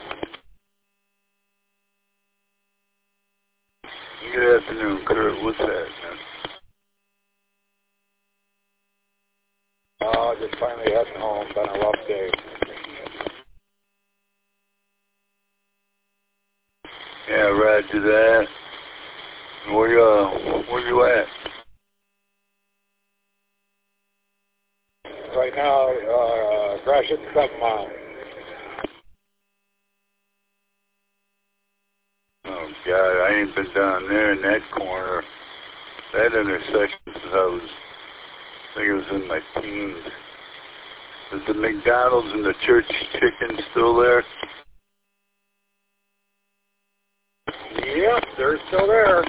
Good afternoon, Kurt. What's that, man? Just finally heading home. Been a rough day. Yeah, roger that. Where you at? Right now, Gratiot 7 Mile. Oh, God, I ain't been down there in that corner. That intersection since I think it was in my teens. Is the McDonald's and the Church Chicken still there? Yep, they're still there.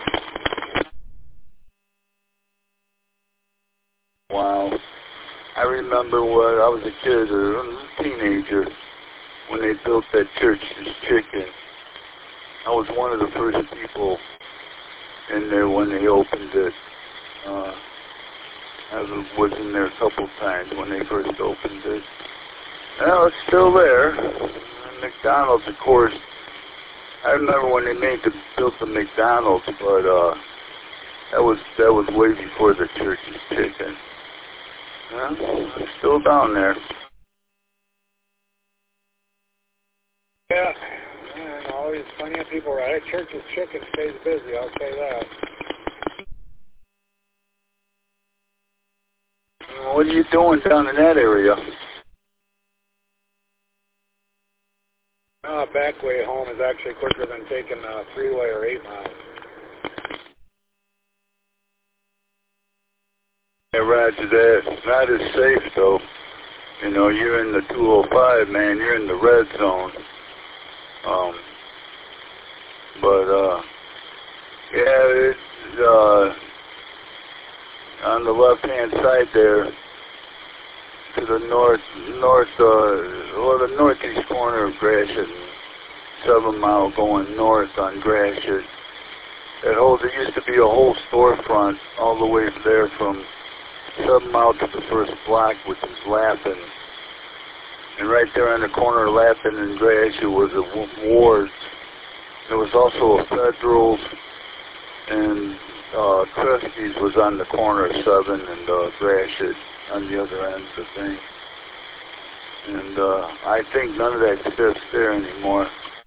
Wow. I remember when I was a kid or a teenager when they built that Church's Chicken. I was one of the first people in there when they opened it. I was in there a couple times when they first opened it. Well, it's still there. And McDonald's, of course. I remember when they built the McDonald's, but that was way before the Church's Chicken. Well, it's still down there. Yeah, always plenty of people right. Church's Chicken stays busy, I'll say that. What are you doing down in that area? Back way home is actually quicker than taking a freeway or 8 miles. Yeah, roger that. Not as safe, though. You know, you're in the 205, man. You're in the red zone. Yeah, it's, on the left-hand side there, to the the northeast corner of Gratiot, 7 Mile going north on Gratiot. There used to be a whole storefront all the way there from 7 Mile to the first block, which is Lappin. And right there on the corner of Lappin and Gratiot was a Ward's. There was also a Federal's, and Kresge's was on the corner of 7 and Gratiot on the other end of the thing. And I think none of that exists there anymore.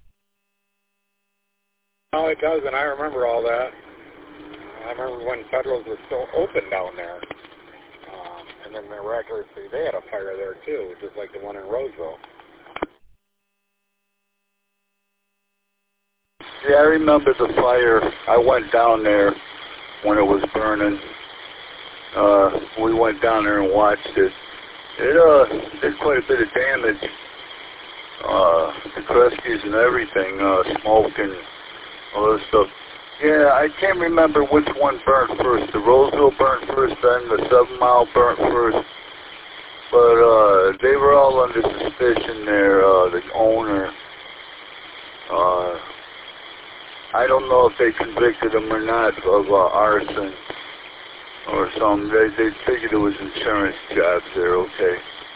Oh, it does, and I remember all that. I remember when Federal's was still open down there. And then miraculously, they had a fire there too, just like the one in Roseville. Yeah, I remember the fire. I went down there when it was burning. We went down there and watched it. It did quite a bit of damage. The Kresge's and everything, smoke and all this stuff. Yeah, I can't remember which one burnt first. The Roseville burnt first, then the 7 Mile burnt first. But they were all under suspicion there, the owner. I don't know if they convicted him or not of arson or something. They figured it was insurance jobs there, okay.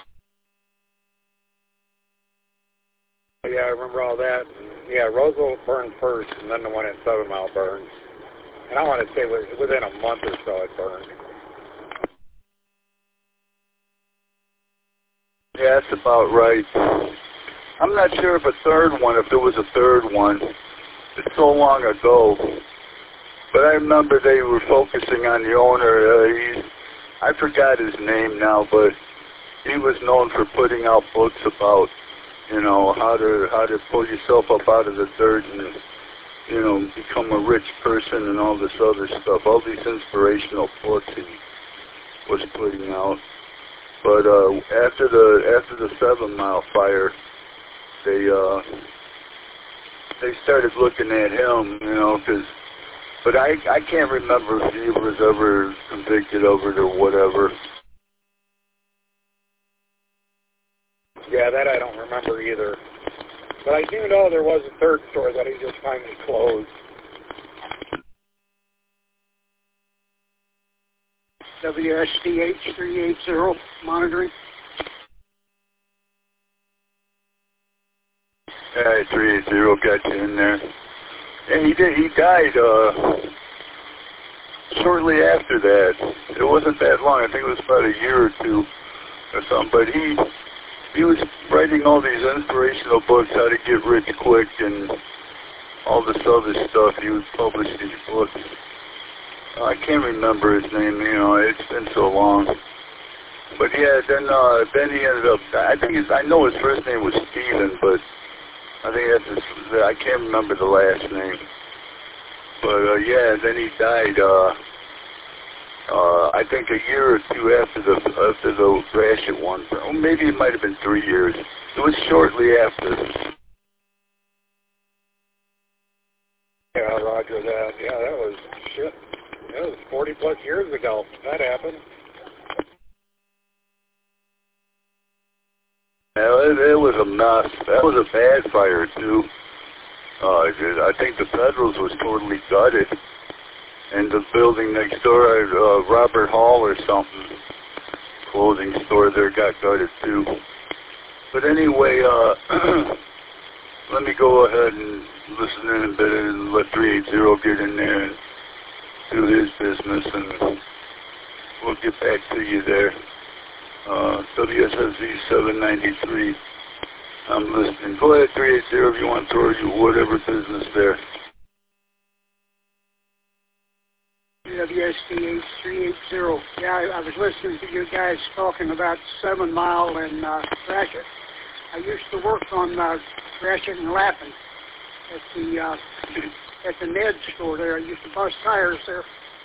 Yeah, I remember all that. Yeah, Roseville burned first, and then the one at 7 Mile burned. And I want to say within a month or so it burned. Yeah, that's about right. I'm not sure if it was a third one. It's so long ago. But I remember they were focusing on the owner. I forgot his name now, but he was known for putting out books about, you know, how to pull yourself up out of the dirt and, you know, become a rich person and all this other stuff. All these inspirational books he was putting out. But after the 7 Mile fire, they started looking at him, you know, but I can't remember if he was ever convicted of it or whatever. Yeah, that I don't remember either. But I do know there was a third store that he just finally closed. WSDH 380 monitoring. Yeah, 380 got you in there. And he died shortly after that. It wasn't that long. I think it was about a year or two or something. But he was writing all these inspirational books, how to get rich quick and all this other stuff. He would publish these books. I can't remember his name, you know, it's been so long. But yeah, then he ended up, I know his first name was Stephen, but I think I can't remember the last name. But yeah, then he died, I think a year or two after the Gratiot one. Or maybe it might have been 3 years. It was shortly after. Yeah, roger that. Yeah, that was, shit. That was 40 plus years ago. That happened. Yeah, it was a mess. That was a bad fire, too. I think the Federals was totally gutted. And the building next door, Robert Hall or something, clothing store there, got gutted, too. But anyway, let me go ahead and listen in a bit and let 380 get in there and do his business, and we'll get back to you there. WSSZ 793. I'm listening. Go ahead, 380, if you want to throw you whatever business there. WSDH 380. Yeah, I was listening to you guys talking about 7 Mile and Gratiot. I used to work on Gratiot and Lappin at the Ned store there. I used to bust tires there.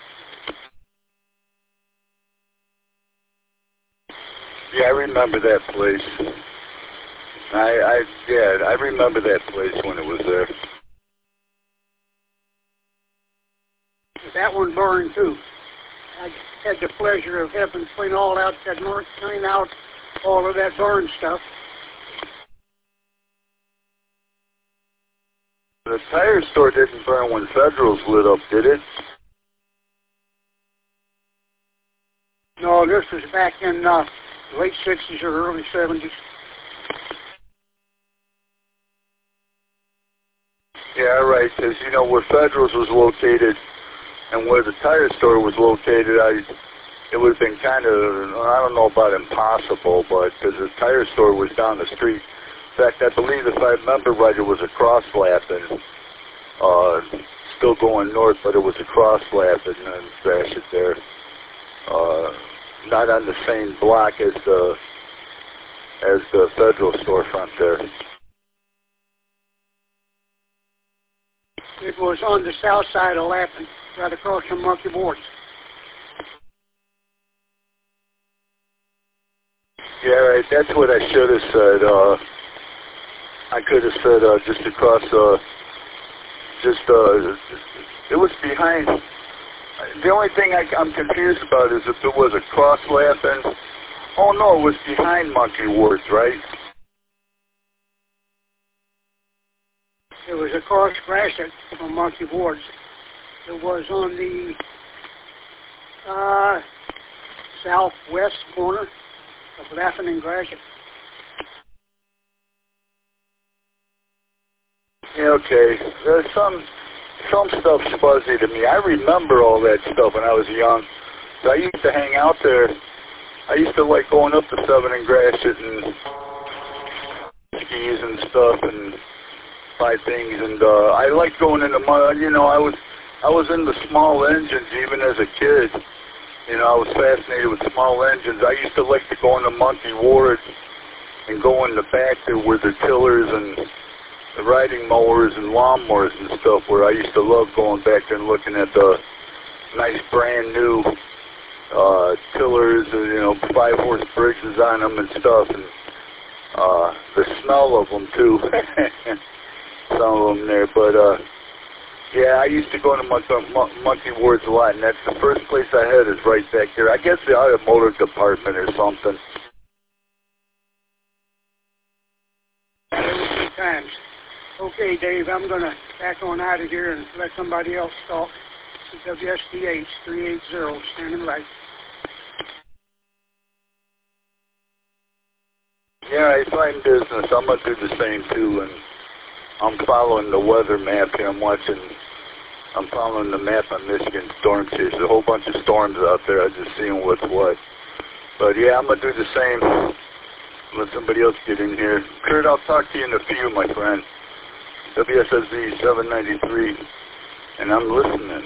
Yeah, I remember that place. I remember that place when it was there. That one burned too. I had the pleasure of helping clean all out clean out all of that burned stuff. The tire store didn't burn when Federals lit up, did it? No, this was back in late 60s or early 70s. Yeah, right, because, you know, where Federals was located and where the tire store was located, it would have been kind of, I don't know about impossible, but because the tire store was down the street. In fact, I believe, if I remember right, it was a cross lap and still going north, but it was a cross lap and then Gratiot there. Not on the same block as the Federal storefront there. It was on the south side of Lappin, right across from Monkey Ward's. Yeah, right. That's what I should have said. I could have said just across, it was behind. The only thing I'm confused about is if it was a cross lap and, oh no, it was behind Monkey Ward's, right? It was across Gratiot from Monkey Ward's. It was on the southwest corner of Lappin and Gratiot. Yeah, okay. There's some stuff's fuzzy to me. I remember all that stuff when I was young. So I used to hang out there. I used to like going up to 7 and Gratiot and skis and stuff and buy things. And I liked going into mud. You know, I was into small engines even as a kid. You know, I was fascinated with small engines. I used to like to go into Monkey Ward and go in the back there where the tillers and the riding mowers and lawnmowers and stuff, where I used to love going back there and looking at the nice brand new tillers, you know, 5-horse Briggses on them and stuff, and the smell of them too. Some of them there, but yeah, I used to go to Monkey Ward's a lot, and that's the first place I had is right back there. I guess the automotive department or something. Times. Okay, Dave, I'm going to back on out of here and let somebody else talk. WSDH 380, standing by. Yeah, I find business. I'm going to do the same, too, and I'm following the weather map here. I'm following the map on Michigan storm series. There's a whole bunch of storms out there. I'm just seeing what's what. But yeah, I'm going to do the same. Let somebody else get in here. Kurt, I'll talk to you in a few, my friend. WSSZ 793, and I'm listening.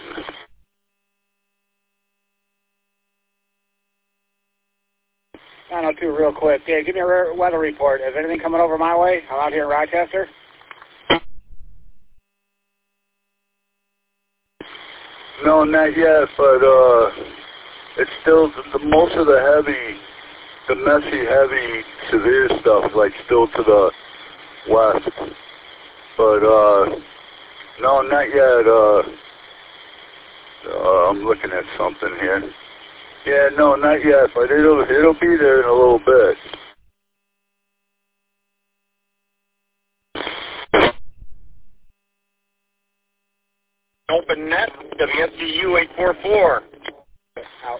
902 real quick. Yeah, give me a weather report. Is anything coming over my way? I'm out here in Rochester. No, not yet, but it's still most of the messy, heavy, severe stuff, like still to the west. But no, not yet. I'm looking at something here. Yeah, no, not yet, but it'll be there in a little bit. Open net, WSCU 844. Out.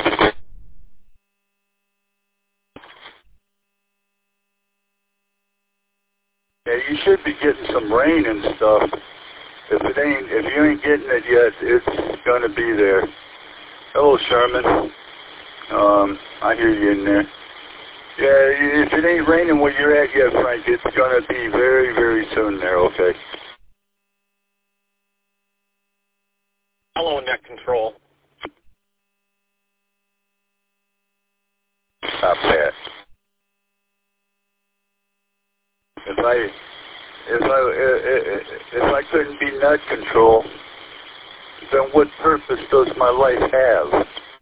Yeah, you should be getting some rain and stuff. If you ain't getting it yet, it's gonna be there. Hello, Sherman. I hear you in there. Yeah, if it ain't raining where you're at yet, Frank, it's gonna be very, very soon there. Okay. Hello, net control. Stop that. If I couldn't be net control, then what purpose does my life have?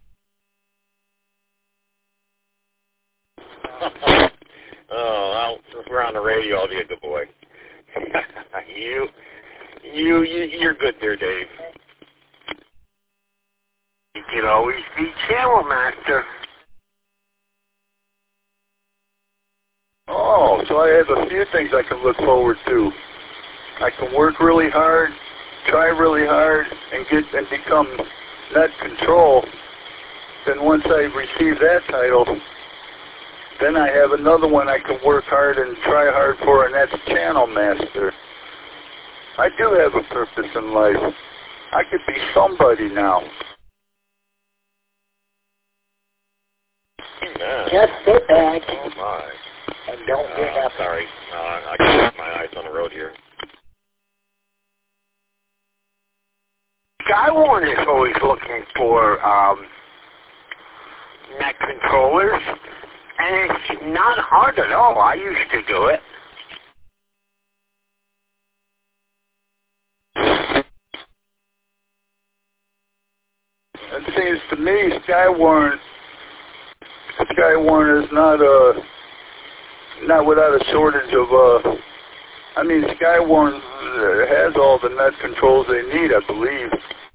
Oh, well, we're on the radio. I'll be a good boy. You're good there, Dave. You can always be Channel Master. Oh, so I have a few things I can look forward to. I can work really hard, try really hard, and become net control. Then once I receive that title, then I have another one I can work hard and try hard for, and that's Channel Master. I do have a purpose in life. I could be somebody now. Just sit back. Oh, my. And don't get up. Sorry. I got my eyes on the road here. Skywarn is always looking for net controllers, and it's not hard at all. I used to do it. It seems to me Skywarn is not without a shortage of I mean, Skywarn has all the net controls they need, I believe.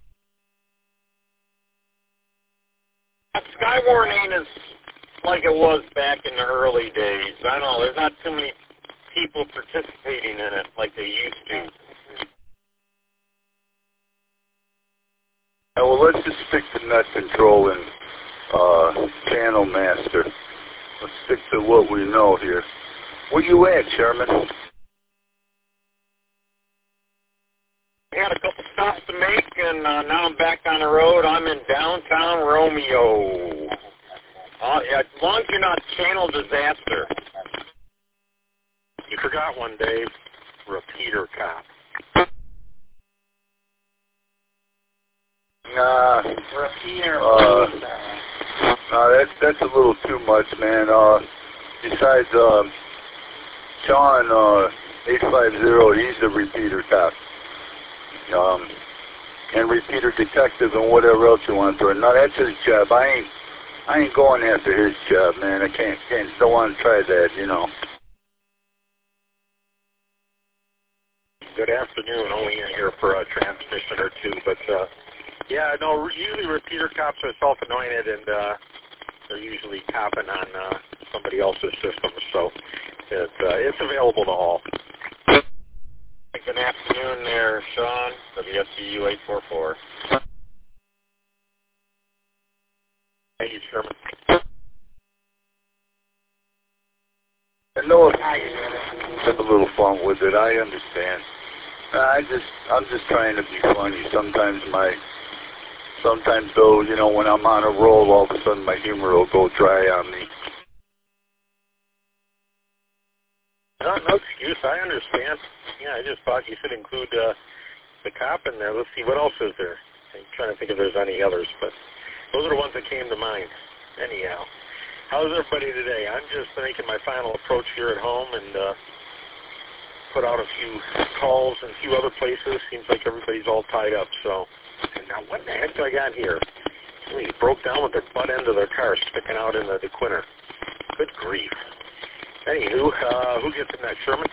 Skywarn ain't as like it was back in the early days. I don't know, there's not too many people participating in it like they used to. Yeah, well, let's just stick to net control and Channel Master. Let's stick to what we know here. Where you at, Sherman? I had a couple stops to make, and now I'm back on the road. I'm in downtown Romeo. Yeah, as long as you're not Channel Disaster. You forgot one, Dave. Repeater cop. That's a little too much, man. Besides, Sean 850, he's a repeater cop. And repeater detective and whatever else you want for it. No, that's his job. I ain't going after his job, man. I can't don't want to try that, you know. Good afternoon. Only in here for a transmission or two, but yeah, no. Usually repeater cops are self-anointed, and they're usually copping on somebody else's system, so it's available to all. Good afternoon there, Sean, WSCU 844. Thank you, Sherman. No, have a little fun with it. I understand. I'm just trying to be funny. Sometimes though, you know, when I'm on a roll, all of a sudden my humor will go dry on me. No excuse. I understand. Yeah, I just thought you should include the cop in there. Let's see, what else is there? I'm trying to think if there's any others, but those are the ones that came to mind. Anyhow, how's everybody today? I'm just making my final approach here at home and put out a few calls in a few other places. Seems like everybody's all tied up. So, and now what the heck do I got here? Somebody broke down with their butt end of their car sticking out in the quinter. Good grief. Anywho, who gets the next, Sherman?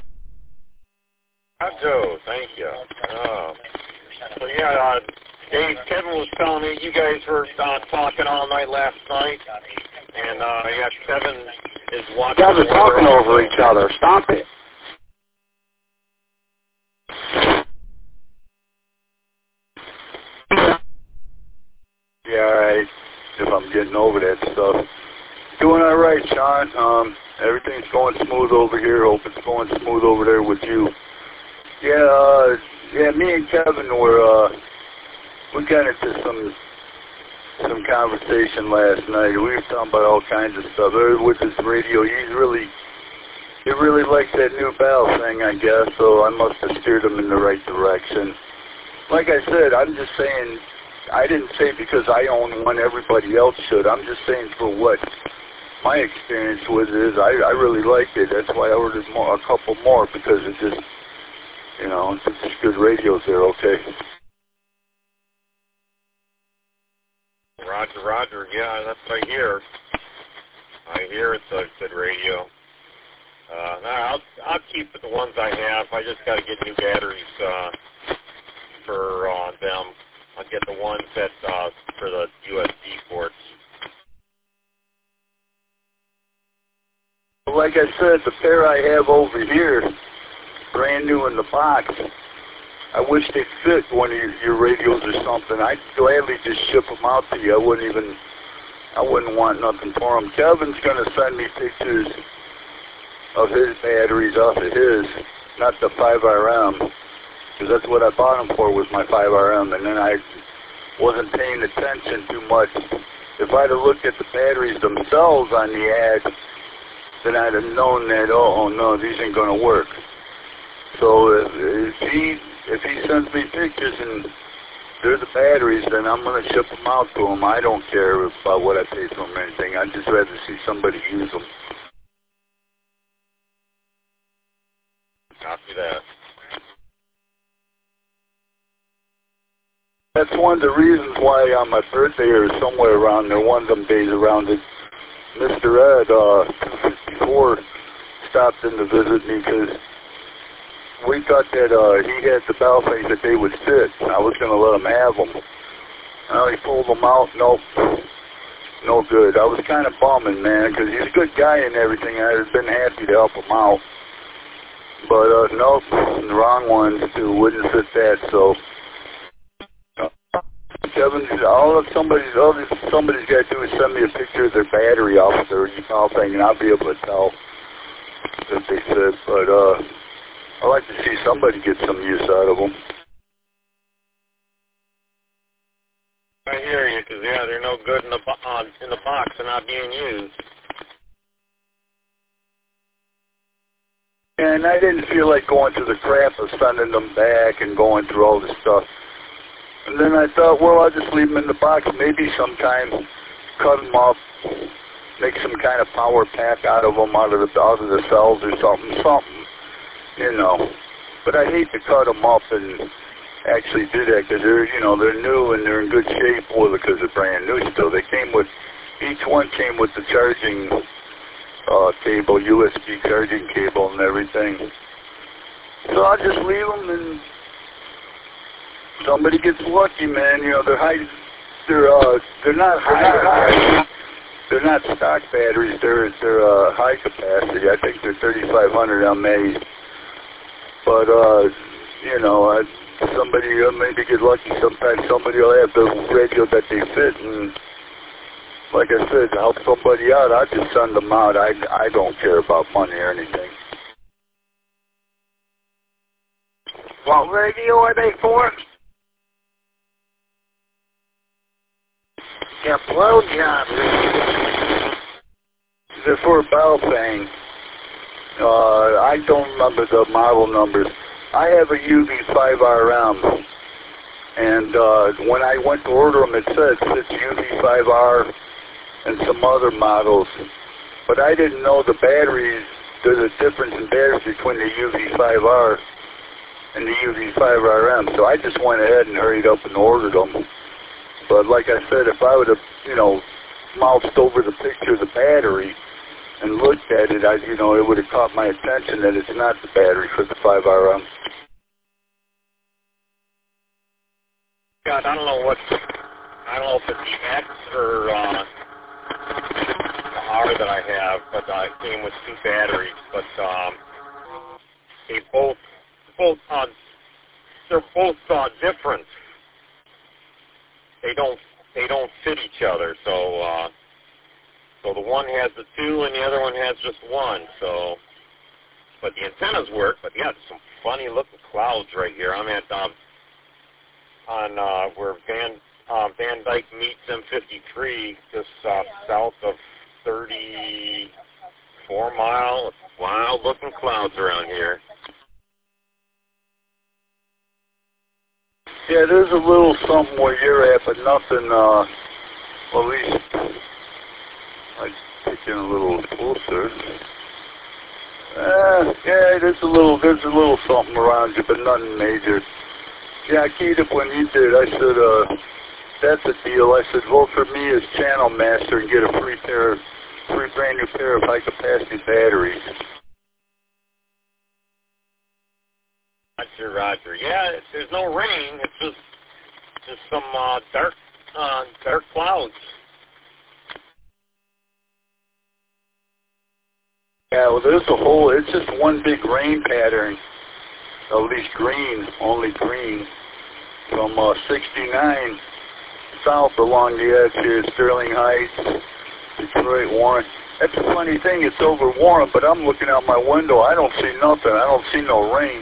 Joe, thank you. So yeah, Dave, Kevin was telling me you guys were talking all night last night, and yeah, Kevin is watching. You guys are talking over each other. Stop it. Yeah, all right. If I'm getting over that stuff. Doing all right, Sean. Everything's going smooth over here. Hope it's going smooth over there with you. Yeah, me and Kevin we got into some conversation last night. We were talking about all kinds of stuff. With this radio, he really likes that new Bell thing, I guess, so I must have steered him in the right direction. Like I said, I'm just saying, I didn't say because I own one, everybody else should. I'm just saying for what my experience with it is, I really liked it. That's why I ordered a couple more, because it just, you know, it's just good radios there, okay? Roger, yeah, that's what I hear. I hear it's a good radio. I'll keep the ones I have. I just got to get new batteries for them. I'll get the ones that for the USB ports. Like I said, the pair I have over here, brand new in the box, I wish they'd fit one of your radios or something. I'd gladly just ship them out to you. I wouldn't want nothing for them. Kevin's going to send me pictures of his batteries off of his, not the 5RM, because that's what I bought them for, was my 5RM, and then I wasn't paying attention too much. If I'd have looked at the batteries themselves on the ad, then I'd have known that, oh no, these ain't going to work. So if he sends me pictures and they're the batteries, then I'm going to ship them out to him. I don't care about what I pay for them or anything. I'd just rather see somebody use them. Copy that. That's one of the reasons why on my birthday or somewhere around there, one of them days around it, Mr. Ed, 254, stopped in to visit me because we thought that he had the Bell things that they would fit. I was going to let him have them. He pulled them out. Nope. No good. I was kind of bumming, man, because he's a good guy and everything. I'd have been happy to help him out. But, nope, the wrong ones, too. Wouldn't fit that, so. Kevin, all somebody's got to do is send me a picture of their battery off of their email thing, and I'll be able to tell if they fit. But, I'd like to see somebody get some use out of them. I hear you, because, yeah, they're no good in the box and not being used. And I didn't feel like going through the crap of sending them back and going through all this stuff. And then I thought, well, I'll just leave them in the box. Maybe sometime cut them up, make some kind of power pack out of them, out of the cells or something, you know. But I hate to cut them up and actually do that, because they're new and they're in good shape. Well, because they're brand new still. Each one came with the charging cable, USB charging cable and everything. So I'll just leave them, and somebody gets lucky, man. They're not stock batteries. They're high capacity. I think they're 3,500 mAh. But somebody maybe get lucky. Sometimes somebody will have the radio that they fit, and like I said, to help somebody out, I just send them out. I don't care about money or anything. What radio are they for? Yeah, blowjob. They're for Baofeng. I don't remember the model numbers. I have a UV5RM, and when I went to order them, it said it's UV5R and some other models. But I didn't know the batteries, there's a difference in batteries between the UV5R and the UV5RM, so I just went ahead and hurried up and ordered them. But like I said, if I would have, moused over the picture of the battery and looked at it, it would have caught my attention that it's not the battery for the 5RM. God, I don't know if it's the X or the R that I have, but it came with 2 batteries. But they're both different. They don't fit each other. So the one has the 2 and the other one has just 1. So, but the antennas work. But yeah, there's some funny looking clouds right here. I'm at on where Van Dyke meets M53, just south of 34 Mile. Wild looking clouds around here. Yeah, there's a little something where you're at, but nothing, at least, I take in a little closer. Yeah, there's a little something around you, but nothing major. Yeah, I keyed up when you did. I said, that's a deal. I said, vote for me as channel master and get a free brand new pair of high capacity batteries. Roger. Yeah, there's no rain. It's just some dark clouds. Yeah, well, it's just one big rain pattern, at least green, only green, from 69 south along the edge here, Sterling Heights, Detroit, Warren. That's a funny thing, it's over Warren, but I'm looking out my window, I don't see nothing, I don't see no rain.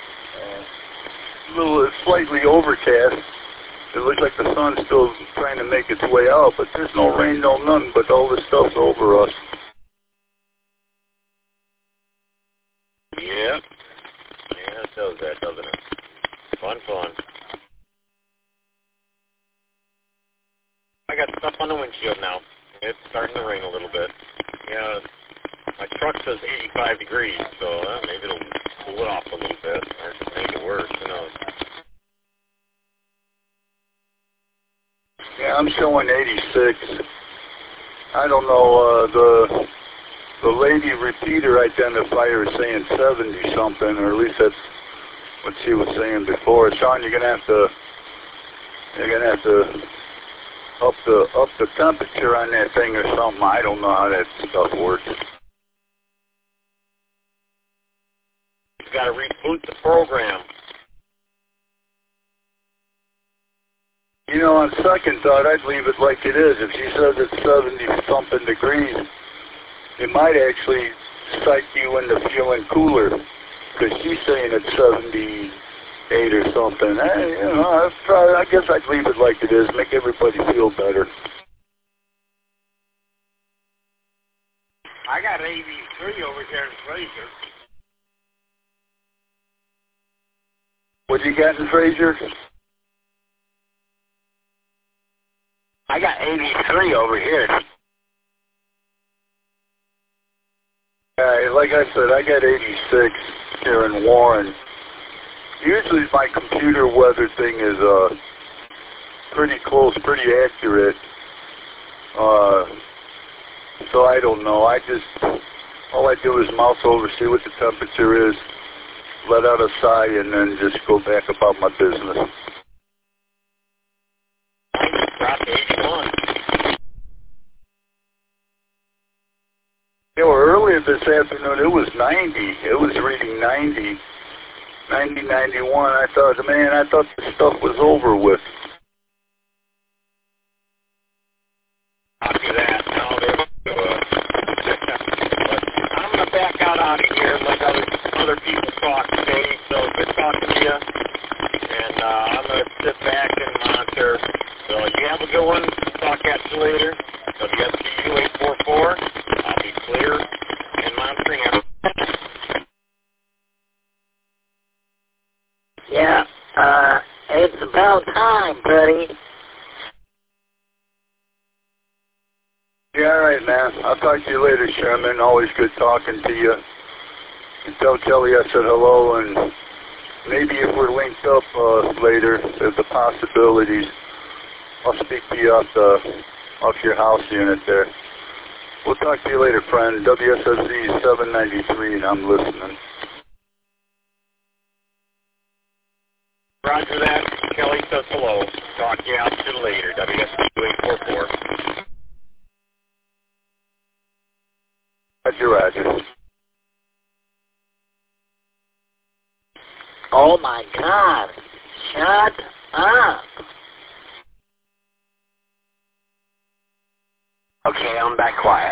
It's slightly overcast. It looks like the sun's still trying to make its way out, but there's no rain, no nothing, but all this stuff's over us. Yeah. Yeah, it does that, doesn't it? Fun. I got stuff on the windshield now. It's starting to rain a little bit. Yeah, my truck says 85 degrees, so maybe it'll cool it off a little bit, or make it worse, who knows. Yeah, I'm showing 86. I don't know, the lady repeater identifier is saying 70 something, or at least that's what she was saying before. Sean, you're gonna have to up the temperature on that thing or something. I don't know how that stuff works. You gotta reboot the program. On second thought, I'd leave it like it is. If she says it's 70-something degrees, it might actually psych you into feeling cooler, because she's saying it's 78 or something. I guess I'd leave it like it is, make everybody feel better. I got 83 over here in Fraser. What you got in Fraser? I got 83 over here. Like I said, I got 86 here in Warren. Usually my computer weather thing is pretty close, pretty accurate. So I don't know. All I do is mouse over, see what the temperature is, let out a sigh, and then just go back about my business. Earlier this afternoon, it was 90. It was reading 90, 91. I thought the stuff was over with. Copy that. Now they're I'm going to back out of here and let other people talk today. So good talking to you. sit back and monitor. So you have a good one. Talk at you later. WSTU 844. I'll be clear and monitoring it. Yeah, it's about time, buddy. Yeah, all right, man. I'll talk to you later, Sherman. Always good talking to you. And tell Kelly I said hello, and maybe if we're linked up later, there's the possibilities. I'll speak to you off your house unit there. We'll talk to you later, friend. WSSZ 793, and I'm listening. Roger that. Kelly says hello. Talk to you out to later. WSTU 844. Roger. Oh my God! Shut up! Okay, I'm back quiet.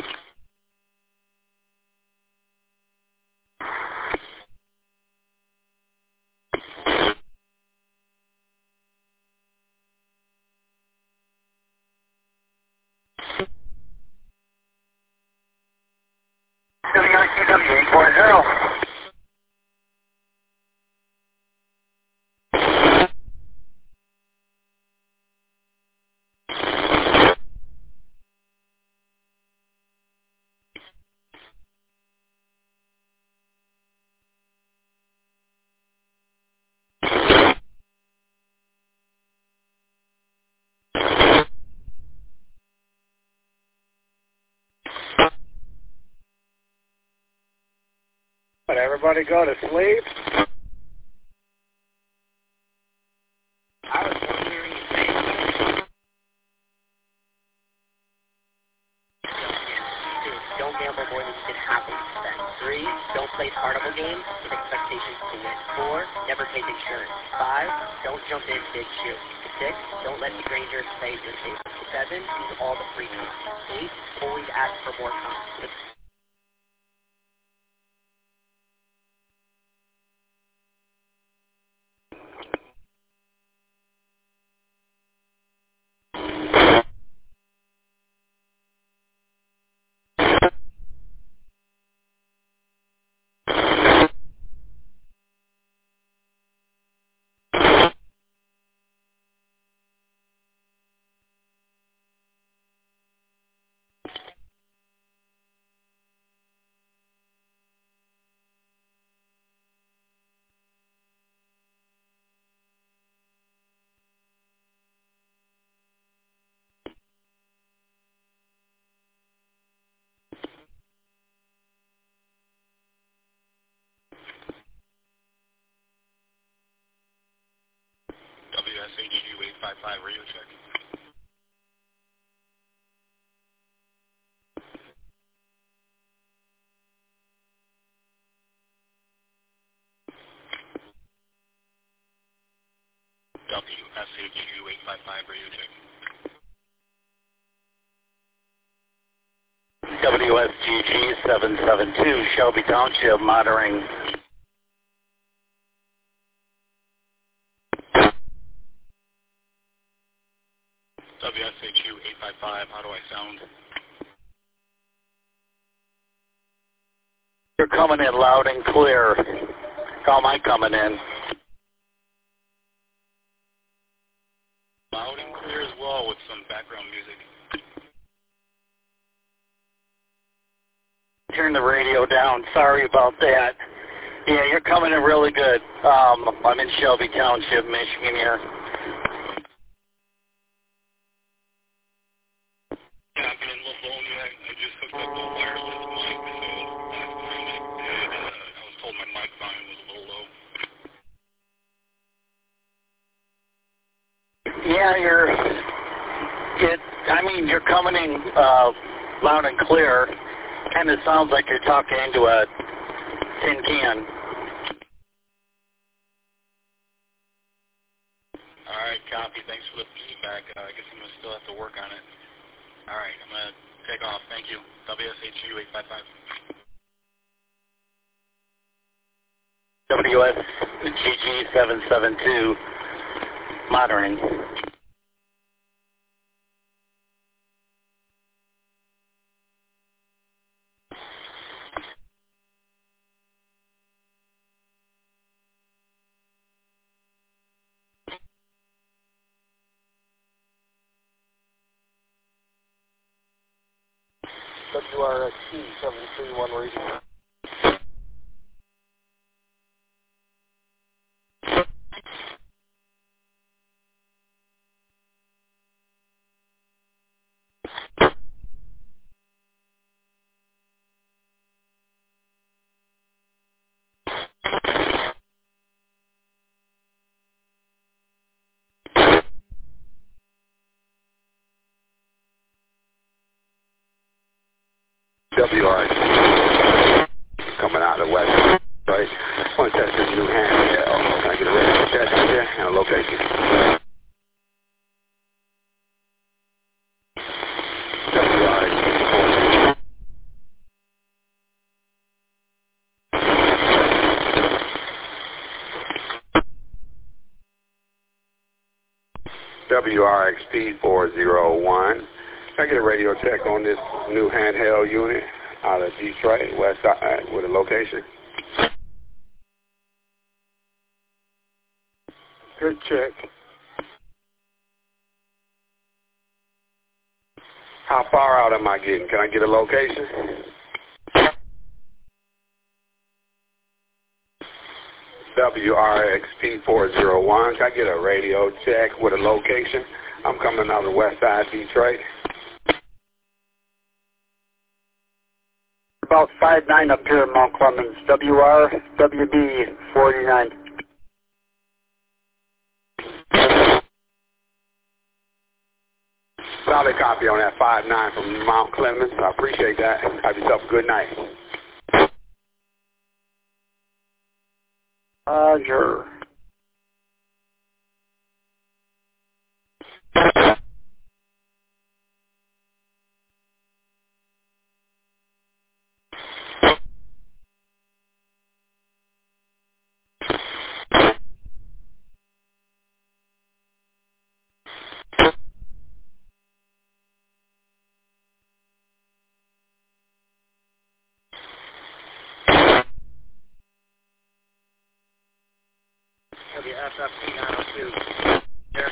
WICW 840. But everybody go to sleep? I was wondering if they... Don't gamble more than you can happily spend. 3, don't play carnival games with expectations to win. 4, never take insurance. 5, don't jump in big shoe. 6, don't let the Granger play your table. 7, use all the free games. 8, always ask for more time. WSHU 855 radio check. WSHU 855 radio check. WSGG 772, Shelby Township, monitoring. WSHU 855, how do I sound? You're coming in loud and clear. How am I coming in? Loud and clear as well with some background music. Turn the radio down. Sorry about that. Yeah, you're coming in really good. I'm in Shelby Township, Michigan here. Yeah, I'm in Livonia. I just hooked up a wireless mic, so last time I did, I was told my mic volume was a little low. Yeah, you're coming in loud and clear. Kind of sounds like you're talking into a tin can. All right, copy. Thanks for the feedback. I guess I'm going to still have to work on it. All right, I'm going to take off. Thank you. WSHU 855. WSGG 772. Monitoring. WRXT 731 radio. WRX coming out of the west, right? I want to test this new handheld. Can I get a radio check out there and a location? WRXP 401. Can I get a radio check on this new handheld unit out of Detroit, west side, with a location? Good check. How far out am I getting? Can I get a location? WRXP 401. Can I get a radio check with a location? I'm coming out of the west side, Detroit. About 5'9" up here in Mount Clemens. WRWB 49. Solid copy on that 5'9" from Mount Clemens. I appreciate that. Have yourself a good night. Sure. WSFT 902. Here.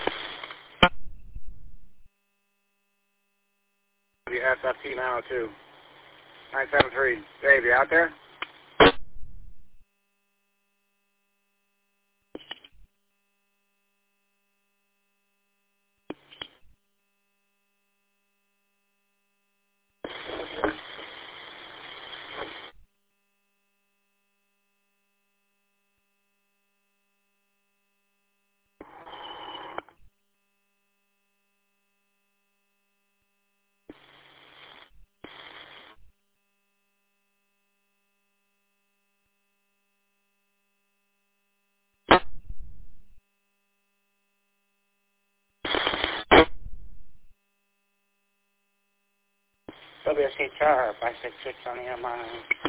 WSFT 902. 973. Dave, you out there? WSHR 566 on the MI.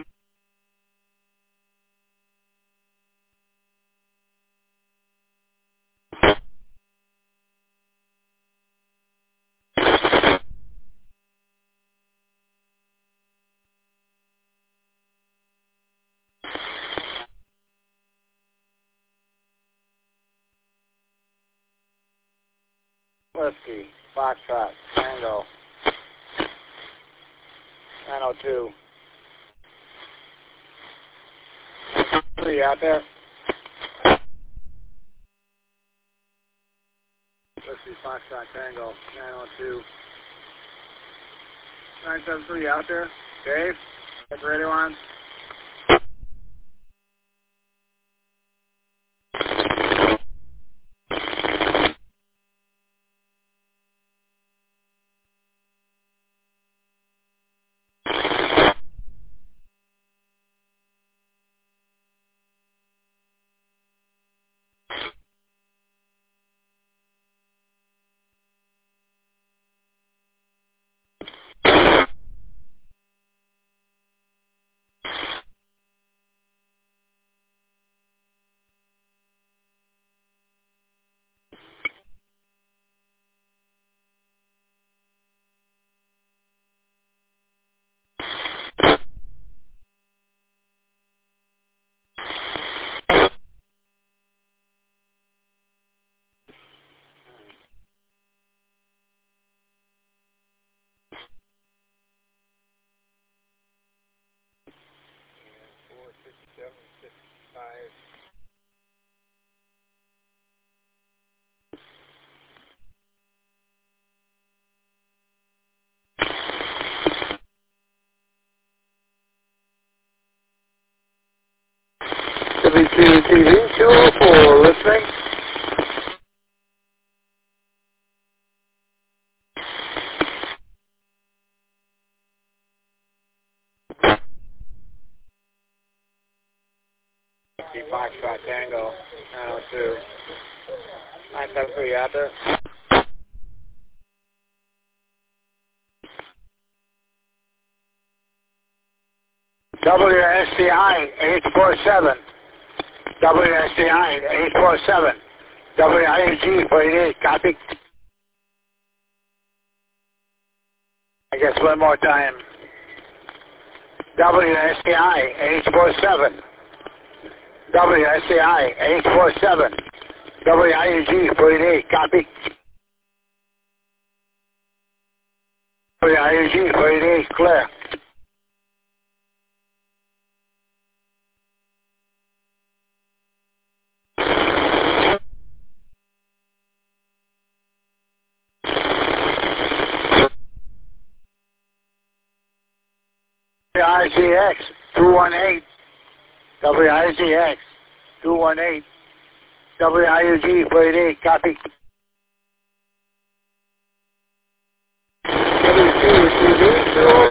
Whiskey, Foxtrot, Tango, 902. 3 out there. Whiskey, Foxtrot, Tango, 902. 973 out there. Dave, get the radio on. WQTV 204, listening. Foxtrot Tango 902. 973 out there. WSCI 847. WSCI 847. WIUG 48, copy. I guess one more time. WSCI 847. WSCI 847. WIUG 48, copy. WIUG 48, clear. WIGX 218. WIGX 218. WIUG 48, copy. WQTV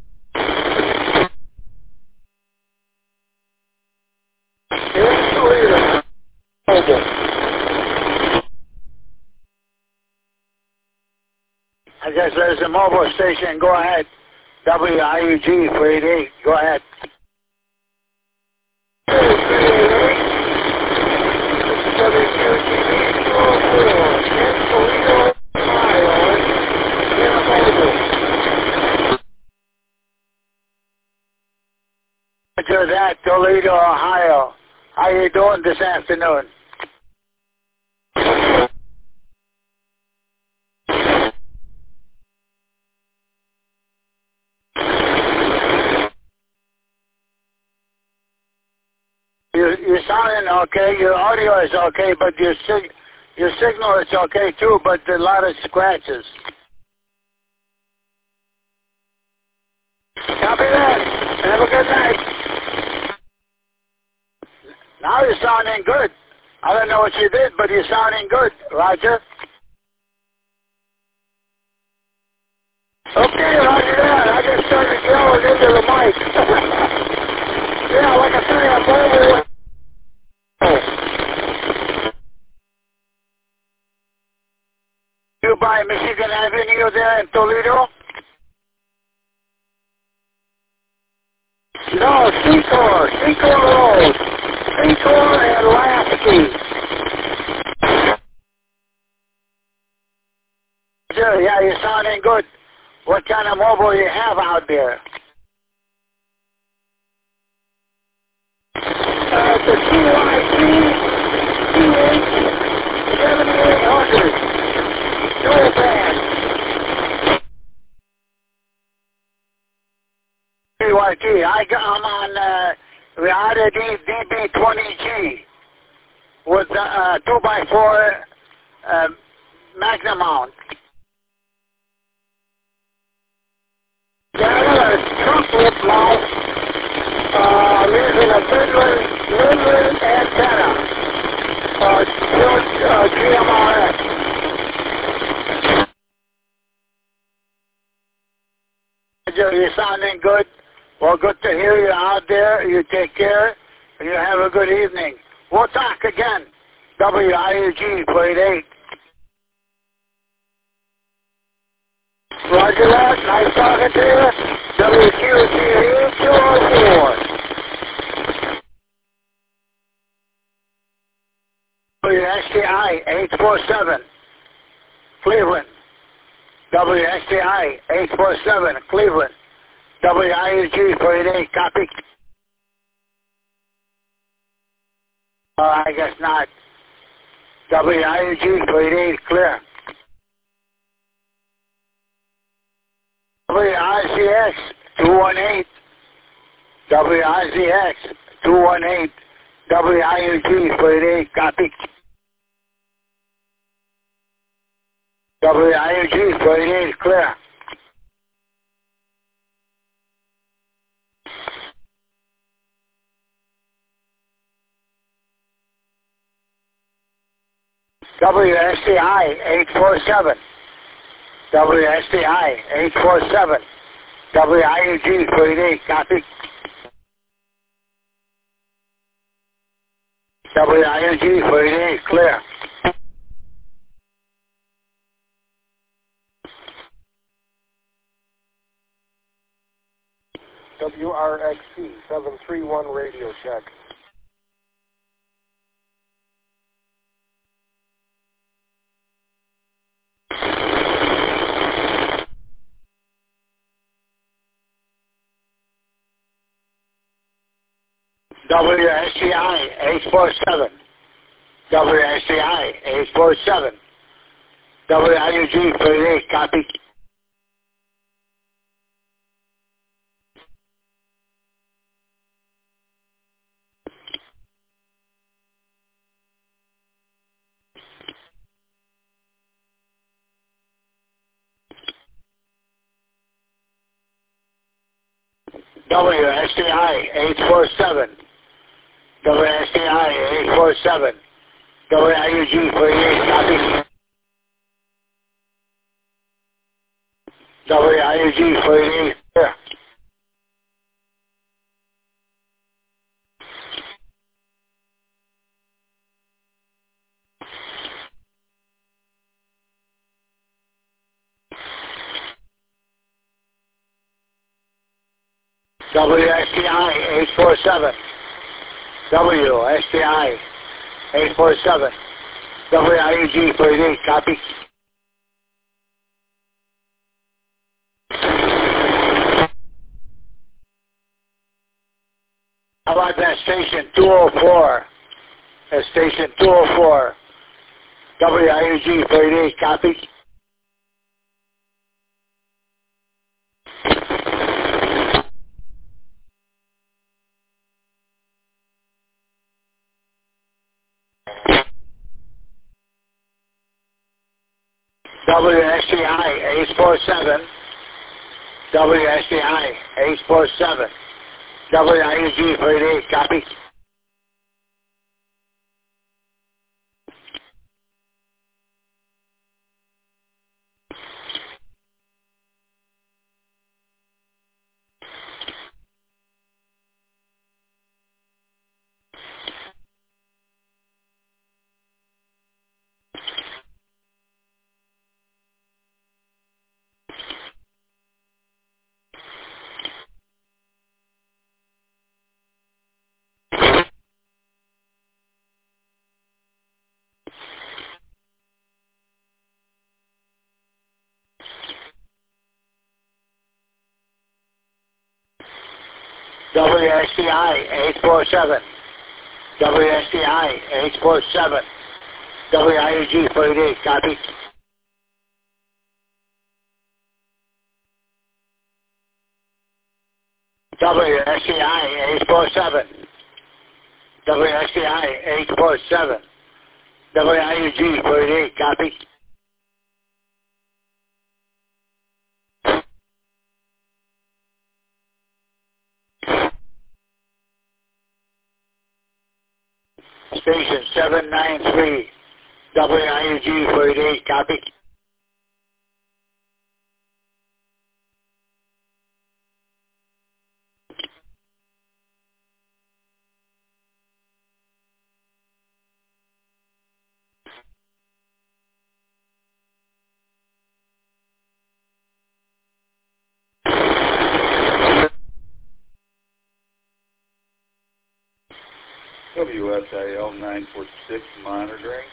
2. I guess there's a mobile station. Go ahead. WIUG 48. Go ahead. Roger that, Toledo, Ohio. How you doing this afternoon? You're sounding okay, your audio is okay, but your signal is okay too, but a lot of scratches. Copy that. Have a good night. Now you're sounding good. I don't know what you did, but you're sounding good, Roger. Okay, Roger that. I just started yelling into the mic. Yeah, like I say, I'm over. You by Michigan Avenue there in Toledo? No, Secor Road. Secor and Lasky. Sure, yeah, you're sounding good. What kind of mobile you have out there? The CYC CH7800. Dual band. CYT. I'm on Riata DB20G with 2x4 Magnum mount. Yeah, I got a trunk lip mount using a Midland antenna. GMRX. You're sounding good. Well, good to hear you out there. You take care, and you have a good evening. We'll talk again. WIUG 48. Roger that. Nice talking to you. WQTV 204. WSCI 847. Cleveland. WSCI 847, Cleveland. WIUG 48, copy. I guess not. WIUG 48, clear. WIZX 218. WIZX 218. WIUG 48, copy. WIUG 48, clear. WSCI 847. WSCI 847. WIUG 48, copy. WIUG 48, clear. WRXC 731 radio check. WSCI 847. WSCI 847. WIUG 48, copy. WSCI 847. WSCI 847. WIUG 48, copy. WIUG 48, clear. WSCI 847. WSCI 847. WIUG 48, copy. How about that station 204? That's station 204. WIUG 48, copy. WSCI 847. WSCI 847. WIUG 48, copy. WSCI 847. WSCI 847. WIUG 48, copy. WSCI 847. WSCI 847. WIUG 48, copy. Station 793. WIUG 48, copy. WSIL 946 monitoring.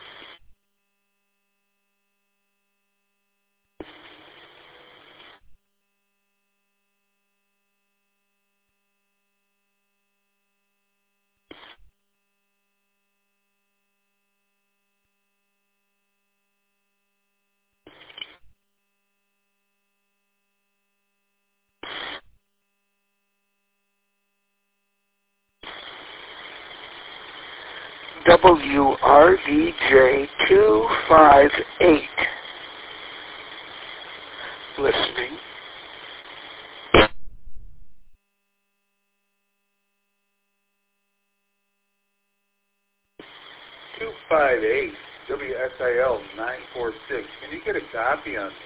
WRDJ 258. Listening. Two 5-8. WSIL 946. Can you get a copy on me?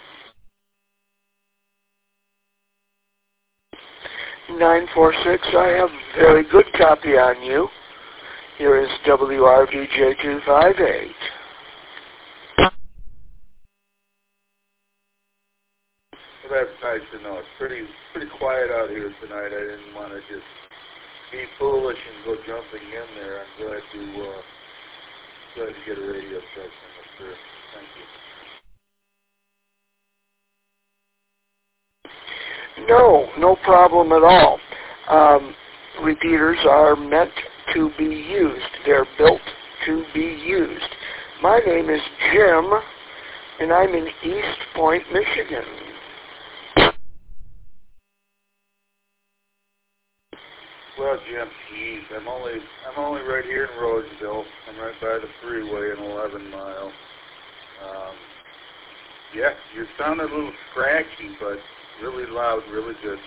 946, I have a very good copy on you. Here is WRVJ258. Well, that's nice to know. It's pretty quiet out here tonight. I didn't want to just be foolish and go jumping in there. I'm glad to get a radio check from us, sir. Thank you. No problem at all. Repeaters are meant to be used. They're built to be used. My name is Jim, and I'm in East Point, Michigan. Well, Jim, geez, I'm only right here in Roseville. I'm right by the freeway in 11 Mile. Yeah, you sound a little scratchy, but really loud, really good.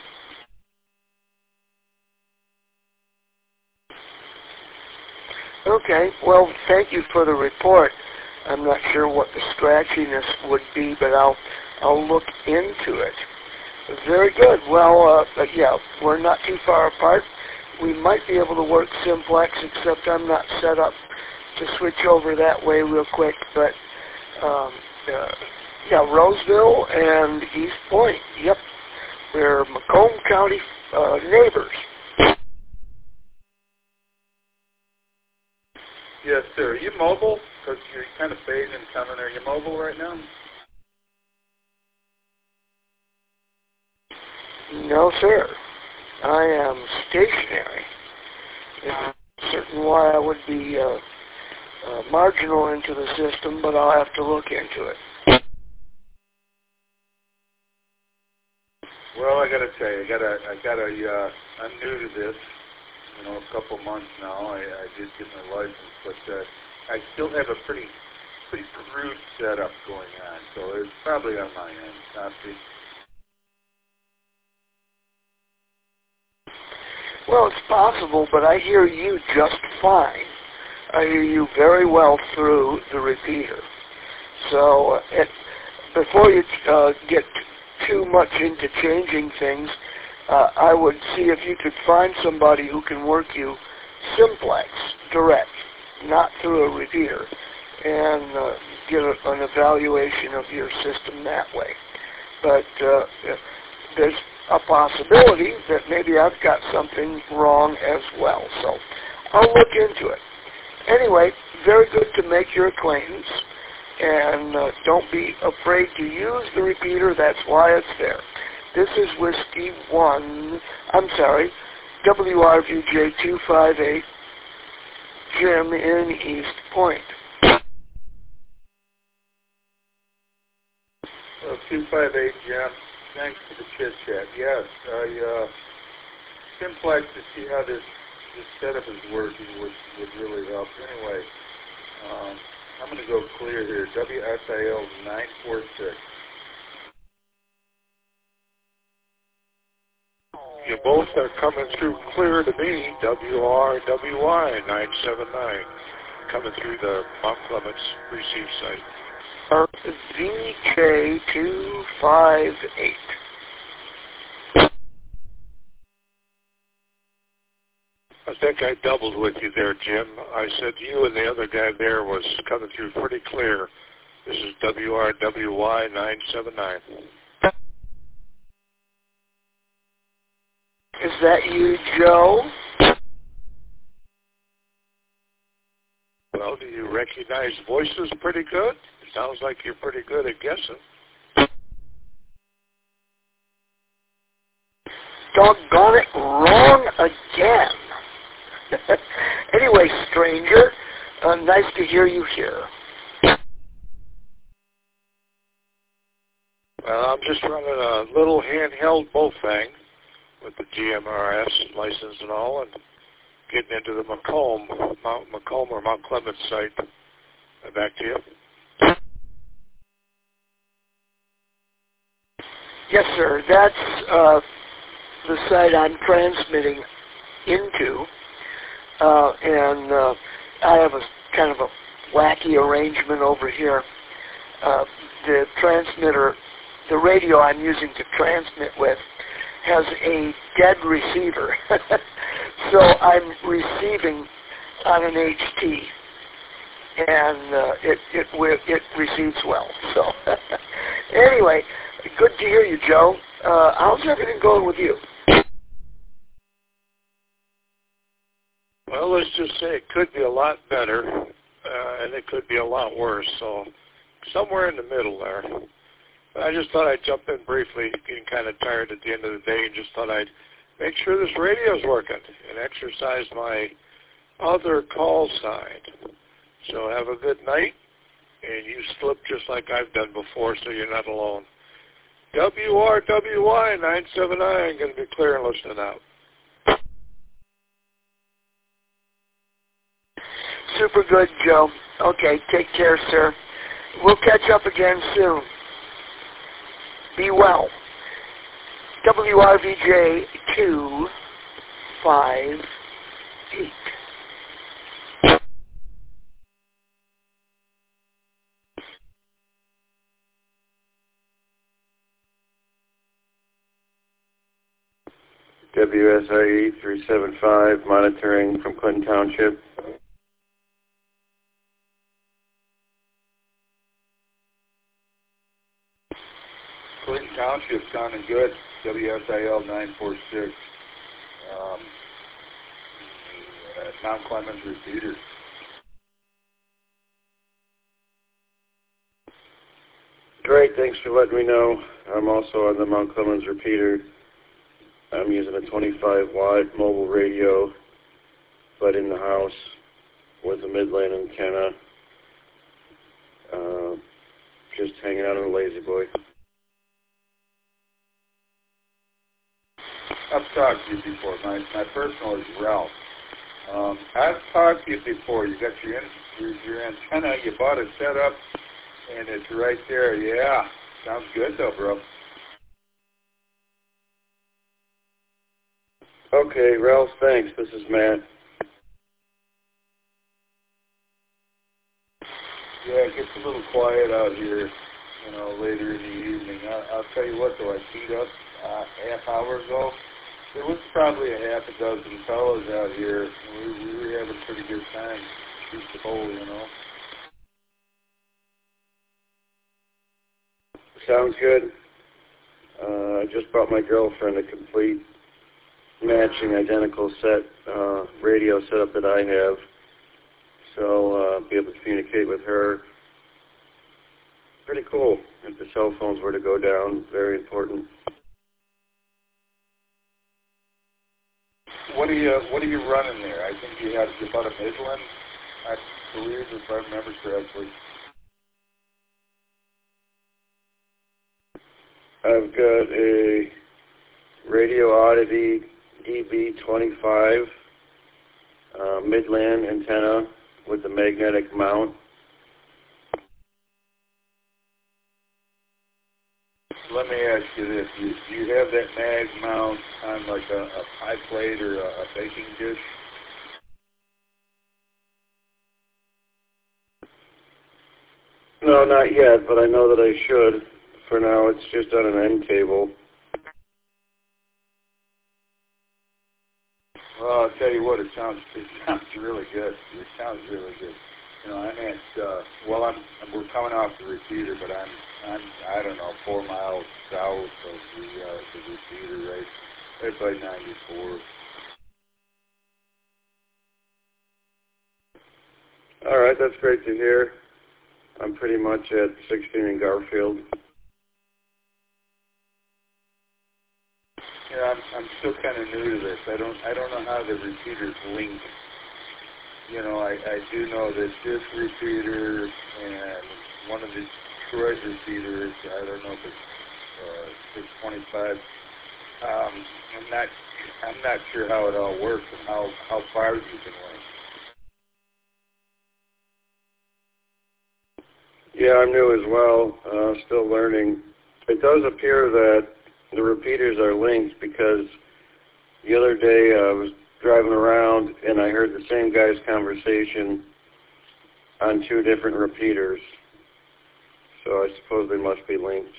Okay, well, thank you for the report. I'm not sure what the scratchiness would be, but I'll look into it. Very good. Well, yeah, we're not too far apart. We might be able to work simplex, except I'm not set up to switch over that way real quick. But, yeah, Roseville and East Point. Yep, we're Macomb County neighbors. Yes, sir. Are you mobile? Because you're kind of fading and coming. Are you mobile right now? No, sir. I am stationary. It's certain why I would be marginal into the system, but I'll have to look into it. Well, I got to tell you, I'm new to this. You know, a couple months now. I did get my license, but I still have a pretty crude setup going on, so it's probably on my end. Copy. Well, it's possible, but I hear you just fine. I hear you very well through the repeater. So before you get too much into changing things, I would see if you could find somebody who can work you simplex, direct, not through a repeater, and get an evaluation of your system that way. But there's a possibility that maybe I've got something wrong as well. So I'll look into it. Anyway, very good to make your acquaintance, and don't be afraid to use the repeater. That's why it's there. This is Whiskey 1, WRVJ258, Jim in East Point. 258, Jim. Thanks for the chit-chat. Yes, simplex to see how this setup is working would really help. Anyway, I'm going to go clear here. WSIL 946. You both are coming through clear to me. WRWY 979 coming through the Mount Clemens receive site. VK258. I think I doubled with you there, Jim. I said you and the other guy there was coming through pretty clear. This is WRWY 979. Is that you, Joe? Well, do you recognize voices pretty good? It sounds like you're pretty good at guessing. Doggone it, wrong again. Anyway, stranger, nice to hear you here. Well, I'm just running a little handheld Bofang with the GMRS license and all, and getting into the Macomb or Mount Clemens site. Back to you. Yes, sir. That's the site I'm transmitting into, and I have a kind of a wacky arrangement over here. The transmitter, the radio I'm using to transmit with, has a dead receiver. So I'm receiving on an HT, and it receives well. So anyway, good to hear you, Joe. How's everything going with you? Well, let's just say it could be a lot better, and it could be a lot worse. So somewhere in the middle there. I just thought I'd jump in briefly, getting kind of tired at the end of the day, and just thought I'd make sure this radio's working and exercise my other call sign. So have a good night, and you slip just like I've done before, so you're not alone. WRWY 979, going to be clear and listening out. Super good, Joe. Okay, take care, sir. We'll catch up again soon. Be well. WRVJ 258. WSIE 375, monitoring from Clinton Township. Clinton Township sounding good. WSIL 946. Mount Clemens repeater. Great, thanks for letting me know. I'm also on the Mount Clemens repeater. I'm using a 25-watt mobile radio, but in the house with a Midland antenna. Just hanging out on a lazy boy. I've talked to you before. My personal is Ralph. I've talked to you before. You got your antenna. You bought a setup, and it's right there. Yeah, sounds good though, bro. Okay, Ralph, thanks. This is Matt. Yeah, it gets a little quiet out here, later in the evening. I'll tell you what, though, I keyed up half hour ago. There was probably a half a dozen fellas out here. We were having a pretty good time. Shoot the hole, Sounds good. I just brought my girlfriend a complete matching identical set radio setup that I have, so be able to communicate with her. Pretty cool. If the cell phones were to go down, very important. What are you running there? I think you bought a Midland, I believe, if I remember correctly. I've got a Radio Oddity DB25 Midland antenna with a magnetic mount. Let me ask you this. Do you have that mag mount on like a pie plate or a baking dish? No, not yet, but I know that I should. For now, it's just on an end cable. Well, I'll tell you what, it sounds really good. It sounds really good. I'm at, we're coming off the repeater, but I'm I don't know, 4 miles south of the repeater, right by 94. All right, that's great to hear. I'm pretty much at 16 in Garfield. Yeah, I'm still kind of new to this. I don't know how the repeaters link. I do know that this repeater and one of the Detroit repeaters, I don't know if it's 625. I'm not sure how it all works and how far you can link. Yeah, I'm new as well. Still learning. It does appear that the repeaters are linked because the other day I was driving around and I heard the same guy's conversation on 2 different repeaters. So I suppose they must be linked.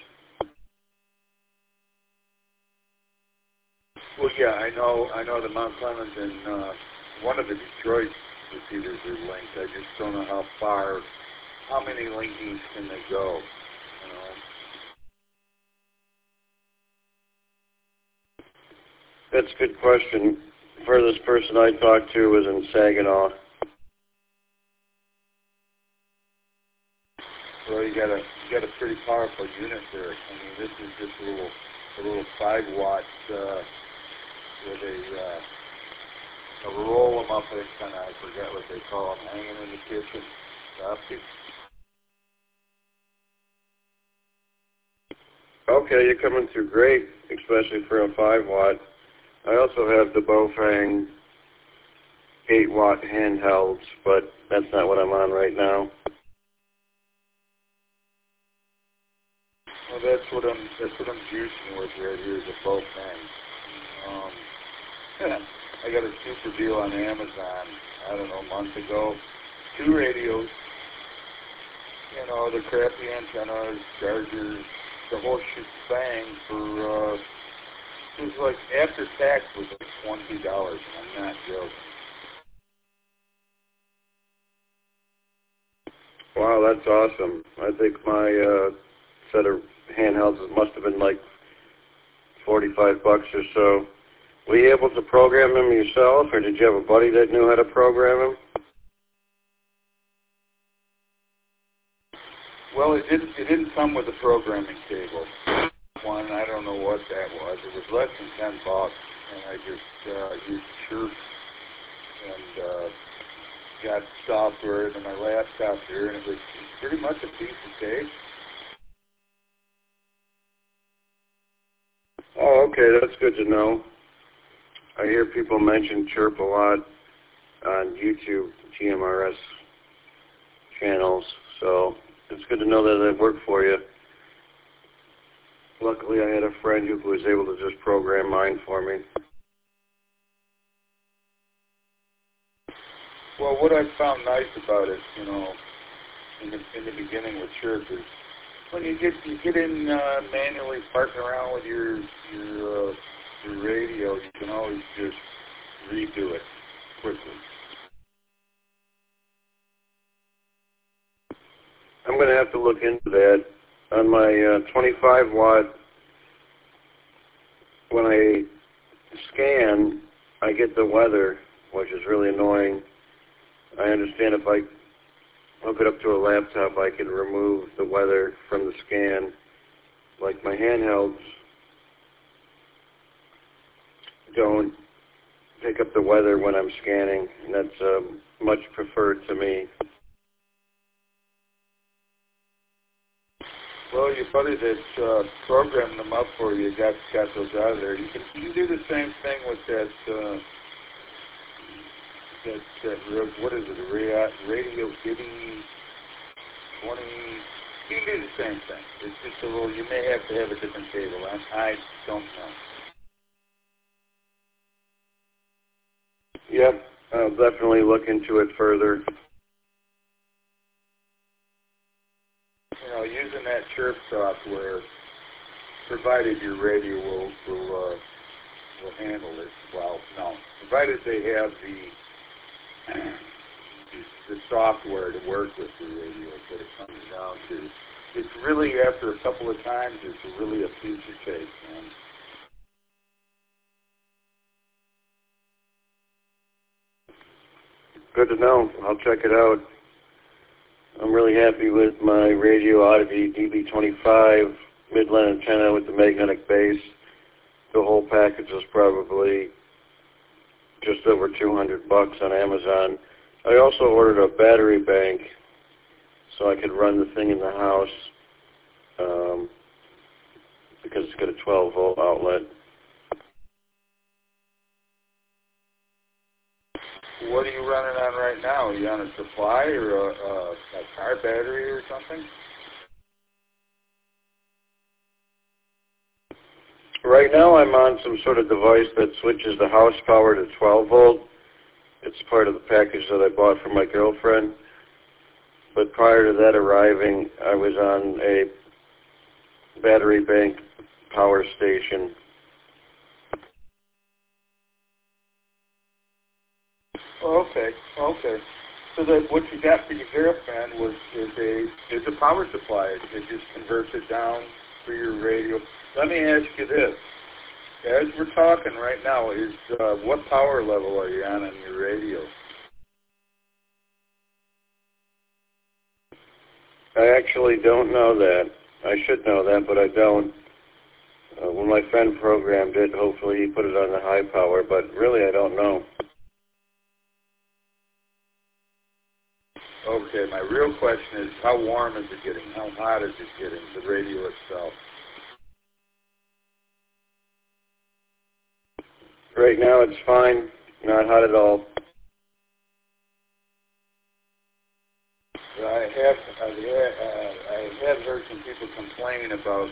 Well, yeah, I know the Mount Clemens and one of the Detroit repeaters are linked. I just don't know how many linkings can they go, you know? That's a good question. The furthest person I talked to was in Saginaw. Well, you got a pretty powerful unit there. I mean, this is just a little 5 watt where they roll them up and kind of, I forget what they call them, hanging in the kitchen. Okay, you're coming through great, especially for a 5 watt. I also have the Bofang 8 watt handhelds, but that's not what I'm on right now. Well, that's what I'm juicing with right here is a Bofang. I got a super deal on Amazon, I don't know, a month ago. 2 radios, you know, the crappy antennas, chargers, the whole shebang for, it was like, after tax was like $20, and I'm not joking. Wow, that's awesome. I think my set of handhelds must have been like $45 or so. Were you able to program them yourself, or did you have a buddy that knew how to program them? Well, it didn't come with a programming cable. One, I don't know what that was. It was less than $10, and I just used Chirp and got software into my laptop here, and it was pretty much a piece of cake. Oh, okay, that's good to know. I hear people mention Chirp a lot on YouTube, GMRS channels, so it's good to know that it worked for you. Luckily, I had a friend who was able to just program mine for me. Well, what I found nice about it, you know, in the beginning with Chirp is when you get in manually farting around with your radio, you can always just redo it quickly. I'm going to have to look into that. On my 25 watt, when I scan, I get the weather, which is really annoying. I understand if I hook it up to a laptop, I can remove the weather from the scan. Like my handhelds don't pick up the weather when I'm scanning, and that's much preferred to me. Well, your buddy that programmed them up for you got those out of there. You can do the same thing with that what is it, a Radio Giddy 20. You can do the same thing. It's just a little, you may have to have a different cable. I don't know. Yep, I'll definitely look into it further. You know, using that Chirp software, provided your radio will handle it. Well, no, provided they have the software to work with the radio that it comes down to. It's really, after a couple of times, it's really a piece of cake, man. Good to know. I'll check it out. I'm really happy with my Radio Oddity DB25 Midland antenna with the magnetic base. The whole package is probably just over $200 on Amazon. I also ordered a battery bank so I could run the thing in the house because it's got a 12-volt outlet. What are you running on right now? Are you on a supply or a car battery or something? Right now I'm on some sort of device that switches the house power to 12 volt. It's part of the package that I bought for my girlfriend. but prior to that arriving, I was on a battery bank power station. Oh, okay. So that what you got for your girlfriend is a power supply. It just converts it down for your radio. Let me ask you this. As we're talking right now, is what power level are you on your radio? I actually don't know that. I should know that, but I don't. When my friend programmed it, hopefully he put it on the high power, but really I don't know. Okay, my real question is, how warm is it getting? How hot is it getting, the radio itself? Right now it's fine, not hot at all. I have heard some people complain about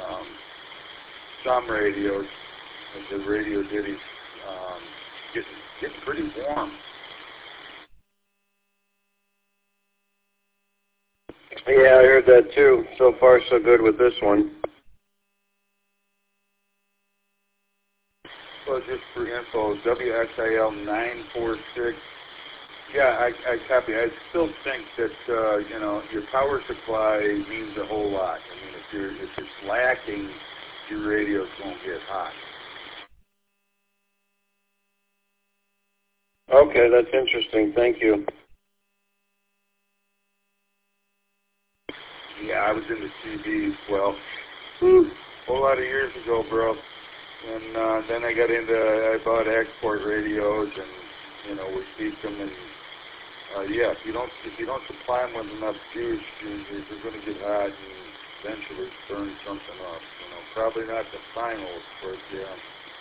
some radios, like the radio ditties, getting pretty warm. Yeah, I heard that too. So far, so good with this one. Well, just for info, WSIL 946. Yeah, I copy. I still think that your power supply means a whole lot. I mean, if it's lacking, your radios won't get hot. Okay, that's interesting. Thank you. Yeah, I was into CDs. Well, a whole lot of years ago, bro. And then I bought export radios, and we keep them. And if you don't supply them with enough juice, you're going to get hot and eventually burn something up. Probably not the finals, but yeah.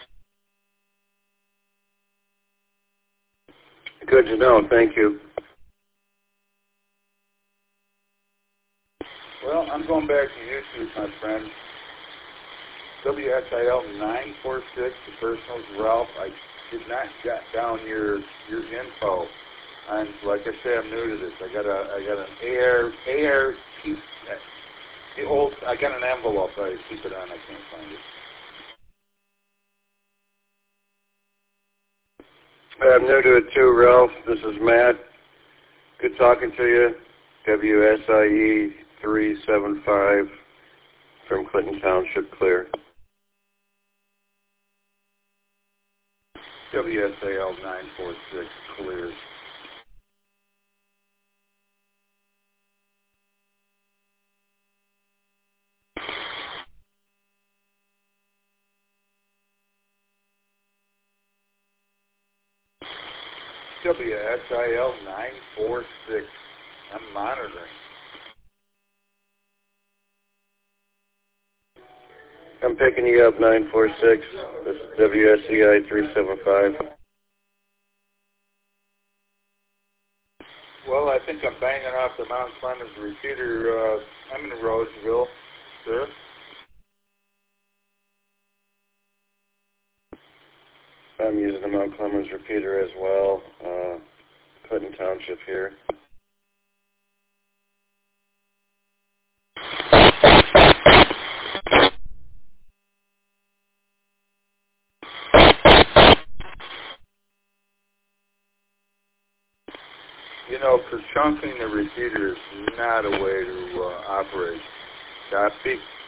Good to know. Thank you. Well, I'm going back to YouTube, my friend. WSIL 946, the personal is Ralph. I did not jot down your info. I'm like I say, I'm new to this. I got an I got an envelope that I keep it on. I can't find it. I'm new to it too, Ralph. This is Matt. Good talking to you. WSIE 375 from Clinton Township, Clear. WSAL 946, Clear. WSIL 946. I'm monitoring. I'm picking you up, 946. This is WSCI 375. Well, I think I'm banging off the Mount Clemens repeater. I'm in Roseville, sir. I'm using the Mount Clemens repeater as well. Clinton Township here. For chunking the repeater is not a way to operate. Copy.